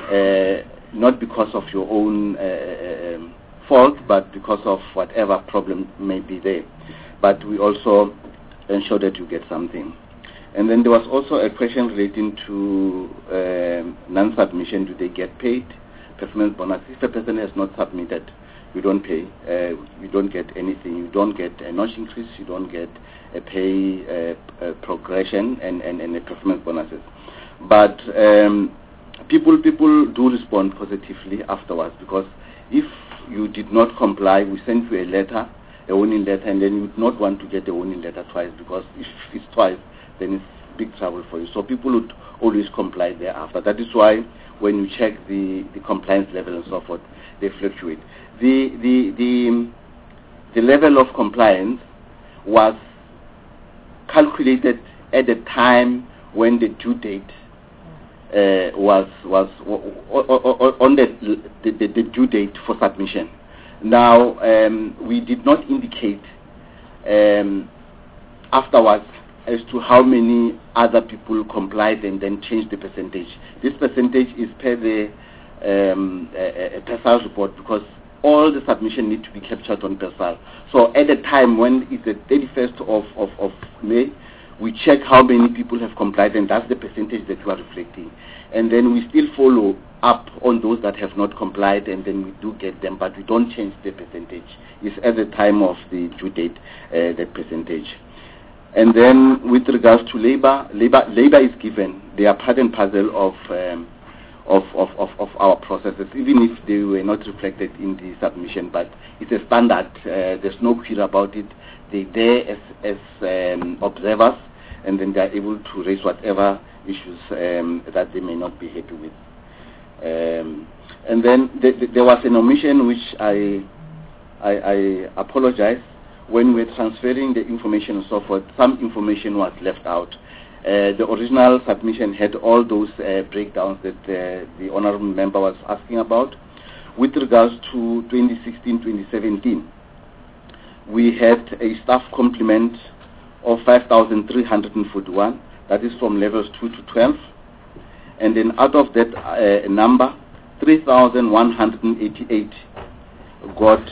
not because of your own fault, but because of whatever problem may be there. But we also ensure that you get something. And then there was also a question relating to non-submission. Do they get paid? Performance bonus. If a person has not submitted, you don't pay. You don't get anything. You don't get a notch increase. You don't get a pay progression and a performance bonuses. But people do respond positively afterwards, because if you did not comply, we send you a warning letter, and then you would not want to get a warning letter twice, because if it's twice, then it's big trouble for you. So people would always comply thereafter. That is why when you check the compliance level and so forth, they fluctuate. The level of compliance was calculated at the time when the due date was on the due date for submission. Now, we did not indicate afterwards as to how many other people complied and then changed the percentage. This percentage is per the PESA's report, because all the submission need to be captured on PERSAL. So at the time when it's the 31st of May, we check how many people have complied, and that's the percentage that we are reflecting. And then we still follow up on those that have not complied, and then we do get them, but we don't change the percentage. It's at the time of the due date, that percentage. And then with regards to labor is given. They are part and parcel of our processes, even if they were not reflected in the submission. But it's a standard. There's no query about it. They're there as observers, and then they're able to raise whatever issues that they may not be happy with. And then there was an omission which I apologize. When we're transferring the information and so forth, some information was left out. The original submission had all those breakdowns that the honorable member was asking about. With regards to 2016-2017, we had a staff complement of 5,341. That is from levels 2 to 12. And then out of that number, 3,188 got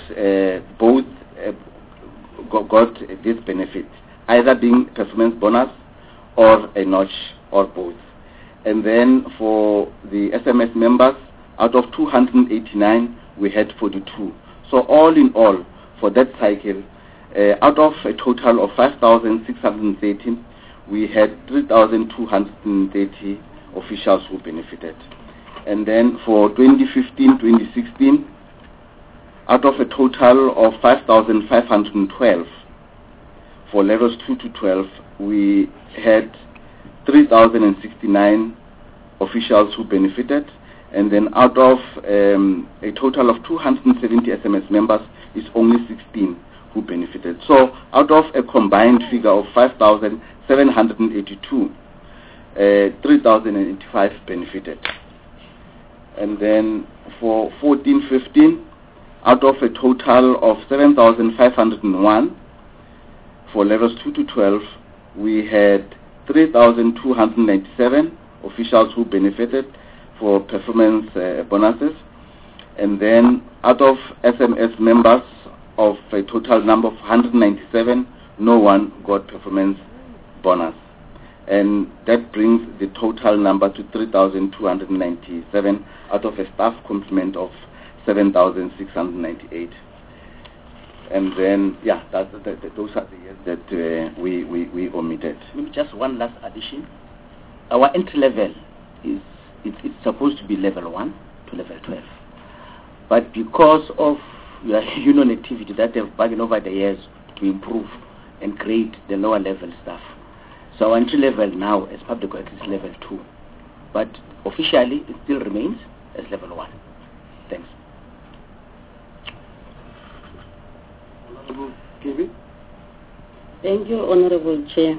got this benefit, either being performance bonus or a notch or both. And then for the SMS members, out of 289, we had 42. So all in all, for that cycle, out of a total of 5,613, we had 3,230 officials who benefited. And then for 2015-2016, out of a total of 5,512, for levels 2 to 12, we had 3,069 officials who benefited, and then out of a total of 270 SMS members, is only 16 who benefited. So out of a combined figure of 5,782, 3,085 benefited. And then for 14-15, out of a total of 7,501, for levels 2 to 12, we had 3,297 officials who benefited for performance bonuses. And then out of SMS members of a total number of 197, no one got performance bonus. And that brings the total number to 3,297 out of a staff complement of 7,698. And then, yeah, those are the years that we omitted. Maybe just one last addition. Our entry level it's supposed to be level 1 to level 12. But because of union activity that they've bargained over the years to improve and create the lower level staff. So our entry level now as public works is level 2. But officially it still remains as level 1. Thanks. Thank you, Honorable Chair.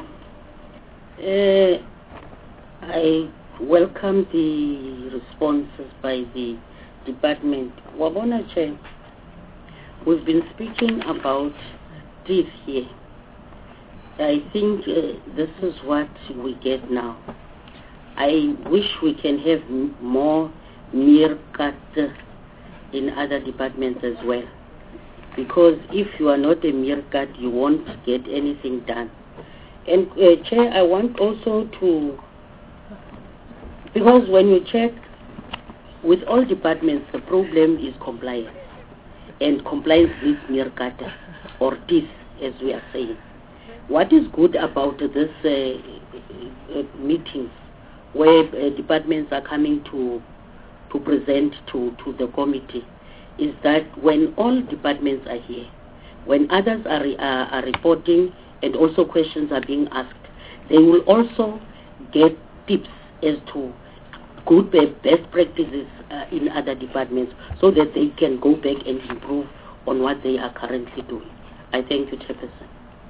I welcome the responses by the department. Wabona Chair, we've been speaking about this here. I think this is what we get now. I wish we can have more meerkat in other departments as well. Because if you are not a meerkat, you won't get anything done. And Chair, I want also to, because when you check with all departments, the problem is compliance. And compliance needs meerkat, or this, as we are saying. What is good about this meetings where departments are coming to present to the committee is that when all departments are here, when others are reporting and also questions are being asked, they will also get tips as to good best practices in other departments so that they can go back and improve on what they are currently doing. I thank you, Chairperson.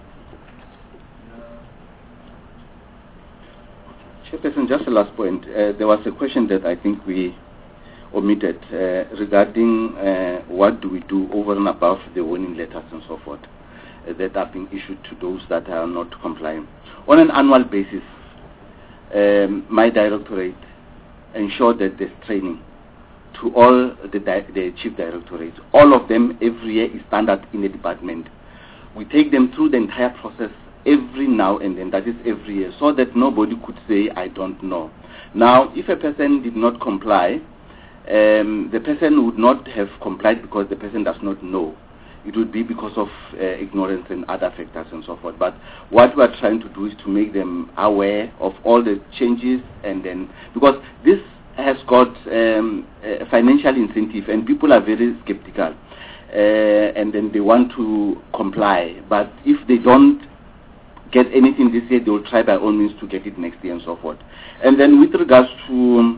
Chairperson, just the last point. There was a question that I think we omitted regarding what do we do over and above the warning letters and so forth that are being issued to those that are not compliant. On an annual basis, my directorate ensure that there's training to all the chief directorates. All of them every year is standard in the department. We take them through the entire process every now and then, that is every year, so that nobody could say, I don't know. Now, if a person did not comply, the person would not have complied because the person does not know. It would be because of ignorance and other factors and so forth. But what we are trying to do is to make them aware of all the changes, and then, because this has got a financial incentive and people are very skeptical, and then they want to comply. But if they don't get anything this year, they will try by all means to get it next year and so forth. And then with regards to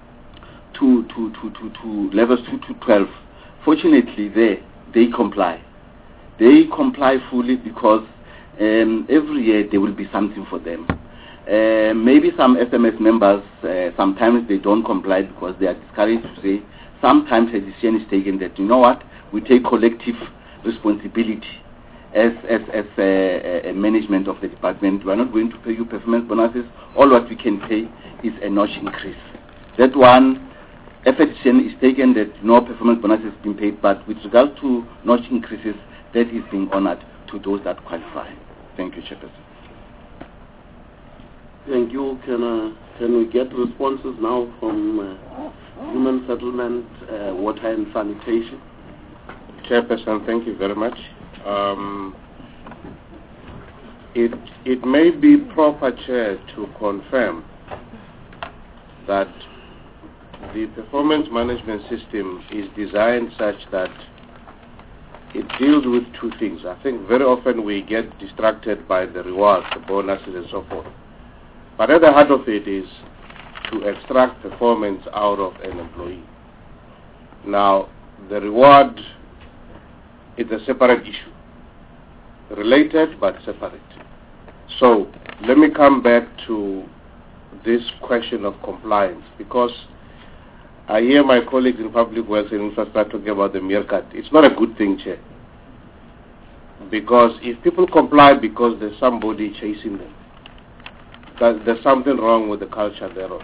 levels 2 to 12, fortunately they comply. They comply fully because every year there will be something for them. Maybe some SMS members, sometimes they don't comply because they are discouraged to say, sometimes a decision is taken that, you know what, we take collective responsibility as a management of the department. We are not going to pay you performance bonuses. All what we can pay is a notch increase. That one, if a decision is taken that no performance bonus is being paid, but with regard to notch increases, that is being honored to those that qualify. Thank you, Chairperson. Thank you. Can we get responses now from Human Settlement, Water and Sanitation? Chairperson, thank you very much. It may be proper, Chair, to confirm that the performance management system is designed such that it deals with two things. I think very often we get distracted by the rewards, the bonuses and so forth. But at the heart of it is to extract performance out of an employee. Now, the reward is a separate issue. Related but separate. So, let me come back to this question of compliance, because I hear my colleagues in public works and infrastructure talking about the meerkat. It's not a good thing, Chair. Because if people comply because there's somebody chasing them, there's something wrong with the culture thereof.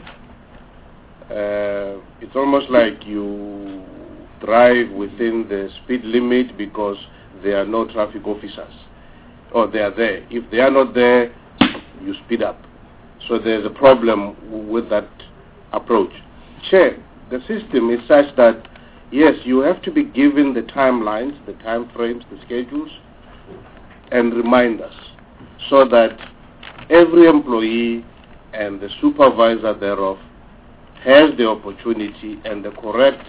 It's almost like you drive within the speed limit because there are no traffic officers, or they are there. If they are not there, you speed up. So there's a problem with that approach. Chair, the system is such that, yes, you have to be given the timelines, the time frames, the schedules, and reminders, so that every employee and the supervisor thereof has the opportunity and the correct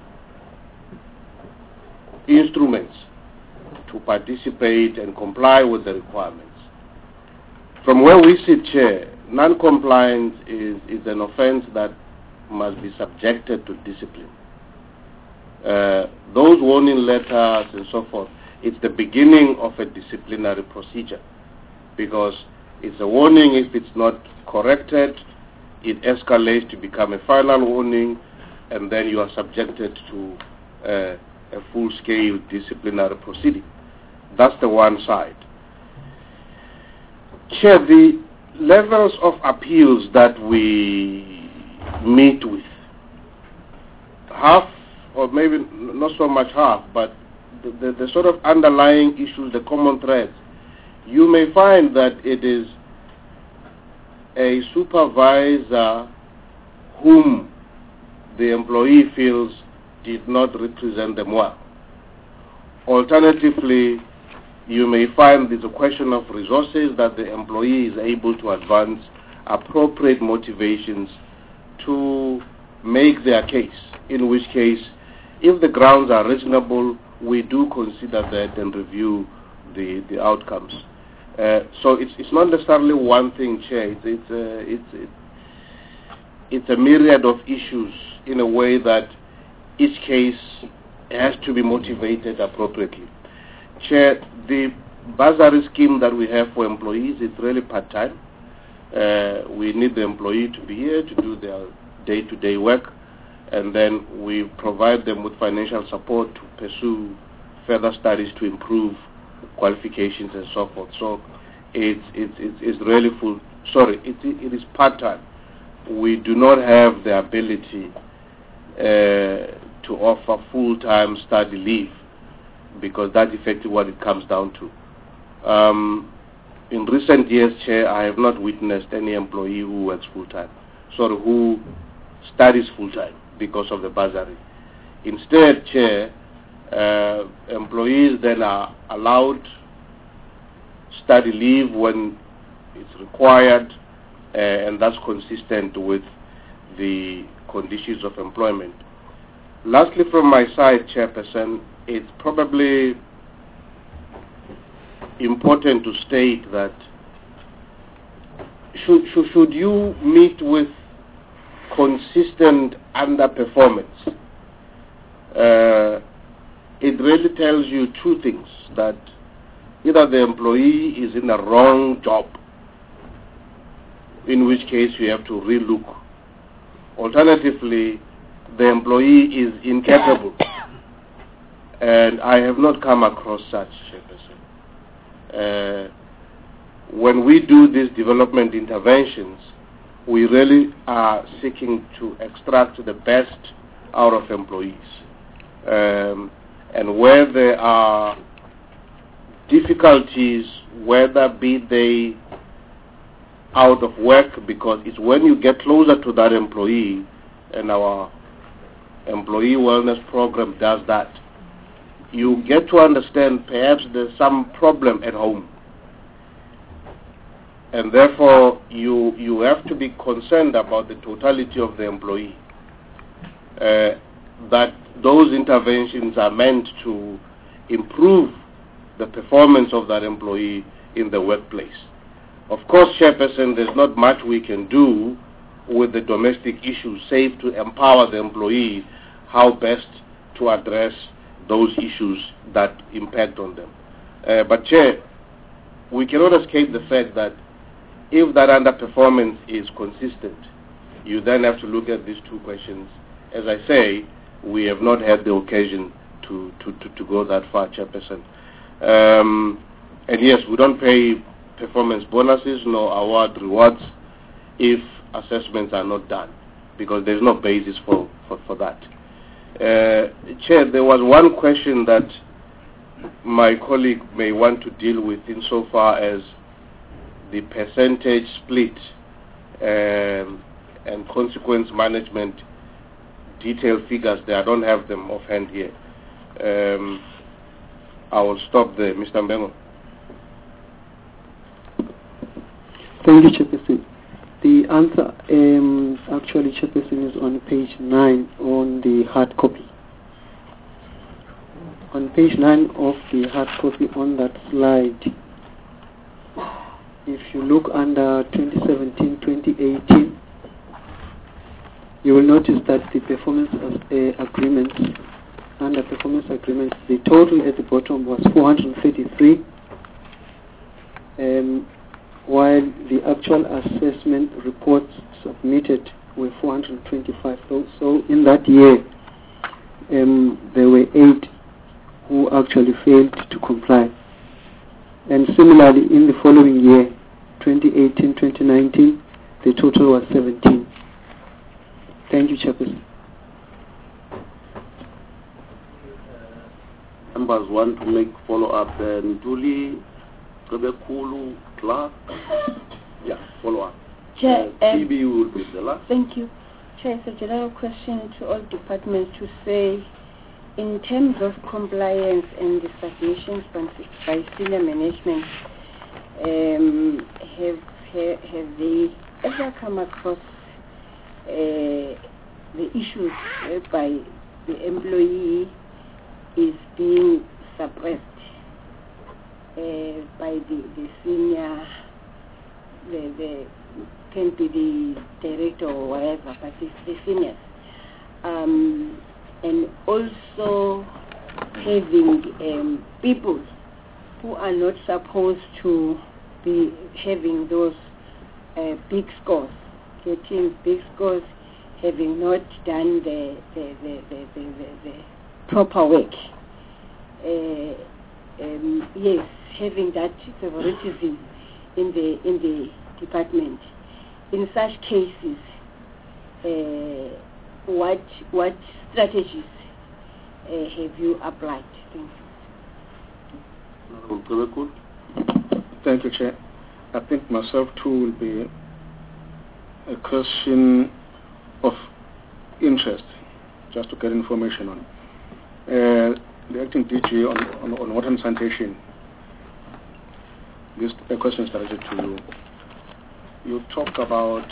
instruments to participate and comply with the requirements. From where we sit, Chair, non-compliance is an offense that must be subjected to discipline. Those warning letters and so forth, it's the beginning of a disciplinary procedure, because it's a warning. If it's not corrected, it escalates to become a final warning, and then you are subjected to a full-scale disciplinary proceeding. That's the one side. Chair, the levels of appeals that we meet with, half, or maybe not so much half, but the sort of underlying issues, the common threads, you may find that it is a supervisor whom the employee feels did not represent them well. Alternatively, you may find there's a question of resources, that the employee is able to advance appropriate motivations to make their case, in which case, if the grounds are reasonable, we do consider that and review the outcomes. So it's not necessarily one thing, Chair. It's a myriad of issues in a way that each case has to be motivated appropriately. Chair, the bursary scheme that we have for employees is really part-time. We need the employee to be here to do their day-to-day work, and then we provide them with financial support to pursue further studies to improve qualifications and so forth. So it's really full. Sorry, it is part-time. We do not have the ability to offer full-time study leave, because that's effectively what it comes down to. In recent years, Chair, I have not witnessed any employee who works full-time, who studies full-time because of the bursary. Instead, Chair, employees then are allowed study leave when it's required, and that's consistent with the conditions of employment. Lastly, from my side, Chairperson, it's probably important to state that should you meet with consistent underperformance, it really tells you two things: that either the employee is in the wrong job, in which case you have to relook. Alternatively, the employee is incapable. And I have not come across such, Chairperson. When we do these development interventions, we really are seeking to extract the best out of employees. And where there are difficulties, whether be they out of work, because it's when you get closer to that employee, and our employee wellness program does that, you get to understand perhaps there's some problem at home. And therefore, you have to be concerned about the totality of the employee. That those interventions are meant to improve the performance of that employee in the workplace. Of course, Chairperson, there's not much we can do with the domestic issues, save to empower the employee how best to address those issues that impact on them. But Chair, we cannot escape the fact that if that underperformance is consistent, you then have to look at these two questions. As I say, we have not had the occasion to go that far, Chairperson. And yes, we don't pay performance bonuses nor award rewards if assessments are not done, because there's no basis for that. Chair, there was one question that my colleague may want to deal with insofar as the percentage split and consequence management detailed figures there. I don't have them offhand here. I will stop there. Mr. Mbengo. Thank you, Chairperson. The answer, actually, Chairperson, is on page 9 on the hard copy. On page 9 of the hard copy on that slide, if you look under 2017-2018, you will notice that the performance agreements, under performance agreements, the total at the bottom was 433, while the actual assessment reports submitted were 425. So in that year, there were 8 who actually failed to comply. And similarly, in the following year, 2018-2019, the total was 17. Thank you, Chairperson. Members want to make follow-up. Ntuli, Kebekulu, Clark. Yeah, follow-up. Chair, TB will be the last. Thank you. Chair, it's a general question to all departments to say, in terms of compliance and the submissions by senior management, have they ever come across the issues whereby the employee is being suppressed by the senior, the can be the director or whatever, but it's the seniors. And also having people who are not supposed to be having those big scores, getting big scores, having not done the proper work. Yes, having that favoritism in the department. In such cases, what strategies have you applied? Thank you. Thank you, Chair. I think myself too will be a question of interest, just to get information on. The acting DG on water and sanitation. This question is directed to you. You talk about.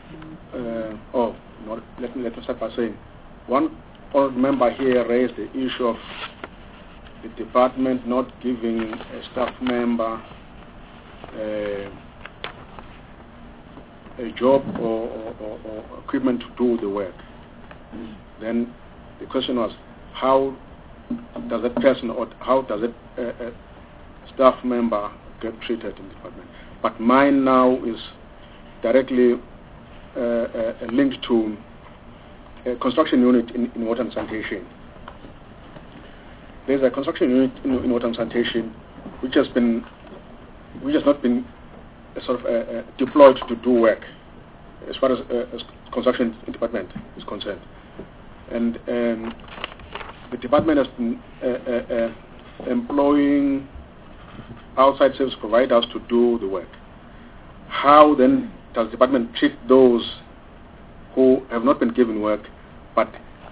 Let me start by saying, one board member here raised the issue of the department not giving a staff member a job or equipment to do the work. Then the question was, how does that person or how does a staff member get treated in the department? But mine now is directly linked to a construction unit in water and sanitation. There's a construction unit in water and sanitation which has not been sort of deployed to do work as far as construction department is concerned, and the department has been employing outside service providers to do the work. How then does the department treat those who have not been given work, but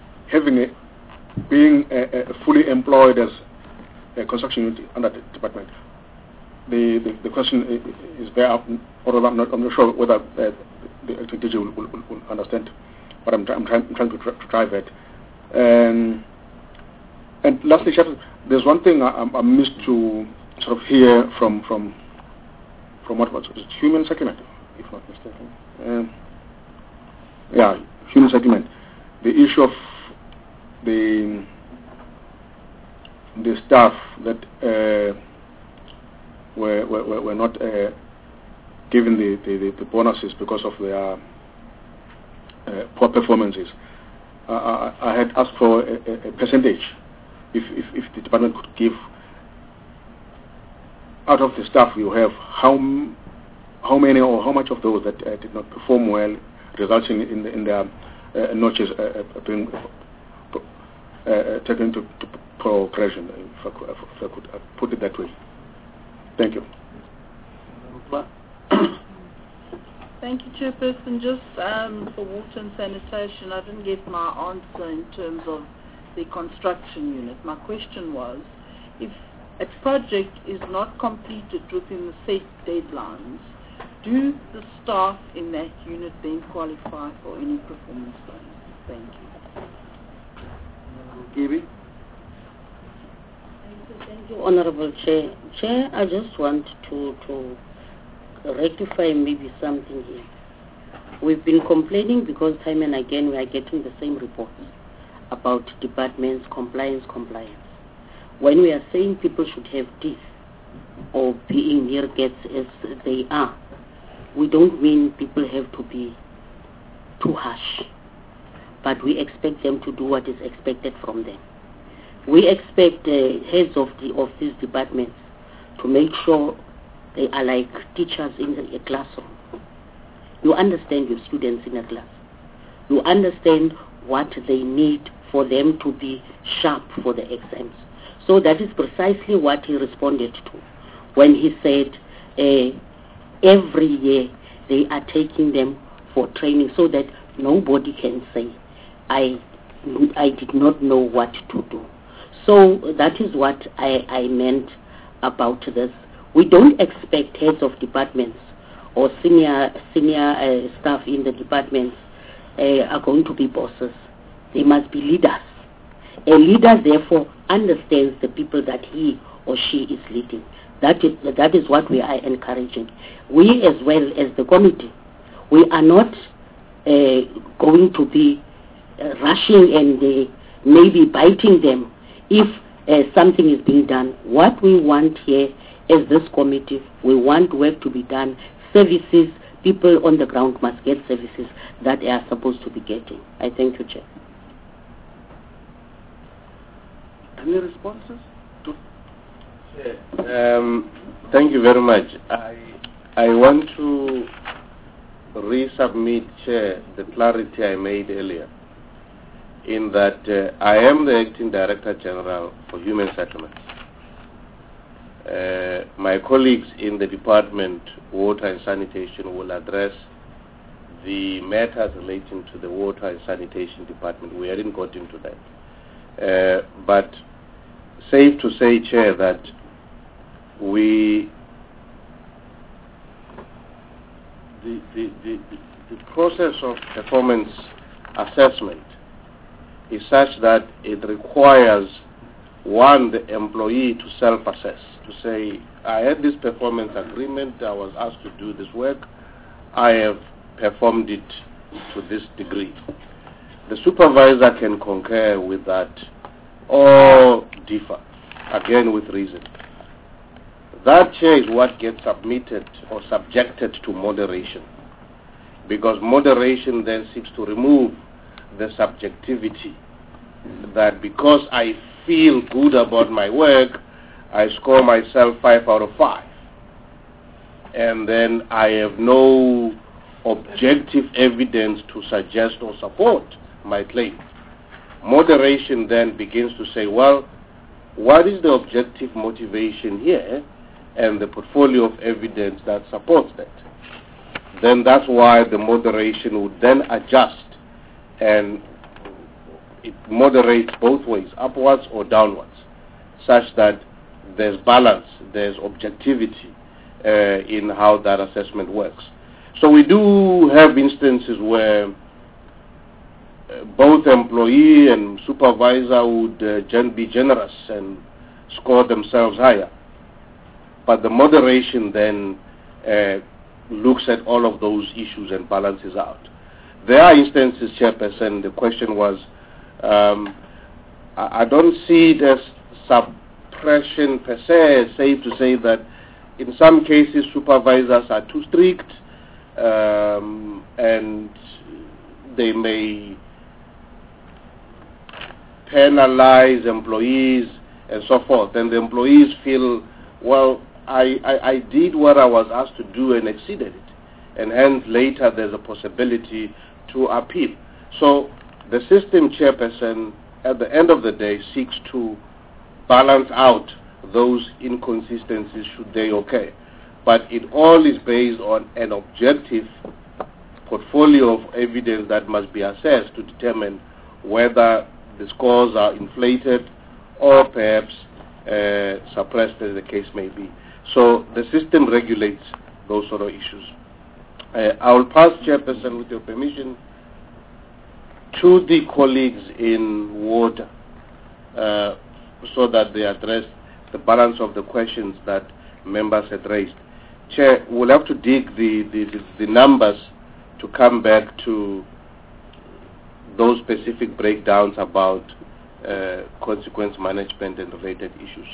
being fully employed as a construction unit under the department? The question is there, although I'm not sure whether the DG will understand, but I'm trying to drive it. And lastly, Chef, there's one thing I missed to sort of hear from what was it, human settlement, if not mistaken. Human settlement. The issue of the staff that were not given the bonuses because of their poor performances. I had asked for a percentage, if the department could give, out of the staff you have, how many or how much of those that did not perform well, resulting in their notches being taken to progression, if I could put it that way. Thank you. Thank you, Chairperson. Just for water and sanitation, I didn't get my answer in terms of the construction unit. My question was, if a project is not completed within the set deadlines, do the staff in that unit then qualify for any performance bonus? Thank you. Thank you, Honorable Chair. Chair, I just want to rectify maybe something here. We've been complaining because time and again we are getting the same reports about departments, compliance. When we are saying people should have teeth or being near gates as they are, we don't mean people have to be too harsh, but we expect them to do what is expected from them. We expect heads of these departments to make sure they are like teachers in a classroom. You understand your students in a class. You understand what they need for them to be sharp for the exams. So that is precisely what he responded to when he said every year they are taking them for training so that nobody can say, I did not know what to do. So that is what I meant about this. We don't expect heads of departments or senior staff in the departments are going to be bosses. They must be leaders. A leader, therefore, understands the people that he or she is leading. That is what we are encouraging. We, as well as the committee, we are not going to be rushing and maybe biting them if something is being done. What we want here as this committee, we want work to be done. Services, people on the ground must get services that they are supposed to be getting. I thank you, Chair. Any responses? Thank you very much. I want to resubmit, Chair, the clarity I made earlier. in that I am the Acting Director General for Human Settlements. My colleagues in the Department, Water and Sanitation, will address the matters relating to the Water and Sanitation Department. We hadn't got into that. But safe to say, Chair, that the process of performance assessment is such that it requires, one, the employee to self-assess, to say, I had this performance agreement, I was asked to do this work, I have performed it to this degree. The supervisor can concur with that or differ, again with reason. That, Chair, is what gets submitted or subjected to moderation, because moderation then seeks to remove the subjectivity that because I feel good about my work, I score myself 5 out of 5. And then I have no objective evidence to suggest or support my claim. Moderation then begins to say, well, what is the objective motivation here and the portfolio of evidence that supports that? Then that's why the moderation would then adjust, and it moderates both ways, upwards or downwards, such that there's balance, there's objectivity in how that assessment works. So we do have instances where both employee and supervisor would be generous and score themselves higher. But the moderation then looks at all of those issues and balances out. There are instances, Chairperson, the question was, I don't see it as suppression per se. It's safe to say that in some cases supervisors are too strict and they may penalize employees and so forth. And the employees feel, well, I did what I was asked to do and exceeded it. And hence later there's a possibility to appeal. So the system, Chairperson, at the end of the day seeks to balance out those inconsistencies should they occur. But it all is based on an objective portfolio of evidence that must be assessed to determine whether the scores are inflated or perhaps suppressed, as the case may be. So the system regulates those sort of issues. I will pass, Chairperson, with your permission, to the colleagues in water so that they address the balance of the questions that members had raised. Chair, we'll have to dig the numbers to come back to those specific breakdowns about consequence management and related issues.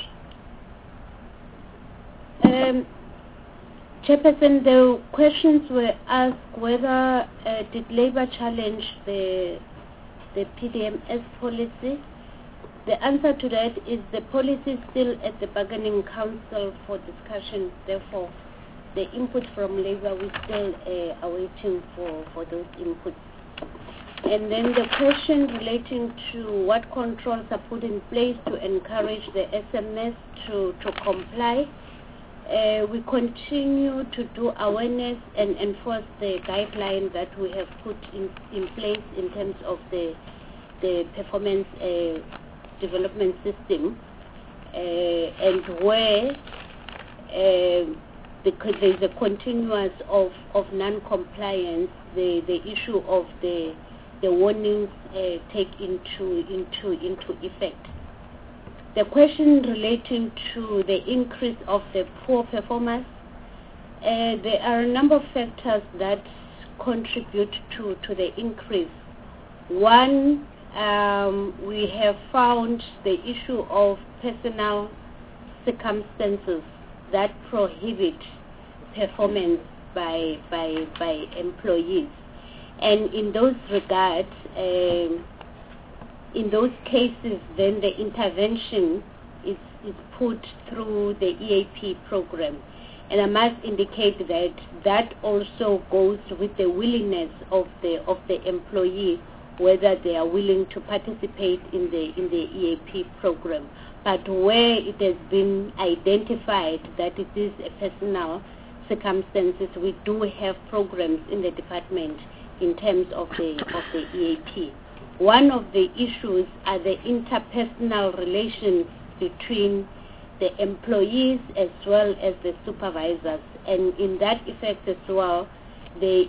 Chairperson, the questions were asked whether did Labour challenge the PDMS policy. The answer to that is the policy is still at the bargaining council for discussion. Therefore, the input from Labour, we're still awaiting for those inputs. And then the question relating to what controls are put in place to encourage the SMS to comply. We continue to do awareness and enforce the guidelines that we have put in place in terms of the performance development system, and where there's a continuous of non-compliance, the issue of the warnings take into effect. The question relating to the increase of the poor performance, there are a number of factors that contribute to the increase. One, we have found the issue of personal circumstances that prohibit performance by employees. And in those regards, in those cases, then the intervention is put through the EAP program. And I must indicate that that also goes with the willingness of the employee whether they are willing to participate in the EAP program. But where it has been identified that it is a personal circumstances, we do have programs in the department in terms of the EAP. One of the issues are the interpersonal relations between the employees as well as the supervisors, and in that effect as well, the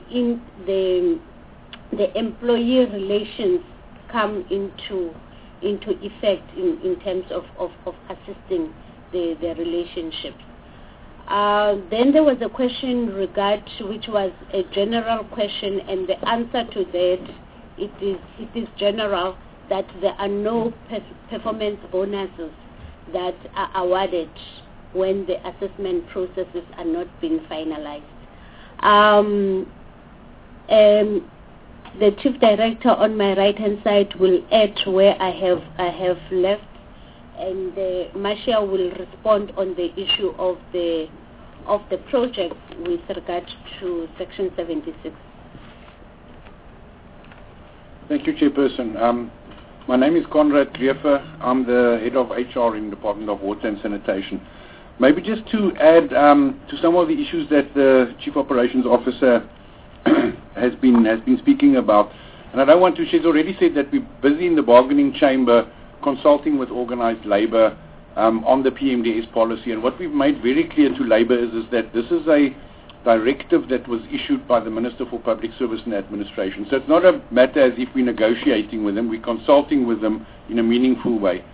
employee relations come into effect in terms of assisting the relationships. Then there was a question which was a general question, and the answer to that, it is general, that there are no performance bonuses that are awarded when the assessment processes are not being finalized. The Chief Director on my right-hand side will add where I have left, and Marcia will respond on the issue of the project with regard to Section 76. Thank you, Chairperson. My name is Conrad Griefer. I'm the head of HR in the Department of Water and Sanitation. Maybe just to add to some of the issues that the Chief Operations Officer has been speaking about, and I don't want to. She's already said that we're busy in the bargaining chamber consulting with organized labour on the PMDS policy, and what we've made very clear to labour is that this is a directive that was issued by the Minister for Public Service and Administration. So it's not a matter as if we're negotiating with them, we're consulting with them in a meaningful way.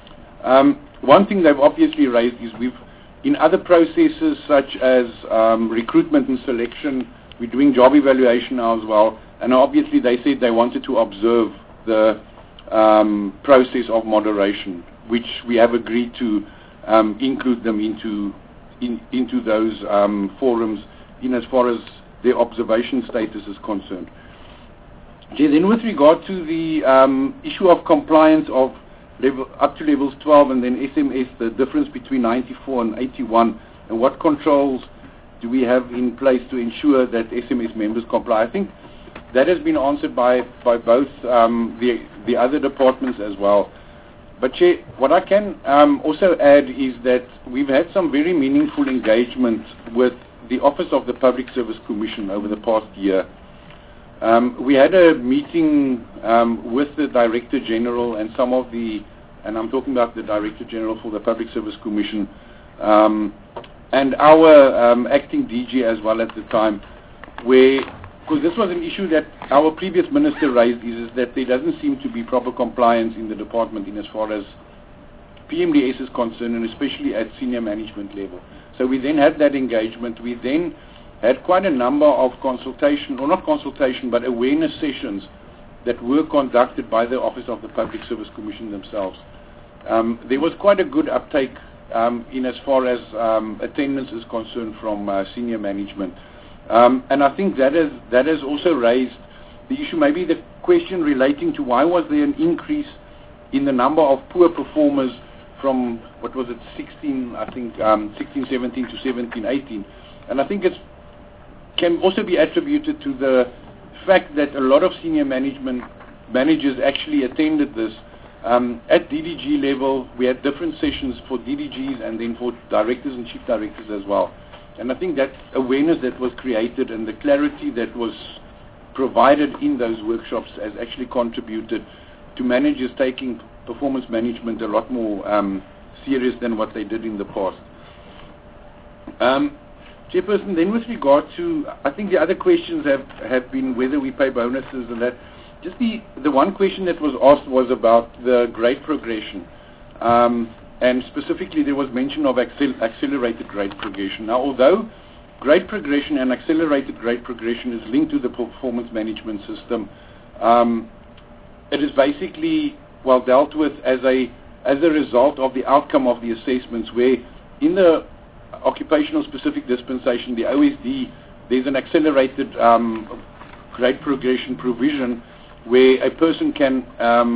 One thing they've obviously raised is in other processes such as recruitment and selection, we're doing job evaluation now as well, and obviously they said they wanted to observe the process of moderation, which we have agreed to include them into those forums in as far as their observation status is concerned. Then with regard to the issue of compliance of up to levels 12 and then SMS, the difference between 94 and 81, and what controls do we have in place to ensure that SMS members comply? I think that has been answered by both the other departments as well. But Chair, what I can also add is that we've had some very meaningful engagement with the Office of the Public Service Commission over the past year. We had a meeting with the Director General and and I'm talking about the Director General for the Public Service Commission, and our acting DG as well at the time, because this was an issue that our previous minister raised, is that there doesn't seem to be proper compliance in the department in as far as PMDS is concerned, and especially at senior management level. So we then had that engagement. We then had quite a number of but awareness sessions that were conducted by the Office of the Public Service Commission themselves. There was quite a good uptake in as far as attendance is concerned from senior management. And I think that has also raised the issue, maybe the question relating to why was there an increase in the number of poor performers from, 16, 17 to 17, 18. And I think it can also be attributed to the fact that a lot of senior managers actually attended this. At DDG level, we had different sessions for DDGs and then for directors and chief directors as well. And I think that awareness that was created and the clarity that was provided in those workshops has actually contributed to managers taking performance management a lot more serious than what they did in the past. Chairperson, then with regard to, I think the other questions have been whether we pay bonuses and that. Just the one question that was asked was about the grade progression. And specifically there was mention of accelerated grade progression. Now, although grade progression and accelerated grade progression is linked to the performance management system, it is basically dealt with as a result of the outcome of the assessments, where in the occupational specific dispensation, the OSD, there's an accelerated grade progression provision where a person can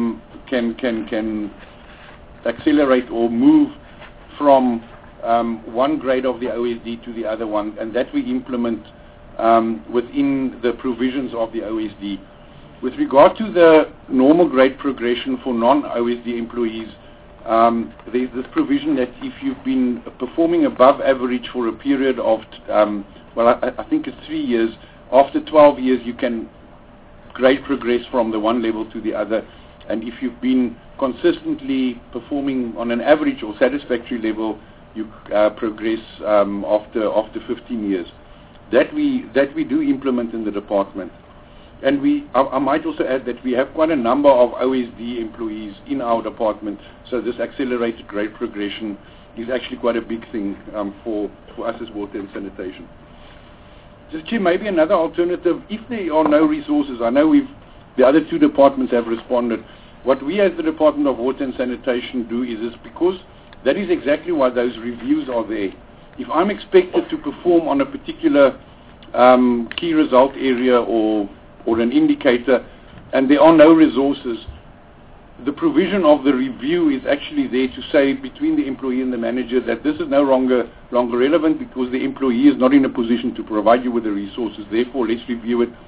accelerate or move from one grade of the OSD to the other one, and that we implement within the provisions of the OSD. With regard to the normal grade progression for non-OSD employees, there's this provision that if you've been performing above average for a period of, I think it's 3 years, after 12 years you can grade progress from the one level to the other. And if you've been consistently performing on an average or satisfactory level, you progress after 15 years. That we do implement in the department. And I might also add that we have quite a number of OSD employees in our department, so this accelerated grade progression is actually quite a big thing for us as water and sanitation. Just maybe another alternative, if there are no resources, I know the other two departments have responded. What we as the Department of Water and Sanitation do is because that is exactly why those reviews are there. If I'm expected to perform on a particular key result area or an indicator, and there are no resources, the provision of the review is actually there to say between the employee and the manager that this is no longer relevant because the employee is not in a position to provide you with the resources, therefore let's review it.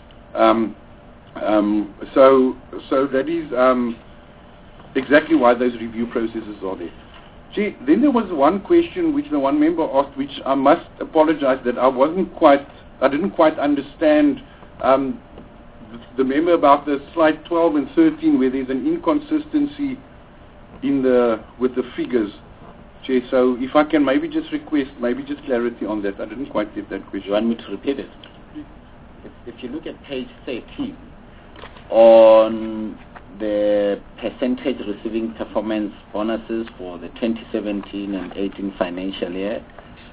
So that is exactly why those review processes are there. Then there was one question which the one member asked, which I must apologize that I didn't quite understand. The member about the slide 12 and 13 where there's an inconsistency with the figures. Chair, so if I can maybe just request clarity on that. I didn't quite get that question. You want me to repeat it? If you look at page 13 on the percentage receiving performance bonuses for the 2017 and 18 financial year,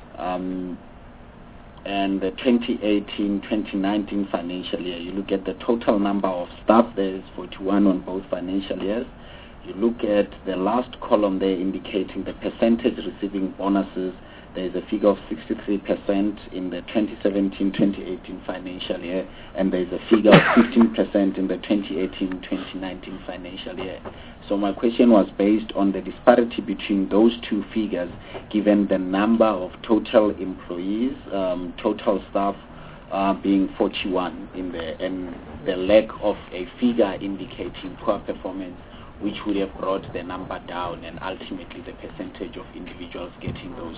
and the 2018-2019 financial year, you look at the total number of staff, there is 41 on both financial years. You look at the last column there indicating the percentage receiving bonuses, there is a figure of 63% in the 2017-2018 financial year, and there is a figure of 15% in the 2018-2019 financial year. So my question was based on the disparity between those two figures, given the number of total employees, total staff being 41 in there, and the lack of a figure indicating poor performance, which would have brought the number down and ultimately the percentage of individuals getting those.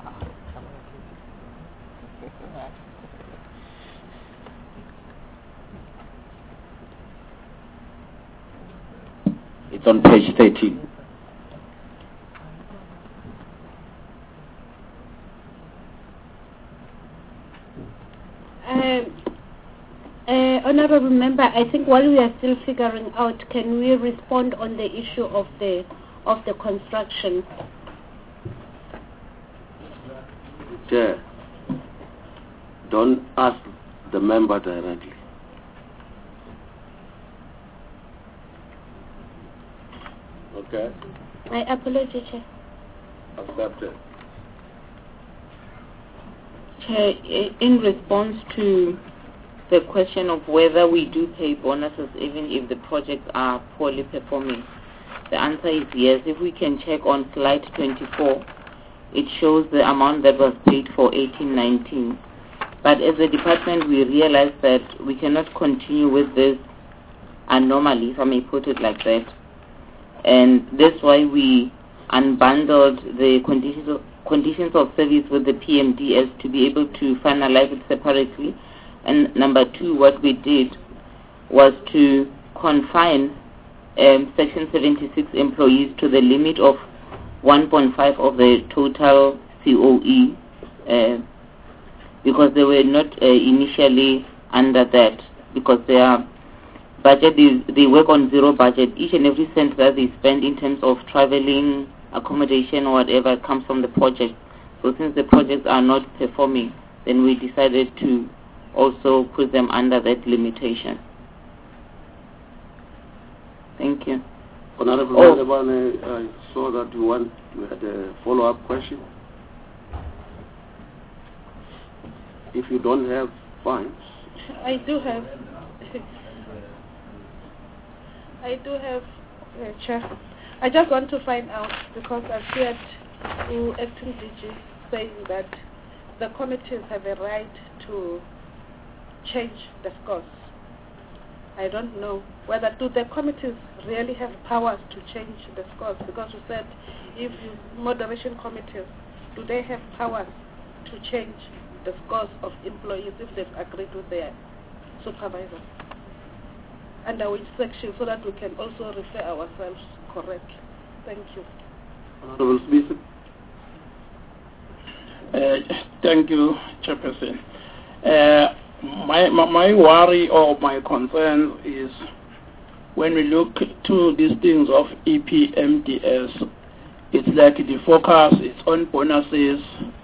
It's on page 13. Honorable Member, I think while we are still figuring out, can we respond on the issue of the construction? Chair, don't ask the member directly. Okay. I apologize, Chair. Accepted. Chair, in response to the question of whether we do pay bonuses even if the projects are poorly performing, the answer is yes. If we can check on slide 24, it shows the amount that was paid for 18-19. But as a department, we realized that we cannot continue with this anomaly, if I may put it like that. And that's why we unbundled the conditions of service with the PMDS to be able to finalize it separately. And number two, what we did was to confine Section 76 employees to the limit of 1.5 of the total COE because they were not initially under that, because their budget they work on zero budget. Each and every cent that they spend in terms of traveling, accommodation or whatever comes from the project. So since the projects are not performing, then we decided to also put them under that limitation. Thank you. Honorable I saw that you had a follow-up question. If you don't have, fine. I do have, Chair. I just want to find out, because I've heard acting DG saying that the committees have a right to change the scores. I don't know whether do the committees really have powers to change the scores, because you said if moderation committees, do they have powers to change the scores of employees if they've agreed with their supervisors? Under which section, so that we can also refer ourselves correctly? Thank you. Honorable Speaker. Thank you, Chairperson. My worry or my concern is when we look to these things of EPMDS, it's like the focus is on bonuses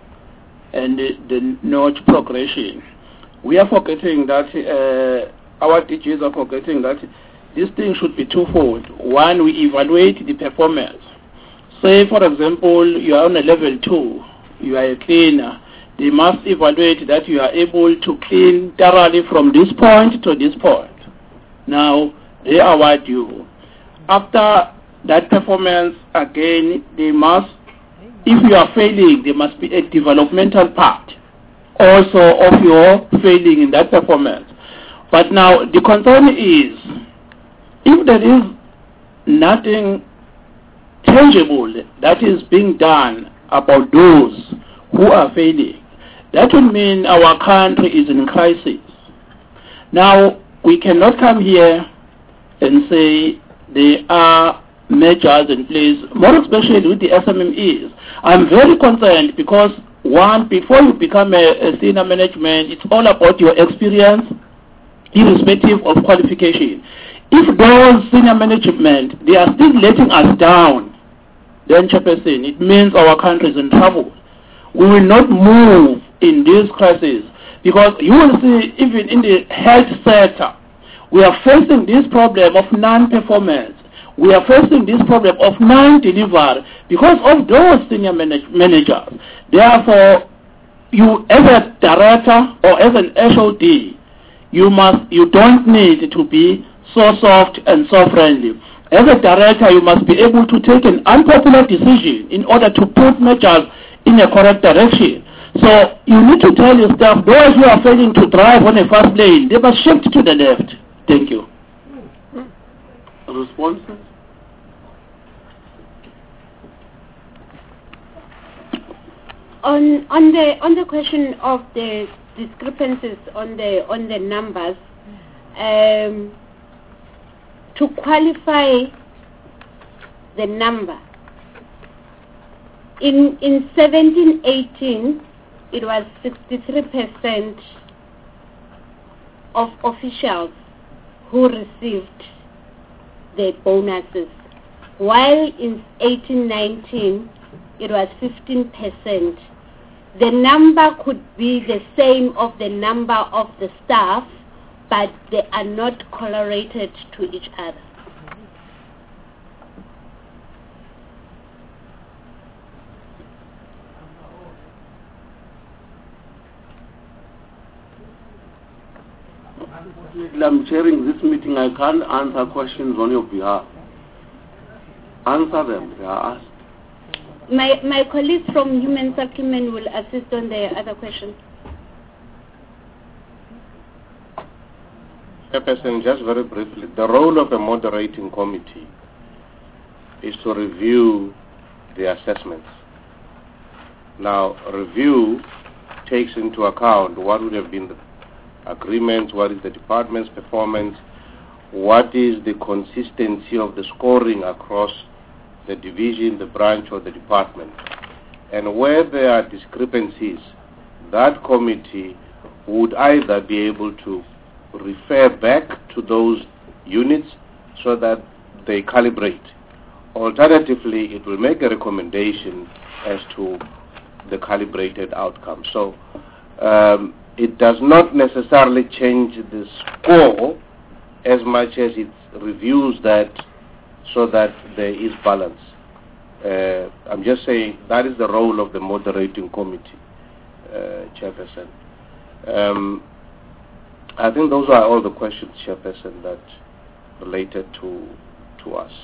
and the notch progression. We are forgetting that our teachers are forgetting that this thing should be twofold. One, we evaluate the performance. Say, for example, you are on a level 2, you are a cleaner. They must evaluate that you are able to clean thoroughly from this point to this point. Now, they award you. After that performance, again, they must, if you are failing, there must be a developmental part also of your failing in that performance. But now, the concern is, if there is nothing tangible that is being done about those who are failing, that would mean our country is in crisis. Now, we cannot come here and say there are measures in place, more especially with the SMMEs. I'm very concerned because, one, before you become a senior management, it's all about your experience, irrespective of qualification. If those senior management, they are still letting us down, then, Chairperson, it means our country is in trouble. We will not move in this crisis, because you will see even in the health sector, we are facing this problem of non-performance. We are facing this problem of non-delivery because of those senior managers. Therefore, you as a director or as an HOD, you don't need to be so soft and so friendly. As a director, you must be able to take an unpopular decision in order to put measures in a correct direction. So you need to tell your staff, those who are failing to drive on a fast lane, they must shift to the left. Thank you. Responses? On the question of the discrepancies on the numbers, to qualify the number, in 17-18 it was 63% of officials who received the bonuses, while in 18-19 it was 15%. The number could be the same of the number of the staff, but they are not correlated to each other. I'm chairing this meeting. I can't answer questions on your behalf. Answer them. They are asked. My colleagues from Human Settlement will assist on the other question. Chairperson, just very briefly, the role of a moderating committee is to review the assessments. Now, review takes into account what would have been the agreements, what is the department's performance, what is the consistency of the scoring across the division, the branch, or the department. And where there are discrepancies, that committee would either be able to refer back to those units so that they calibrate. Alternatively, it will make a recommendation as to the calibrated outcome. So it does not necessarily change the score as much as it reviews that so that there is balance. I'm just saying that is the role of the moderating committee, Chairperson. I think those are all the questions, Chairperson, that related to us.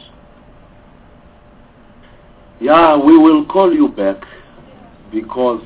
Yeah, we will call you back because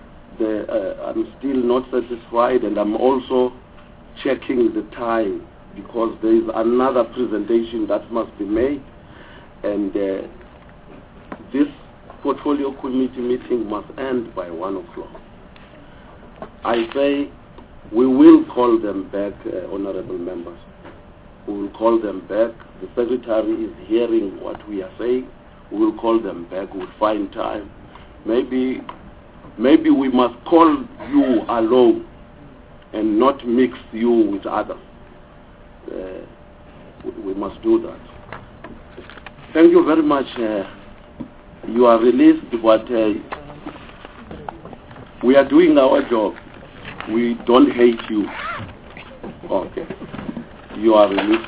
I'm still not satisfied, and I'm also checking the time because there is another presentation that must be made, and this portfolio committee meeting must end by 1 o'clock. I say we will call them back, honorable members. We will call them back. The secretary is hearing what we are saying. We will call them back. We'll find time. Maybe we must call you alone and not mix you with others. We must do that. Thank you very much. You are released, but we are doing our job. We don't hate you. Okay. You are released.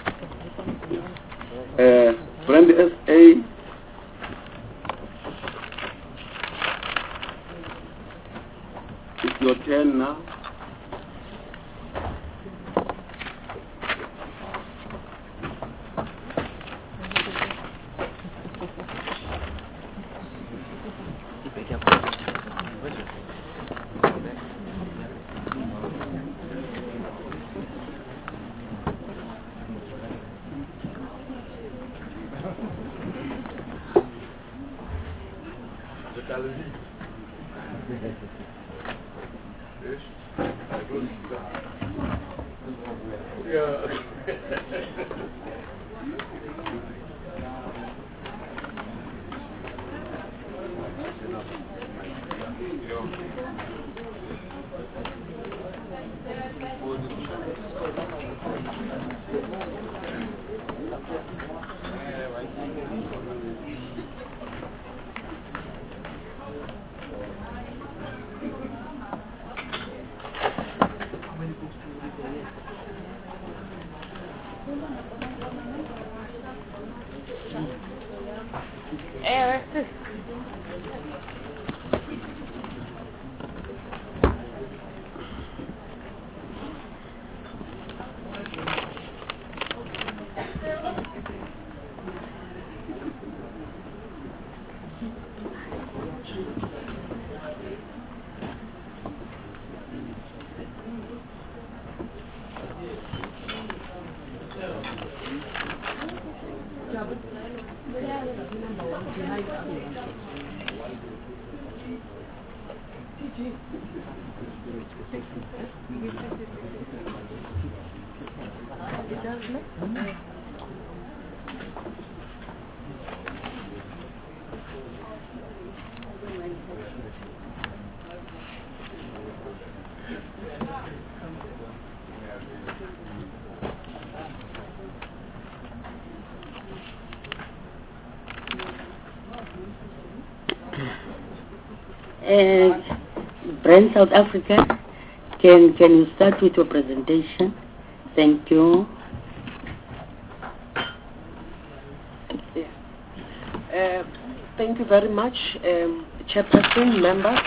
Friend SA, it's your turn now. Brand South Africa, can you start with your presentation? Thank you. Thank you very much, Chairperson, members.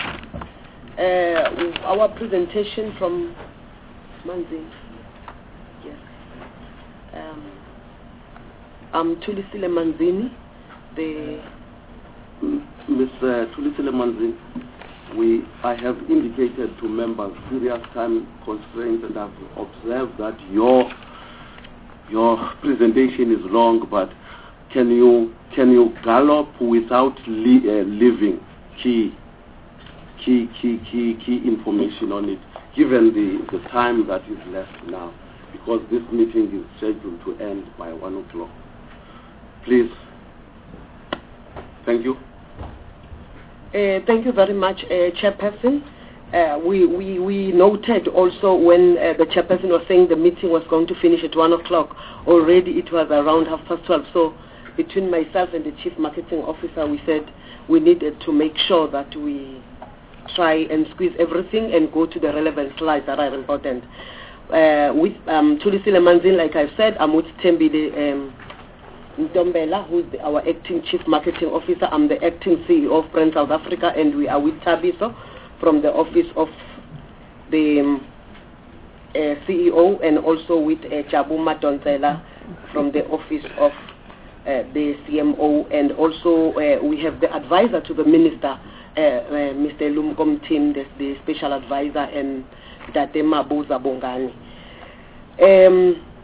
Our presentation from Manzini. Yes. I'm Thulisile Manzini, Ms. Thulisile Manzini, I have indicated to members serious time constraints, and I've observed that your presentation is long, but can you gallop without leaving key information on it, given the time that is left now, because this meeting is scheduled to end by 1 o'clock. Please. Thank you. Thank you very much, Chairperson. We noted also when the Chairperson was saying the meeting was going to finish at 1 o'clock, already it was around 12:30. So between myself and the Chief Marketing Officer, we said we needed to make sure that we try and squeeze everything and go to the relevant slides that are important. With Thulisile Manzini, like I said, I'm with Tembile Ntombela, who's our acting Chief Marketing Officer. I'm the acting CEO of Brand South Africa, and we are with Thabiso from the office of the CEO, and also with Jabu Madonsela from the office of the CMO, and also we have the advisor to the minister, Mr. Lumkom Tim, the special advisor, and Date Mabuza Bongani.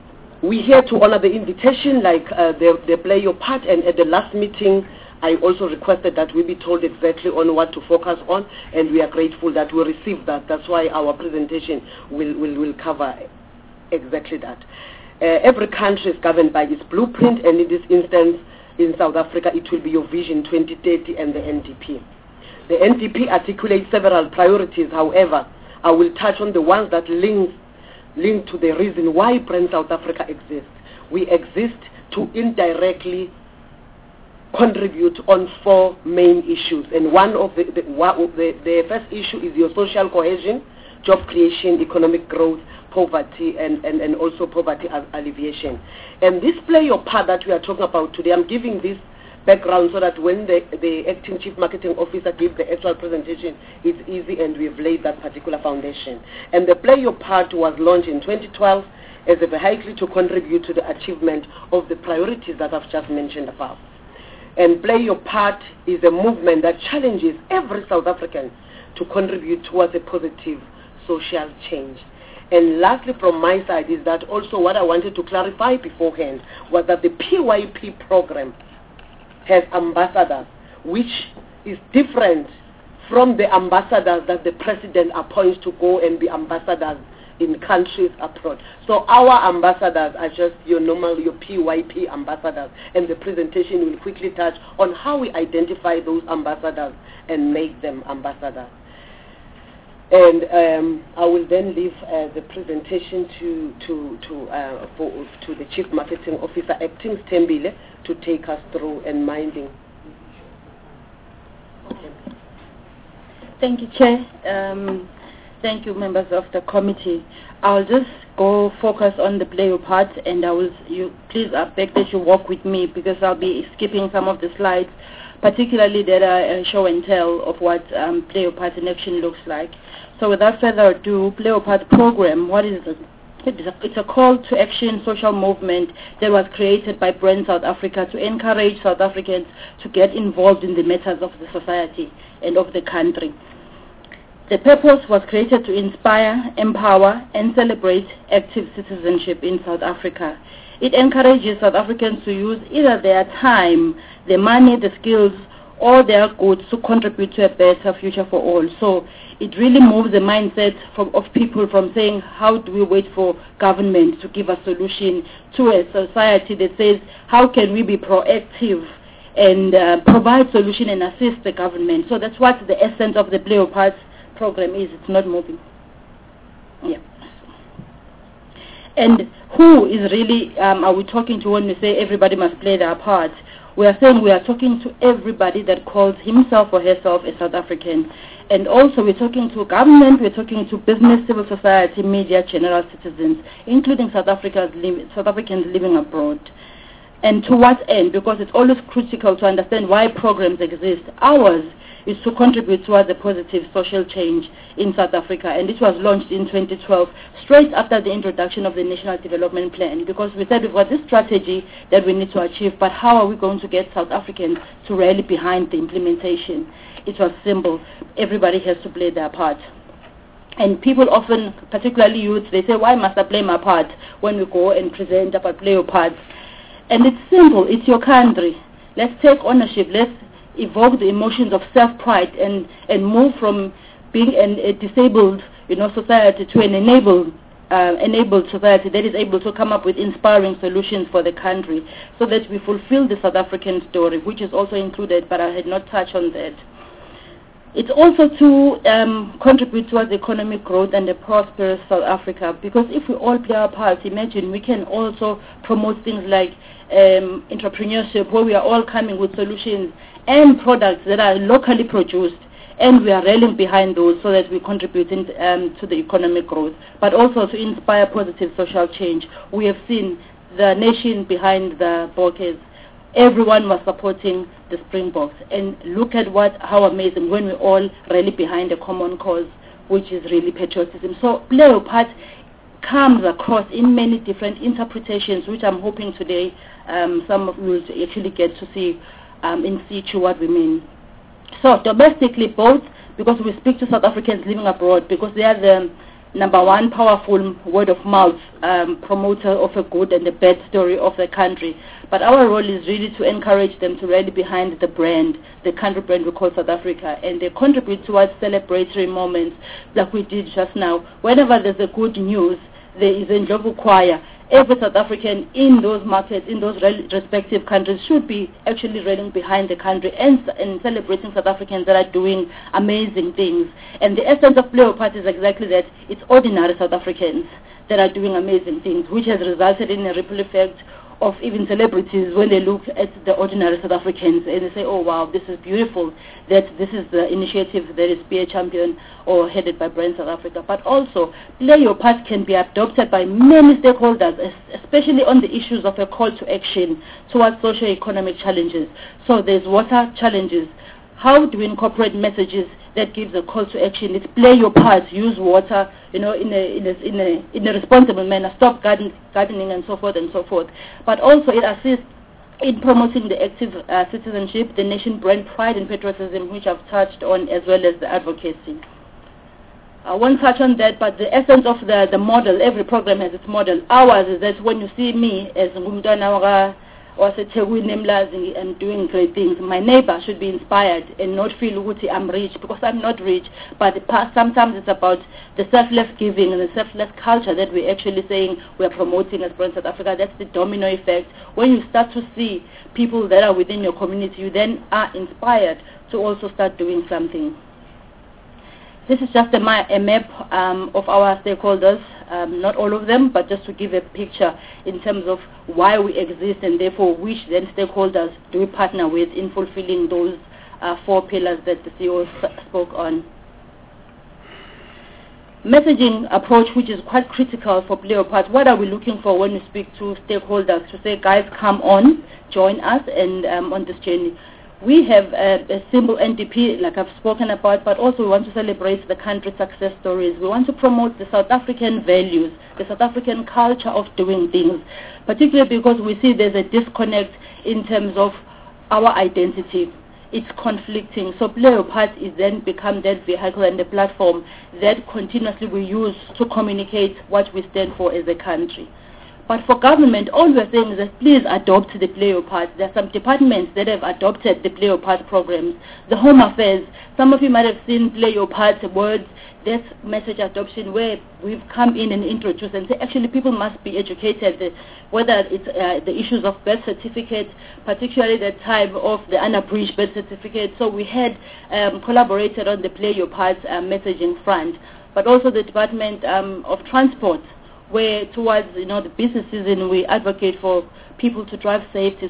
we're here to honor the invitation, like they play your part, and at the last meeting, I also requested that we be told exactly on what to focus on, and we are grateful that we received that. That's why our presentation will cover exactly that. Every country is governed by its blueprint, and in this instance, in South Africa, it will be your Vision 2030 and the NDP. The NDP articulates several priorities. However, I will touch on the ones that link to the reason why Brand South Africa exists. We exist to indirectly contribute on 4 main issues, and one of the first issue is your social cohesion, job creation, economic growth, poverty, and also poverty alleviation. And this play your part that we are talking about today, I'm giving this background so that when the acting chief marketing officer gives the actual presentation, it's easy, and we've laid that particular foundation. And the play your part was launched in 2012 as a vehicle to contribute to the achievement of the priorities that I've just mentioned above. And Play Your Part is a movement that challenges every South African to contribute towards a positive social change. And lastly, from my side, is that also what I wanted to clarify beforehand was that the PYP program has ambassadors, which is different from the ambassadors that the president appoints to go and be ambassadors in countries abroad. So our ambassadors are just your normal, your PYP ambassadors, and the presentation will quickly touch on how we identify those ambassadors and make them ambassadors. And I will then leave the presentation to the Chief Marketing Officer, Acting Stembile, to take us through and minding. Thank you, Chair. Thank you, members of the committee. I'll just go focus on the Play Your Part, and please I beg that you walk with me, because I'll be skipping some of the slides, particularly that are show and tell of what Play Your Part in action looks like. So without further ado, Play Your Part program, what is it? It's a call to action social movement that was created by Brand South Africa to encourage South Africans to get involved in the matters of the society and of the country. The purpose was created to inspire, empower, and celebrate active citizenship in South Africa. It encourages South Africans to use either their time, their money, the skills, or their goods to contribute to a better future for all. So it really moves the mindset of people from saying, how do we wait for government to give a solution, to a society that says, how can we be proactive and provide solution and assist the government. So that's what the essence of the Play Your Part program is. It's not moving. Yeah. And who is really are we talking to when we say everybody must play their part? We are saying we are talking to everybody that calls himself or herself a South African. And also we're talking to government, we're talking to business, civil society, media, general citizens, including South Africans living abroad. And to what end? Because it's always critical to understand why programs exist. Ours is to contribute towards a positive social change in South Africa, and it was launched in 2012, straight after the introduction of the National Development Plan, because we said we've got this strategy that we need to achieve, but how are we going to get South Africans to rally behind the implementation? It was simple. Everybody has to play their part. And people often, particularly youth, they say, why must I play my part when we go and present about Play Your Part? And it's simple. It's your country. Let's take ownership. Let's evoke the emotions of self-pride and move from being a disabled society to an enabled society that is able to come up with inspiring solutions for the country, so that we fulfill the South African story, which is also included, but I had not touched on that. It's also to contribute towards economic growth and a prosperous South Africa, because if we all play our part, imagine we can also promote things like entrepreneurship, where we are all coming with solutions and products that are locally produced, and we are rallying behind those so that we contribute to the economic growth, but also to inspire positive social change. We have seen the nation behind the Bokkers. Everyone was supporting the Springboks, and look at how amazing when we all rally behind a common cause, which is really patriotism. So Play Your Part comes across in many different interpretations, which I'm hoping today some of you will actually get to see in situ what we mean. So domestically, both because we speak to South Africans living abroad, because they are number one, powerful word of mouth promoter of a good and the bad story of the country. But our role is really to encourage them to rally behind the brand, the country brand we call South Africa, and they contribute towards celebratory moments like we did just now. Whenever there's a good news, there is a Ndlovu choir. Every South African in those markets, in those respective countries, should be actually rallying behind the country and celebrating South Africans that are doing amazing things. And the essence of Play Your Part is exactly that. It's ordinary South Africans that are doing amazing things, which has resulted in a ripple effect of even celebrities when they look at the ordinary South Africans and they say, oh wow, this is beautiful, that this is the initiative that is Be a Champion or headed by Brand South Africa. But also, Play Your Part can be adopted by many stakeholders, especially on the issues of a call to action towards socio-economic challenges. So there's water challenges. How do we incorporate messages that gives a call to action? It's play your part, use water, in a responsible manner, stop gardening and so forth and so forth. But also it assists in promoting the active citizenship, the nation brand pride and patriotism, which I've touched on, as well as the advocacy. I won't touch on that, but the essence of the model, every program has its model. Ours is that when you see me as Ngumntwana and doing great things, my neighbor should be inspired and not feel I'm rich, because I'm not rich. But sometimes it's about the selfless giving and the selfless culture that we're actually saying we're promoting as Brand South Africa. That's the domino effect. When you start to see people that are within your community, you then are inspired to also start doing something. This is just a map of our stakeholders, not all of them, but just to give a picture in terms of why we exist and therefore which then stakeholders do we partner with in fulfilling those 4 pillars that the CEO spoke on. Messaging approach, which is quite critical for Play Your Part. What are we looking for when we speak to stakeholders to say, guys, come on, join us and on this journey? We have a simple NDP, like I've spoken about, but also we want to celebrate the country's success stories. We want to promote the South African values, the South African culture of doing things, particularly because we see there's a disconnect in terms of our identity. It's conflicting. So Play Your Part is then become that vehicle and the platform that continuously we use to communicate what we stand for as a country. But for government, all we're saying is that please adopt the Play Your Part. There are some departments that have adopted the Play Your Part programs. The Home Affairs, some of you might have seen Play Your Part words, that's message adoption, where we've come in and introduced and say actually people must be educated, whether it's the issues of birth certificate, particularly the time of the unabridged birth certificate. So we had collaborated on the Play Your Part messaging front, but also the Department of Transport, where towards the business season we advocate for people to drive safely,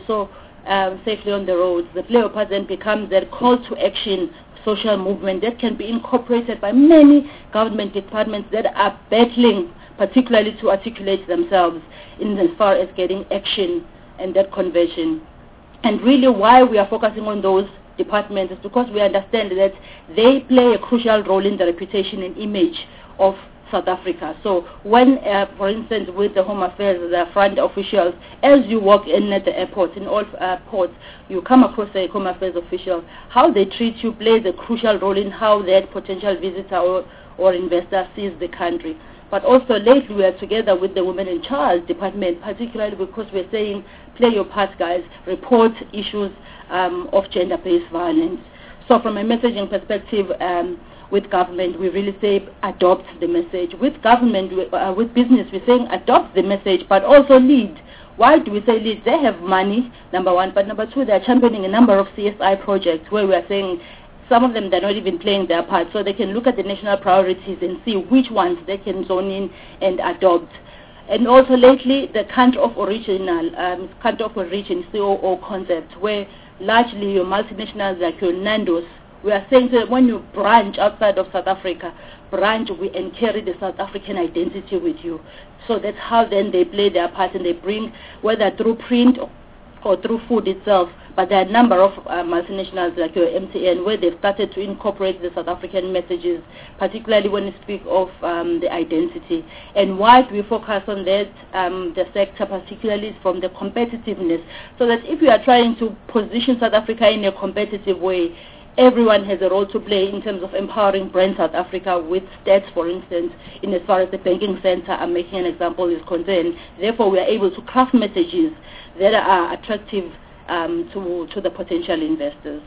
safely on the roads. The Play Your Part then becomes that call to action social movement that can be incorporated by many government departments that are battling particularly to articulate themselves in as far as getting action and that conversion. And really why we are focusing on those departments is because we understand that they play a crucial role in the reputation and image of South Africa. So when, for instance, with the Home Affairs, the front officials, as you walk in at the airport, in all ports, you come across a Home Affairs official, how they treat you plays a crucial role in how that potential visitor or investor sees the country. But also lately we are together with the Women and Child Department, particularly because we're saying, play your part, guys, report issues of gender-based violence. So from a messaging perspective, with government, we really say adopt the message. With government, with business, we're saying adopt the message, but also lead. Why do we say lead? They have money, number one, but number two, they're championing a number of CSI projects where we are saying some of them they're not even playing their part, so they can look at the national priorities and see which ones they can zone in and adopt. And also lately, the country of origin COO concept, where largely your multinationals like your Nando's, we are saying that when you branch outside of South Africa, and carry the South African identity with you. So that's how then they play their part and they bring, whether through print or through food itself, but there are a number of multinationals like your MTN where they've started to incorporate the South African messages, particularly when you speak of the identity. And why do we focus on that, the sector, particularly from the competitiveness, so that if you are trying to position South Africa in a competitive way, everyone has a role to play in terms of empowering Brand South Africa with stats, for instance, in as far as the banking center, I'm making an example, is concerned. Therefore, we are able to craft messages that are attractive to the potential investors.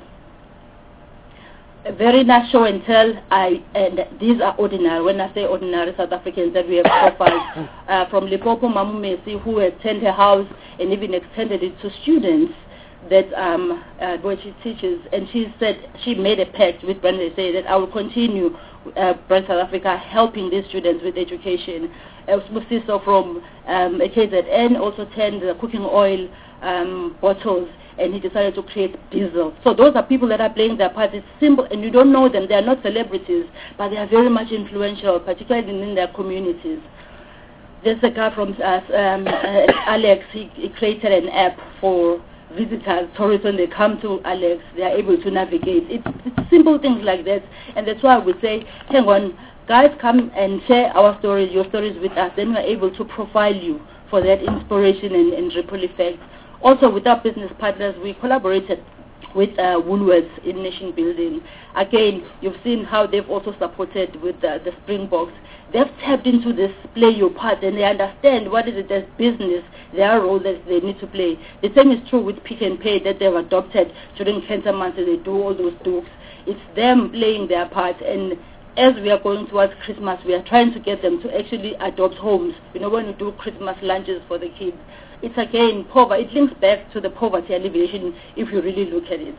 A very nice show and tell, and these are ordinary. When I say ordinary South Africans that we have profiled, from Limpopo Mamu Messi, who has turned her house and even extended it to students that where she teaches, and she said she made a pact with Brand SA that I will continue Brand South Africa helping these students with education. Musiso from KZN also turned the cooking oil bottles, and he decided to create diesel. So those are people that are playing their part. It's simple, and you don't know them. They are not celebrities, but they are very much influential, particularly in their communities. There's a guy from Alex. He created an app for visitors, tourists, when they come to Alex, they are able to navigate. It's simple things like that, and that's why we say, hang on, guys, come and share our stories, your stories with us, then we're able to profile you for that inspiration and ripple effect. Also, with our business partners, we collaborated with Woolworths in nation building. Again, you've seen how they've also supported with the Springboks. They've tapped into this play your part, and they understand what is it as business, their role that they need to play. The same is true with Pick and Pay that they've adopted during Cancer Month, and they do all those dukes. It's them playing their part, and as we are going towards Christmas, we are trying to get them to actually adopt homes. You know, when we do Christmas lunches for the kids, it's again poverty. It links back to the poverty alleviation if you really look at it.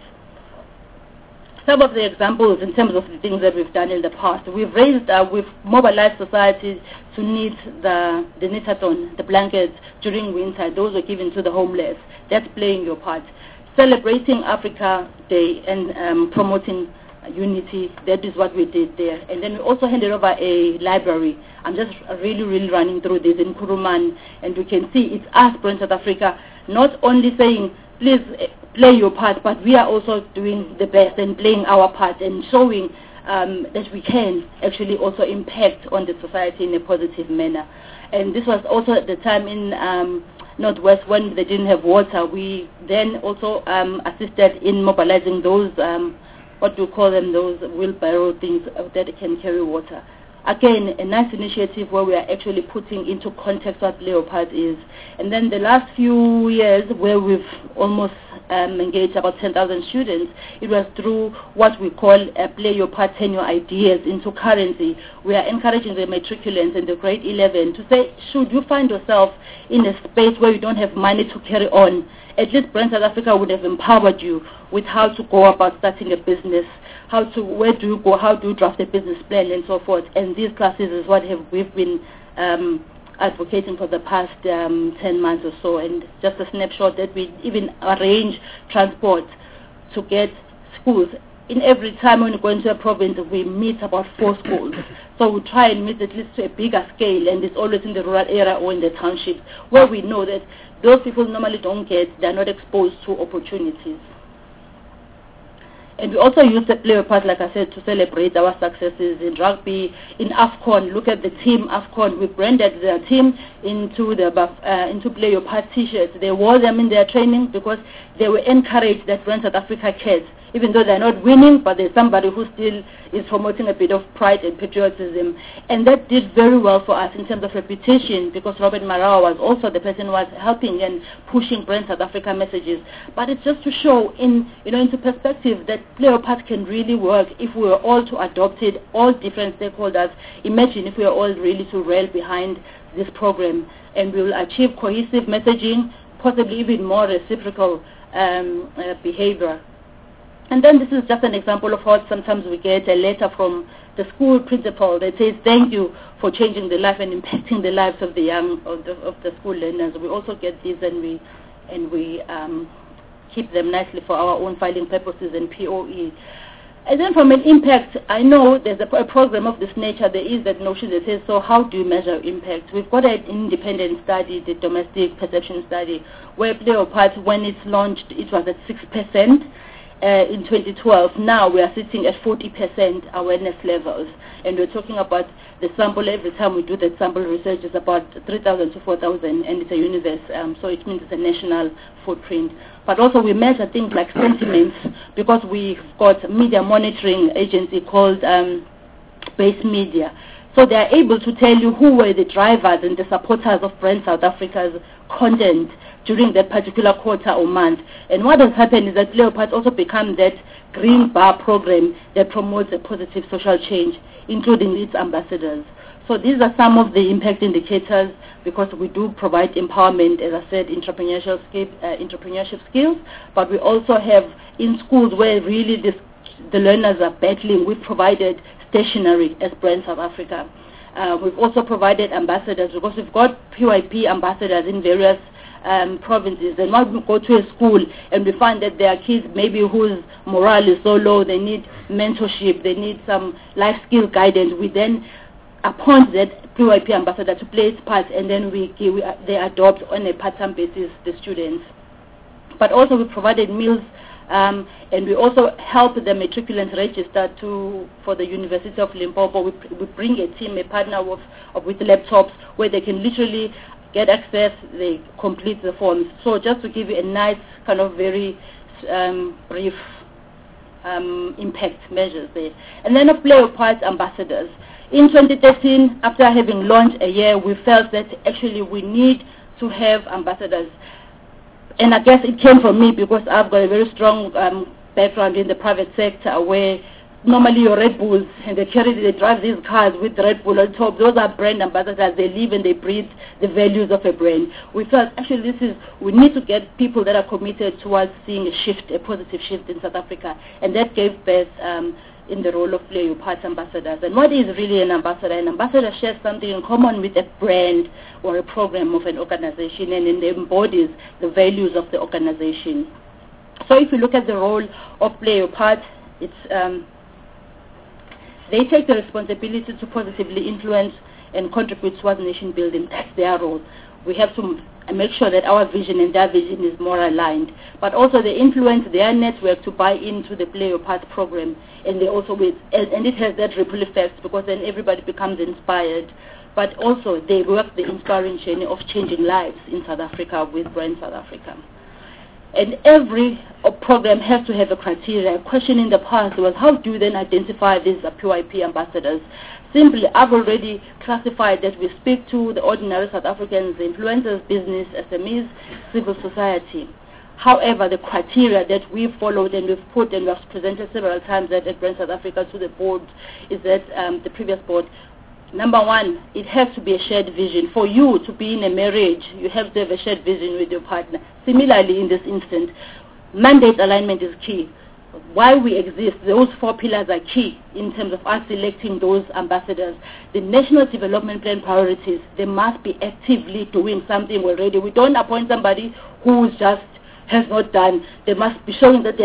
Some of the examples in terms of the things that we've done in the past, we've mobilized society to knit the knitathon, the blankets during winter. Those were given to the homeless. That's playing your part. Celebrating Africa Day and promoting unity, that is what we did there. And then we also handed over a library. I'm just really running through this in Kuruman, and you can see it's us, Brand South Africa, not only saying, please play your part, but we are also doing the best and playing our part and showing that we can actually also impact on the society in a positive manner. And this was also at the time in Northwest when they didn't have water. We then also assisted in mobilizing those what do you call them, those wheelbarrow things that can carry water. Again, a nice initiative where we are actually putting into context what Leopard is. And then the last few years where we've almost engaged about 10,000 students, it was through what we call Play Your Part, Turn Your Ideas into Currency. We are encouraging the matriculants in the grade 11 to say, should you find yourself in a space where you don't have money to carry on, at least Brand South Africa would have empowered you with how to go about starting a business, where do you go, how do you draft a business plan, and so forth. And these classes is what we've been advocating for the past 10 months or so. And just a snapshot that we even arrange transport to get schools. In every time when we go into a province, we meet about 4 schools. So we try and meet at least to a bigger scale, and it's always in the rural area or in the township, where we know that those people normally don't they're not exposed to opportunities. And we also use the Play Your Part, like I said, to celebrate our successes in rugby, in AFCON. Look at the team AFCON. We branded their team into Play Your Part t-shirts. They wore them in their training because they were encouraged that Brand South Africa cares. Even though they're not winning, but there's somebody who still is promoting a bit of pride and patriotism. And that did very well for us in terms of reputation, because Robert Marawa was also the person who was helping and pushing Brand South Africa messages. But it's just to show into perspective that Play Your Part can really work if we were all to adopt it, all different stakeholders. Imagine if we are all really to rail behind this program, and we will achieve cohesive messaging, possibly even more reciprocal behavior. And then this is just an example of how sometimes we get a letter from the school principal that says, thank you for changing the life and impacting the lives of the young, of the school learners. We also get these, and we keep them nicely for our own filing purposes and POE. And then from an impact, I know there's a program of this nature. There is that notion that says, so how do you measure impact? We've got an independent study, the domestic perception study, where Play Your Part, when it's launched, it was at 6%. in 2012. Now we are sitting at 40% awareness levels, and we're talking about the sample. Every time we do that sample research is about 3,000 to 4,000, and it's a universe, so it means it's a national footprint. But also we measure things like sentiments, because we've got a media monitoring agency called Base Media. So they are able to tell you who were the drivers and the supporters of Brand South Africa's content during that particular quarter or month. And what has happened is that Leopard also become that green bar program that promotes a positive social change, including its ambassadors. So these are some of the impact indicators, because we do provide empowerment, as I said, entrepreneurship skills, but we also have in schools where really the learners are battling, we've provided stationery as Brand South Africa. We've also provided ambassadors, because we've got PYP ambassadors in various provinces. And when we go to a school and we find that there are kids maybe whose morale is so low, they need mentorship, they need some life skill guidance, we then appoint that PYP ambassador to play its part, and then they adopt on a part-time basis the students. But also we provided meals, and we also help the matriculants register for the University of Limpopo. We bring a team, a partner with laptops, where they can literally get access, they complete the forms. So just to give you a nice kind of very brief impact measures there. And then of Leopard's ambassadors. In 2013, after having launched a year, we felt that actually we need to have ambassadors. And I guess it came from me, because I've got a very strong background in the private sector, where normally your Red Bulls, and they drive these cars with Red Bull on top. Those are brand ambassadors. They live and they breathe the values of a brand. We felt actually we need to get people that are committed towards seeing a shift, a positive shift in South Africa, and that gave birth in the role of Leopard ambassadors. And what is really an ambassador? An ambassador shares something in common with a brand or a program of an organization, and it embodies the values of the organization. So if you look at the role of Leopard, it's they take the responsibility to positively influence and contribute towards nation building. That's their role. We have to make sure that our vision and their vision is more aligned. But also they influence their network to buy into the Leopard program, and they also and it has that ripple effect, because then everybody becomes inspired. But also they work the inspiring journey of changing lives in South Africa with Brand South Africa. And every program has to have a criteria. A question in the past was, how do you then identify these PYP ambassadors? Simply, I've already classified that we speak to the ordinary South Africans, influencers, business, SMEs, civil society. However, the criteria that we followed and we've put and we've presented several times at Brand South Africa to the board is that the previous board, number one, it has to be a shared vision. For you to be in a marriage, you have to have a shared vision with your partner. Similarly, in this instance, mandate alignment is key. Why we exist, those 4 pillars are key in terms of us selecting those ambassadors. The National Development Plan priorities, they must be actively doing something already. We don't appoint somebody who just has not done. They must be showing that they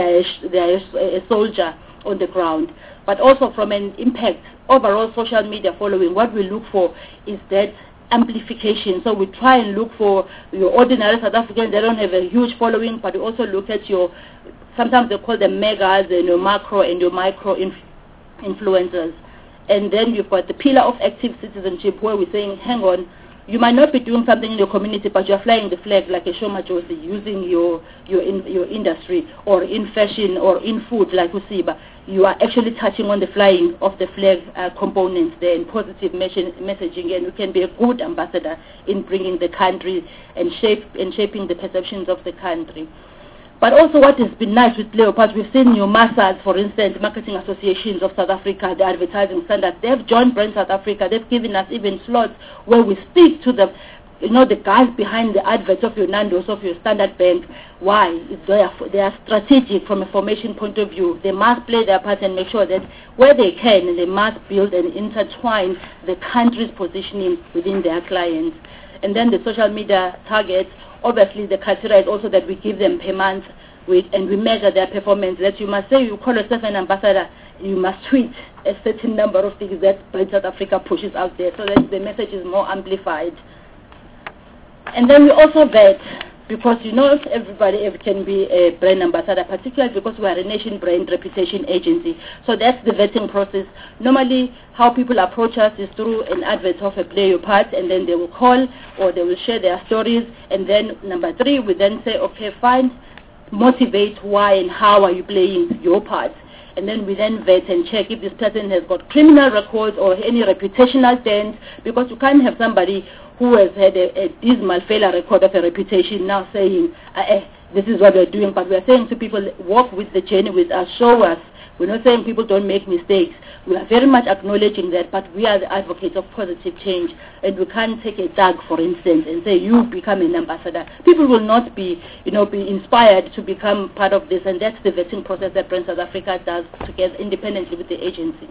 are a soldier on the ground. But also from an impact, overall social media following, what we look for is that amplification. So we try and look for your ordinary South Africans. They don't have a huge following, but we also look at your, sometimes they call them megas, and your macro and your micro influencers. And then you've got the pillar of active citizenship, where we're saying, hang on, you might not be doing something in your community, but you're flying the flag like a Shoma Josie, using your industry, or in fashion, or in food like Usiba. You are actually touching on the flying of the flag components there, and positive messaging, and you can be a good ambassador in bringing the country and shaping the perceptions of the country. But also what has been nice with Leopard, we've seen your MASAs, for instance, Marketing Associations of South Africa, the advertising standards, they've joined Brand South Africa, they've given us even slots where we speak to the guys behind the adverts of your Nando's, of your Standard Bank. Why? They are strategic from a formation point of view. They must play their part and make sure that where they can, they must build and intertwine the country's positioning within their clients. And then the social media targets, obviously the criteria is also that we give them per month and we measure their performance. That you must say you call yourself an ambassador, you must tweet a certain number of things that Brand South Africa pushes out there, so that the message is more amplified. And then we also vet. because not everybody can be a brand ambassador, particularly because we are a nation brand reputation agency. So that's the vetting process. Normally, how people approach us is through an advert of a Play Your Part, and then they will call or they will share their stories. And then number 3, we then say, okay, fine, motivate why and how are you playing your part. And then we then vet and check if this person has got criminal records or any reputational dents, because you can't have somebody who has had a dismal failure record of a reputation now saying, this is what we're doing. But we're saying to people, walk with the journey with us, show us. We're not saying people don't make mistakes. We are very much acknowledging that, but we are the advocates of positive change, and we can't take a tag, for instance, and say, you become an ambassador. People will not be inspired to become part of this, and that's the vetting process that Brand South Africa does together independently with the agency.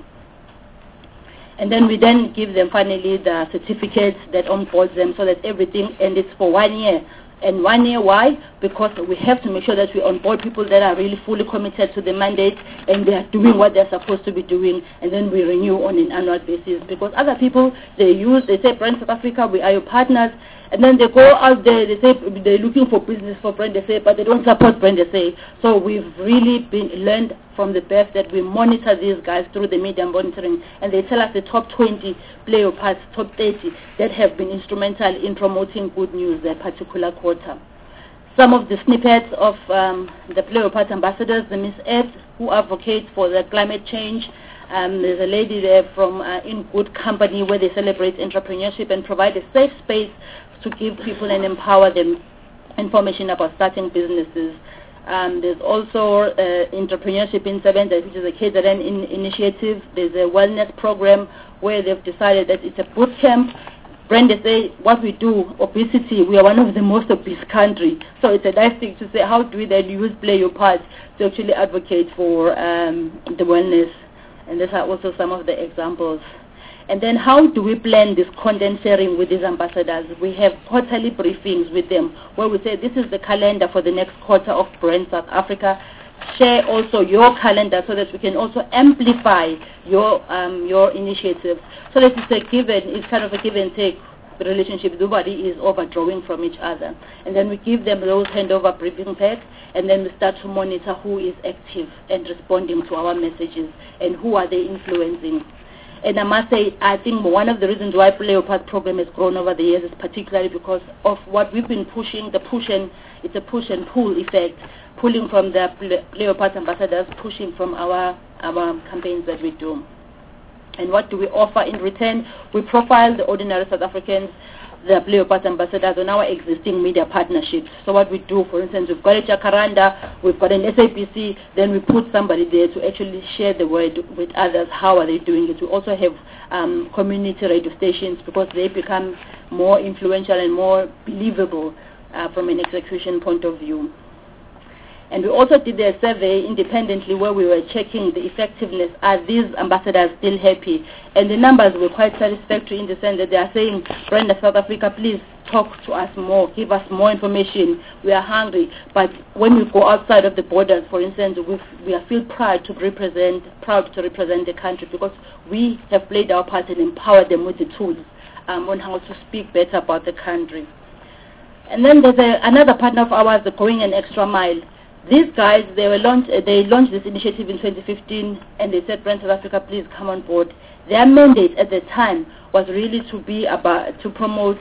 And then we then give them finally the certificates that onboards them so that everything, and it's for 1 year. And 1 year, why? Because we have to make sure that we onboard people that are really fully committed to the mandate and they are doing what they're supposed to be doing, and then we renew on an annual basis. Because other people, they say, Brand South Africa, we are your partners, and then they go out there, they say they're looking for business for Brand SA, but they don't support Brand SA. So we've really learned from the best that we monitor these guys through the media monitoring, and they tell us the top 20 Play Your Parts, top 30 that have been instrumental in promoting good news that particular quarter. Some of the snippets of the Play Your Parts ambassadors, the Miss Ed, who advocates for the climate change. There's a lady there from In Good Company, where they celebrate entrepreneurship and provide a safe space to give people and empower them information about starting businesses. There's also Entrepreneurship in 7 Days, which is a KZN initiative. There's a wellness program where they've decided that it's a boot camp. Brand SA, what we do, obesity, we are one of the most obese country. So it's a nice thing to say, how do we then use Play Your Part to actually advocate for the wellness? And these are also some of the examples. And then how do we plan this content sharing with these ambassadors? We have quarterly briefings with them where we say, this is the calendar for the next quarter of Brand South Africa. Share also your calendar so that we can also amplify your initiatives. So that it's kind of a give and take relationship. Nobody is overdrawing from each other. And then we give them those handover briefing packs, and then we start to monitor who is active and responding to our messages and who are they influencing. And I must say, I think one of the reasons why Play Your Part program has grown over the years is particularly because of what we've been pushing, it's a push and pull effect, pulling from the Play Your Part ambassadors, pushing from our campaigns that we do. And what do we offer in return? We profile the ordinary South Africans, the Play Your Part ambassadors, on our existing media partnerships. So what we do, for instance, we've got a Jacaranda, we've got an SABC, then we put somebody there to actually share the word with others. How are they doing it? We also have community radio stations, because they become more influential and more believable from an execution point of view. And we also did a survey independently where we were checking the effectiveness. Are these ambassadors still happy? And the numbers were quite satisfactory in the sense that they are saying, Brand South Africa, please talk to us more, give us more information. We are hungry. But when we go outside of the borders, for instance, we feel proud to represent the country, because we have played our part and empowered them with the tools on how to speak better about the country. And then there's another partner of ours, the Going an Extra Mile. These guys, they launched this initiative in 2015, and they said, Brand South Africa, please come on board. Their mandate at the time was really to promote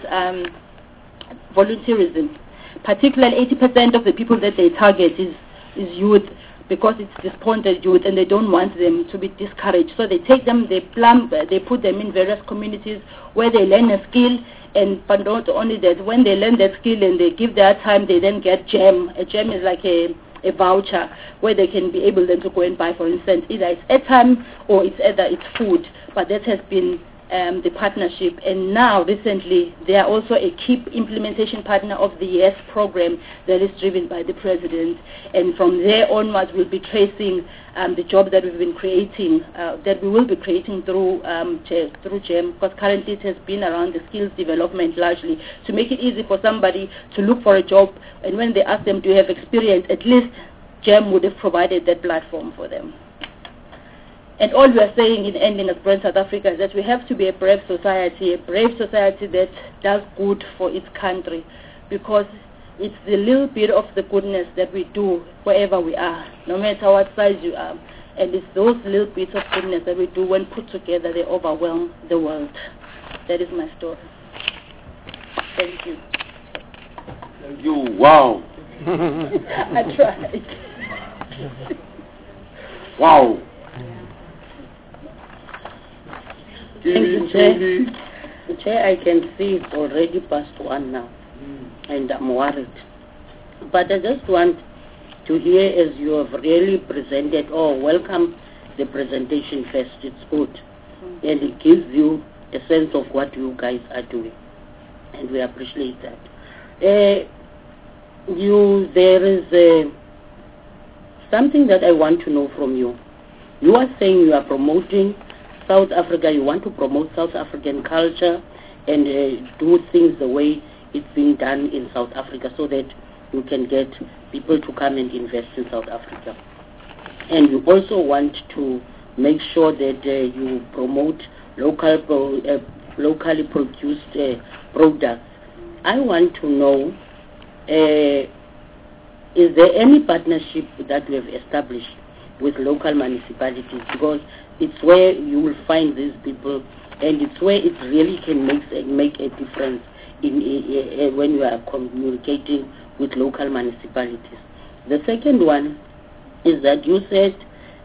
volunteerism. Particularly 80% of the people that they target is youth, because it's despondent youth, and they don't want them to be discouraged. So they take them, they put them in various communities where they learn a skill. But not only that, when they learn that skill and they give their time, they then get GEM. A GEM is like a voucher where they can be able then to go and buy, for instance, either it's airtime or it's food. But that has been the partnership. And now recently they are also a key implementation partner of the YES program that is driven by the President. And from there onwards we'll be tracing the jobs that we've been creating, that we will be creating through GEM, because currently it has been around the skills development largely, to make it easy for somebody to look for a job, and when they ask them, do you have experience, at least GEM would have provided that platform for them. And all we are saying in ending as Brand South Africa is that we have to be a brave society that does good for its country, because it's the little bit of the goodness that we do wherever we are, no matter what size you are. And it's those little bits of goodness that we do when put together, they overwhelm the world. That is my story. Thank you. Thank you. Wow. I tried. Wow. Thank you, Chair. Chair, I can see it's already past 1 now, and I'm worried. But I just want to hear, as you have really presented, welcome the presentation first. It's good. And it gives you a sense of what you guys are doing. And we appreciate that. There is something that I want to know from you. You are saying you are promoting South Africa, you want to promote South African culture and do things the way it's being done in South Africa so that you can get people to come and invest in South Africa. And you also want to make sure that you promote locally produced products. I want to know, is there any partnership that you have established with local municipalities? Because it's where you will find these people, and it's where it really can make a difference in when you are communicating with local municipalities. The second one is that you said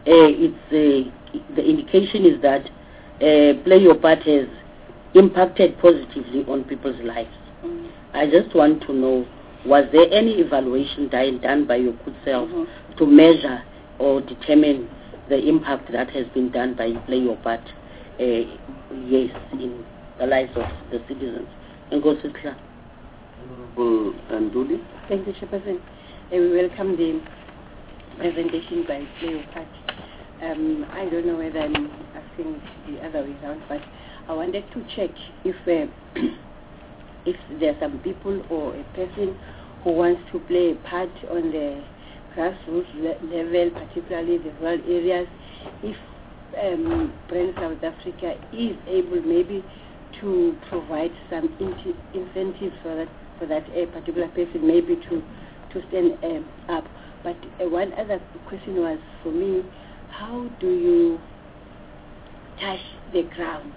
the indication is that Play Your Part has impacted positively on people's lives. I just want to know, was there any evaluation done by your good self to measure or determine the impact that has been done by Play Your Part, in the lives of the citizens? And go to Claire. Honorable Nduli. Thank you, Chairperson. We welcome the presentation by Play Your Part. I don't know whether I'm asking the other way around, but I wanted to check if there are some people or a person who wants to play a part on the grassroots level, particularly the rural areas, if Brand South Africa is able maybe to provide some incentives for that particular person, maybe to stand up. But one other question was for me, how do you touch the ground?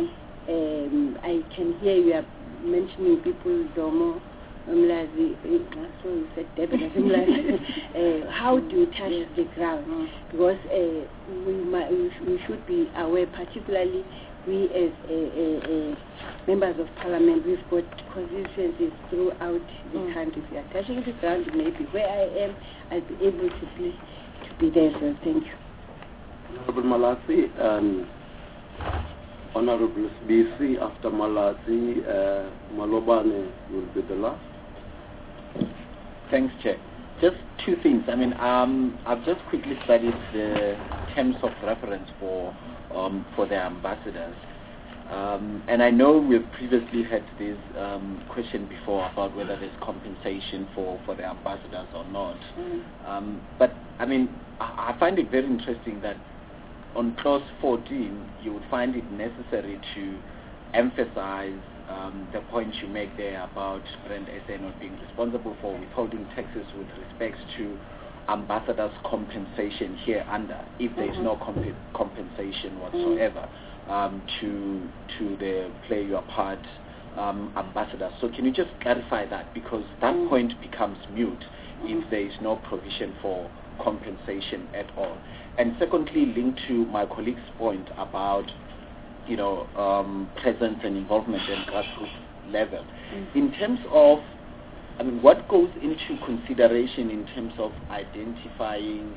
I can hear you are mentioning people, Domo, Mlazi, so you said Deborah, how do you touch the ground? Because we should be aware, particularly we as members of parliament, we've got constituencies throughout the country. If you are touching the ground, maybe where I am, I'll be able to be there. So thank you. Honorable Malasi and Honorable BC. After Malasi, Malobane will be the last. Thanks, Chair. Just two things. I mean, I've just quickly studied the terms of reference for the ambassadors. And I know we've previously had this question before about whether there's compensation for the ambassadors or not. But, I mean, I find it very interesting that on clause 14, you would find it necessary to emphasize the points you make there about Brand SA not being responsible for withholding taxes with respect to ambassadors' compensation here under, if there is no compensation whatsoever to the Play Your Part ambassadors. So can you just clarify that, because that point becomes mute if there is no provision for compensation at all. And secondly, linked to my colleague's point about presence and involvement at grassroots level. In terms of, I mean, what goes into consideration in terms of identifying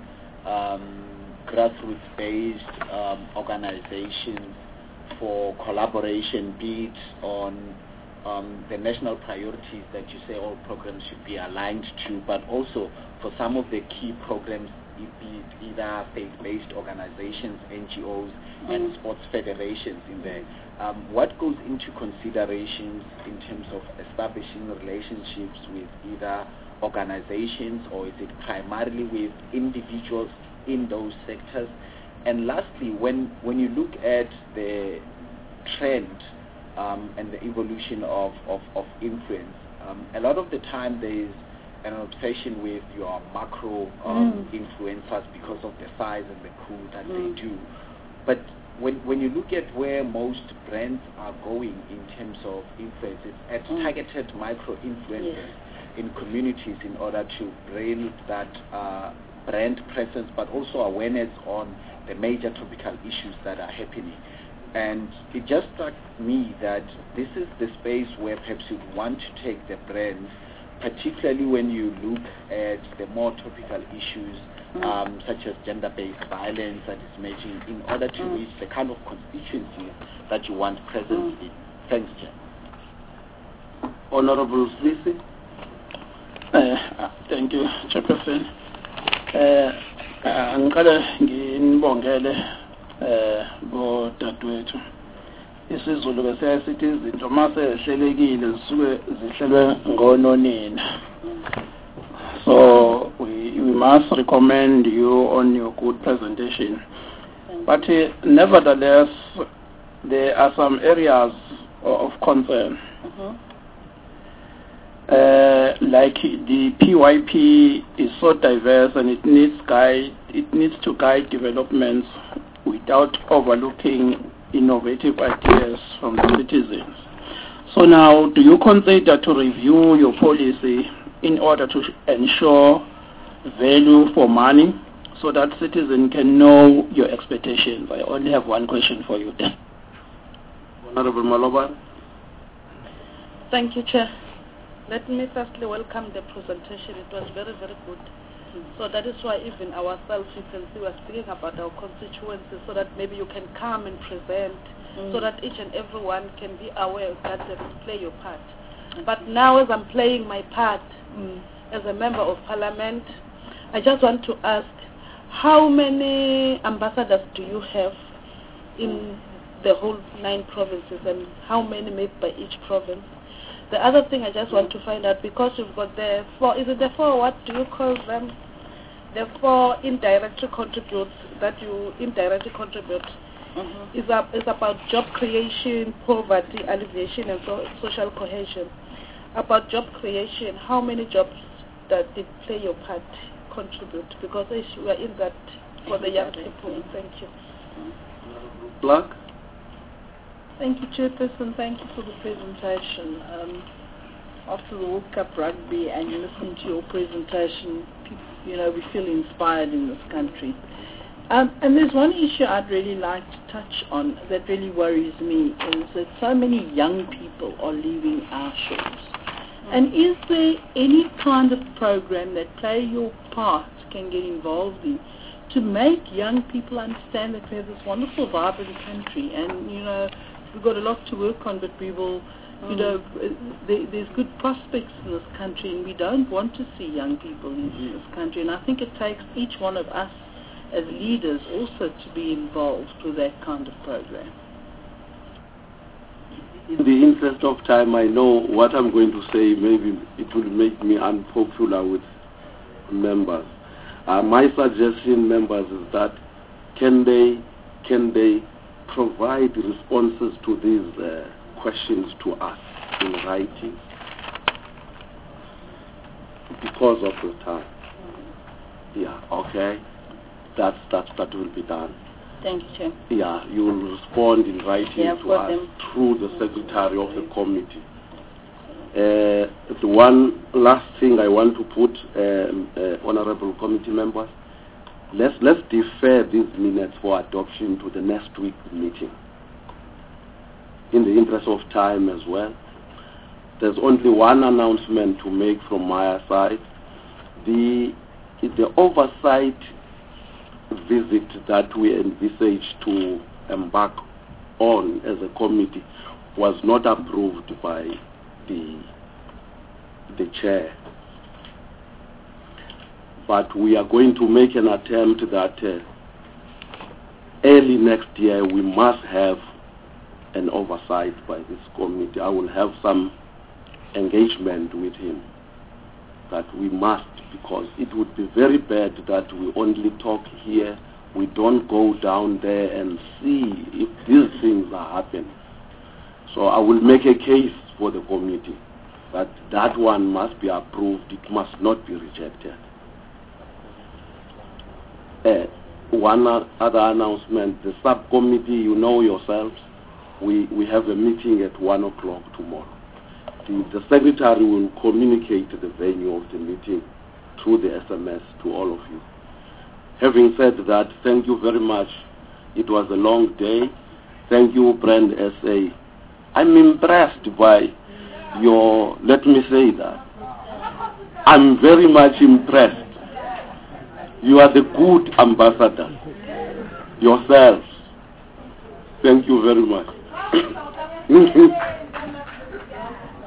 grassroots-based organizations for collaboration, be it on the national priorities that you say all programs should be aligned to, but also for some of the key programs, either faith-based organizations, NGOs, and sports federations in there. What goes into considerations in terms of establishing relationships with either organizations, or is it primarily with individuals in those sectors? And lastly, when you look at the trend and the evolution of influence, a lot of the time there is an obsession with your macro influencers because of the size and the coup that they do. But when you look at where most brands are going in terms of influence, it's at targeted micro influencers in communities in order to bring that brand presence, but also awareness on the major topical issues that are happening. And it just struck me that this is the space where perhaps you want to take the brand, particularly when you look at the more topical issues such as gender-based violence that is emerging, in order to reach the kind of constituencies that you want present in. Thanks, Chair. Honorable Slisi. Thank you, Chairperson. Ngiqale nginibongele bo dadwethu. IsiZulu bese sithi izinto mase hlelekile zisuke zihlelwe ngononina. So we must recommend you on your good presentation. But nevertheless, there are some areas of concern. Like the PYP is so diverse and it needs to guide developments without overlooking innovative ideas from the citizens. So now, do you consider to review your policy in order to ensure value for money so that citizens can know your expectations? I only have one question for you then. Honorable Maloba. Thank you, Chair. Let me firstly welcome the presentation. It was very, very good. So that is why even ourselves, you can see, we're speaking about our constituencies so that maybe you can come and present so that each and everyone can be aware that they must play your part. But now as I'm playing my part as a member of parliament, I just want to ask, how many ambassadors do you have in the whole 9 provinces, and how many made by each province? The other thing I just want to find out, because you've got the 4, is it the 4, what do you call them? The 4 indirect contributes that you indirectly contribute. Is about job creation, poverty alleviation, and social cohesion. About job creation, how many jobs that did play your part contribute? Because you are in that for the young people. Thank you. Clark. Thank you, Chairperson. Thank you for the presentation. After the World Cup rugby and you listen to your presentation, we feel inspired in this country. And there's one issue I'd really like to touch on that really worries me, is that so many young people are leaving our shores. And is there any kind of program that Play Your Part can get involved in to make young people understand that we have this wonderful, vibrant country, and we've got a lot to work on, but we will, there's good prospects in this country, and we don't want to see young people in this country. And I think it takes each one of us as leaders also to be involved with that kind of program. In the interest of time, I know what I'm going to say, maybe it will make me unpopular with members. My suggestion, members, is that can they provide responses to these questions to us in writing because of the time? Yeah, okay. That will be done. Thank you, Chair. Yeah, you will respond in writing to us through the Secretary of the Committee. The one last thing I want to put, Honorable Committee members, let's defer these minutes for adoption to the next week's meeting. In the interest of time as well. There's only one announcement to make from my side. The oversight visit that we envisaged to embark on as a committee was not approved by the chair. But we are going to make an attempt that early next year we must have an oversight by this committee. I will have some engagement with him that we must, because it would be very bad that we only talk here, we don't go down there and see if these things are happening. So I will make a case for the committee But that one must be approved. It must not be rejected. One other announcement, the subcommittee, you know yourselves, we have a meeting at 1 o'clock tomorrow. The secretary will communicate the venue of the meeting through the SMS to all of you. Having said that, thank you very much. It was a long day. Thank you, Brand SA. I'm impressed by your, let me say that. I'm very much impressed. You are the good ambassador yourselves. Thank you very much.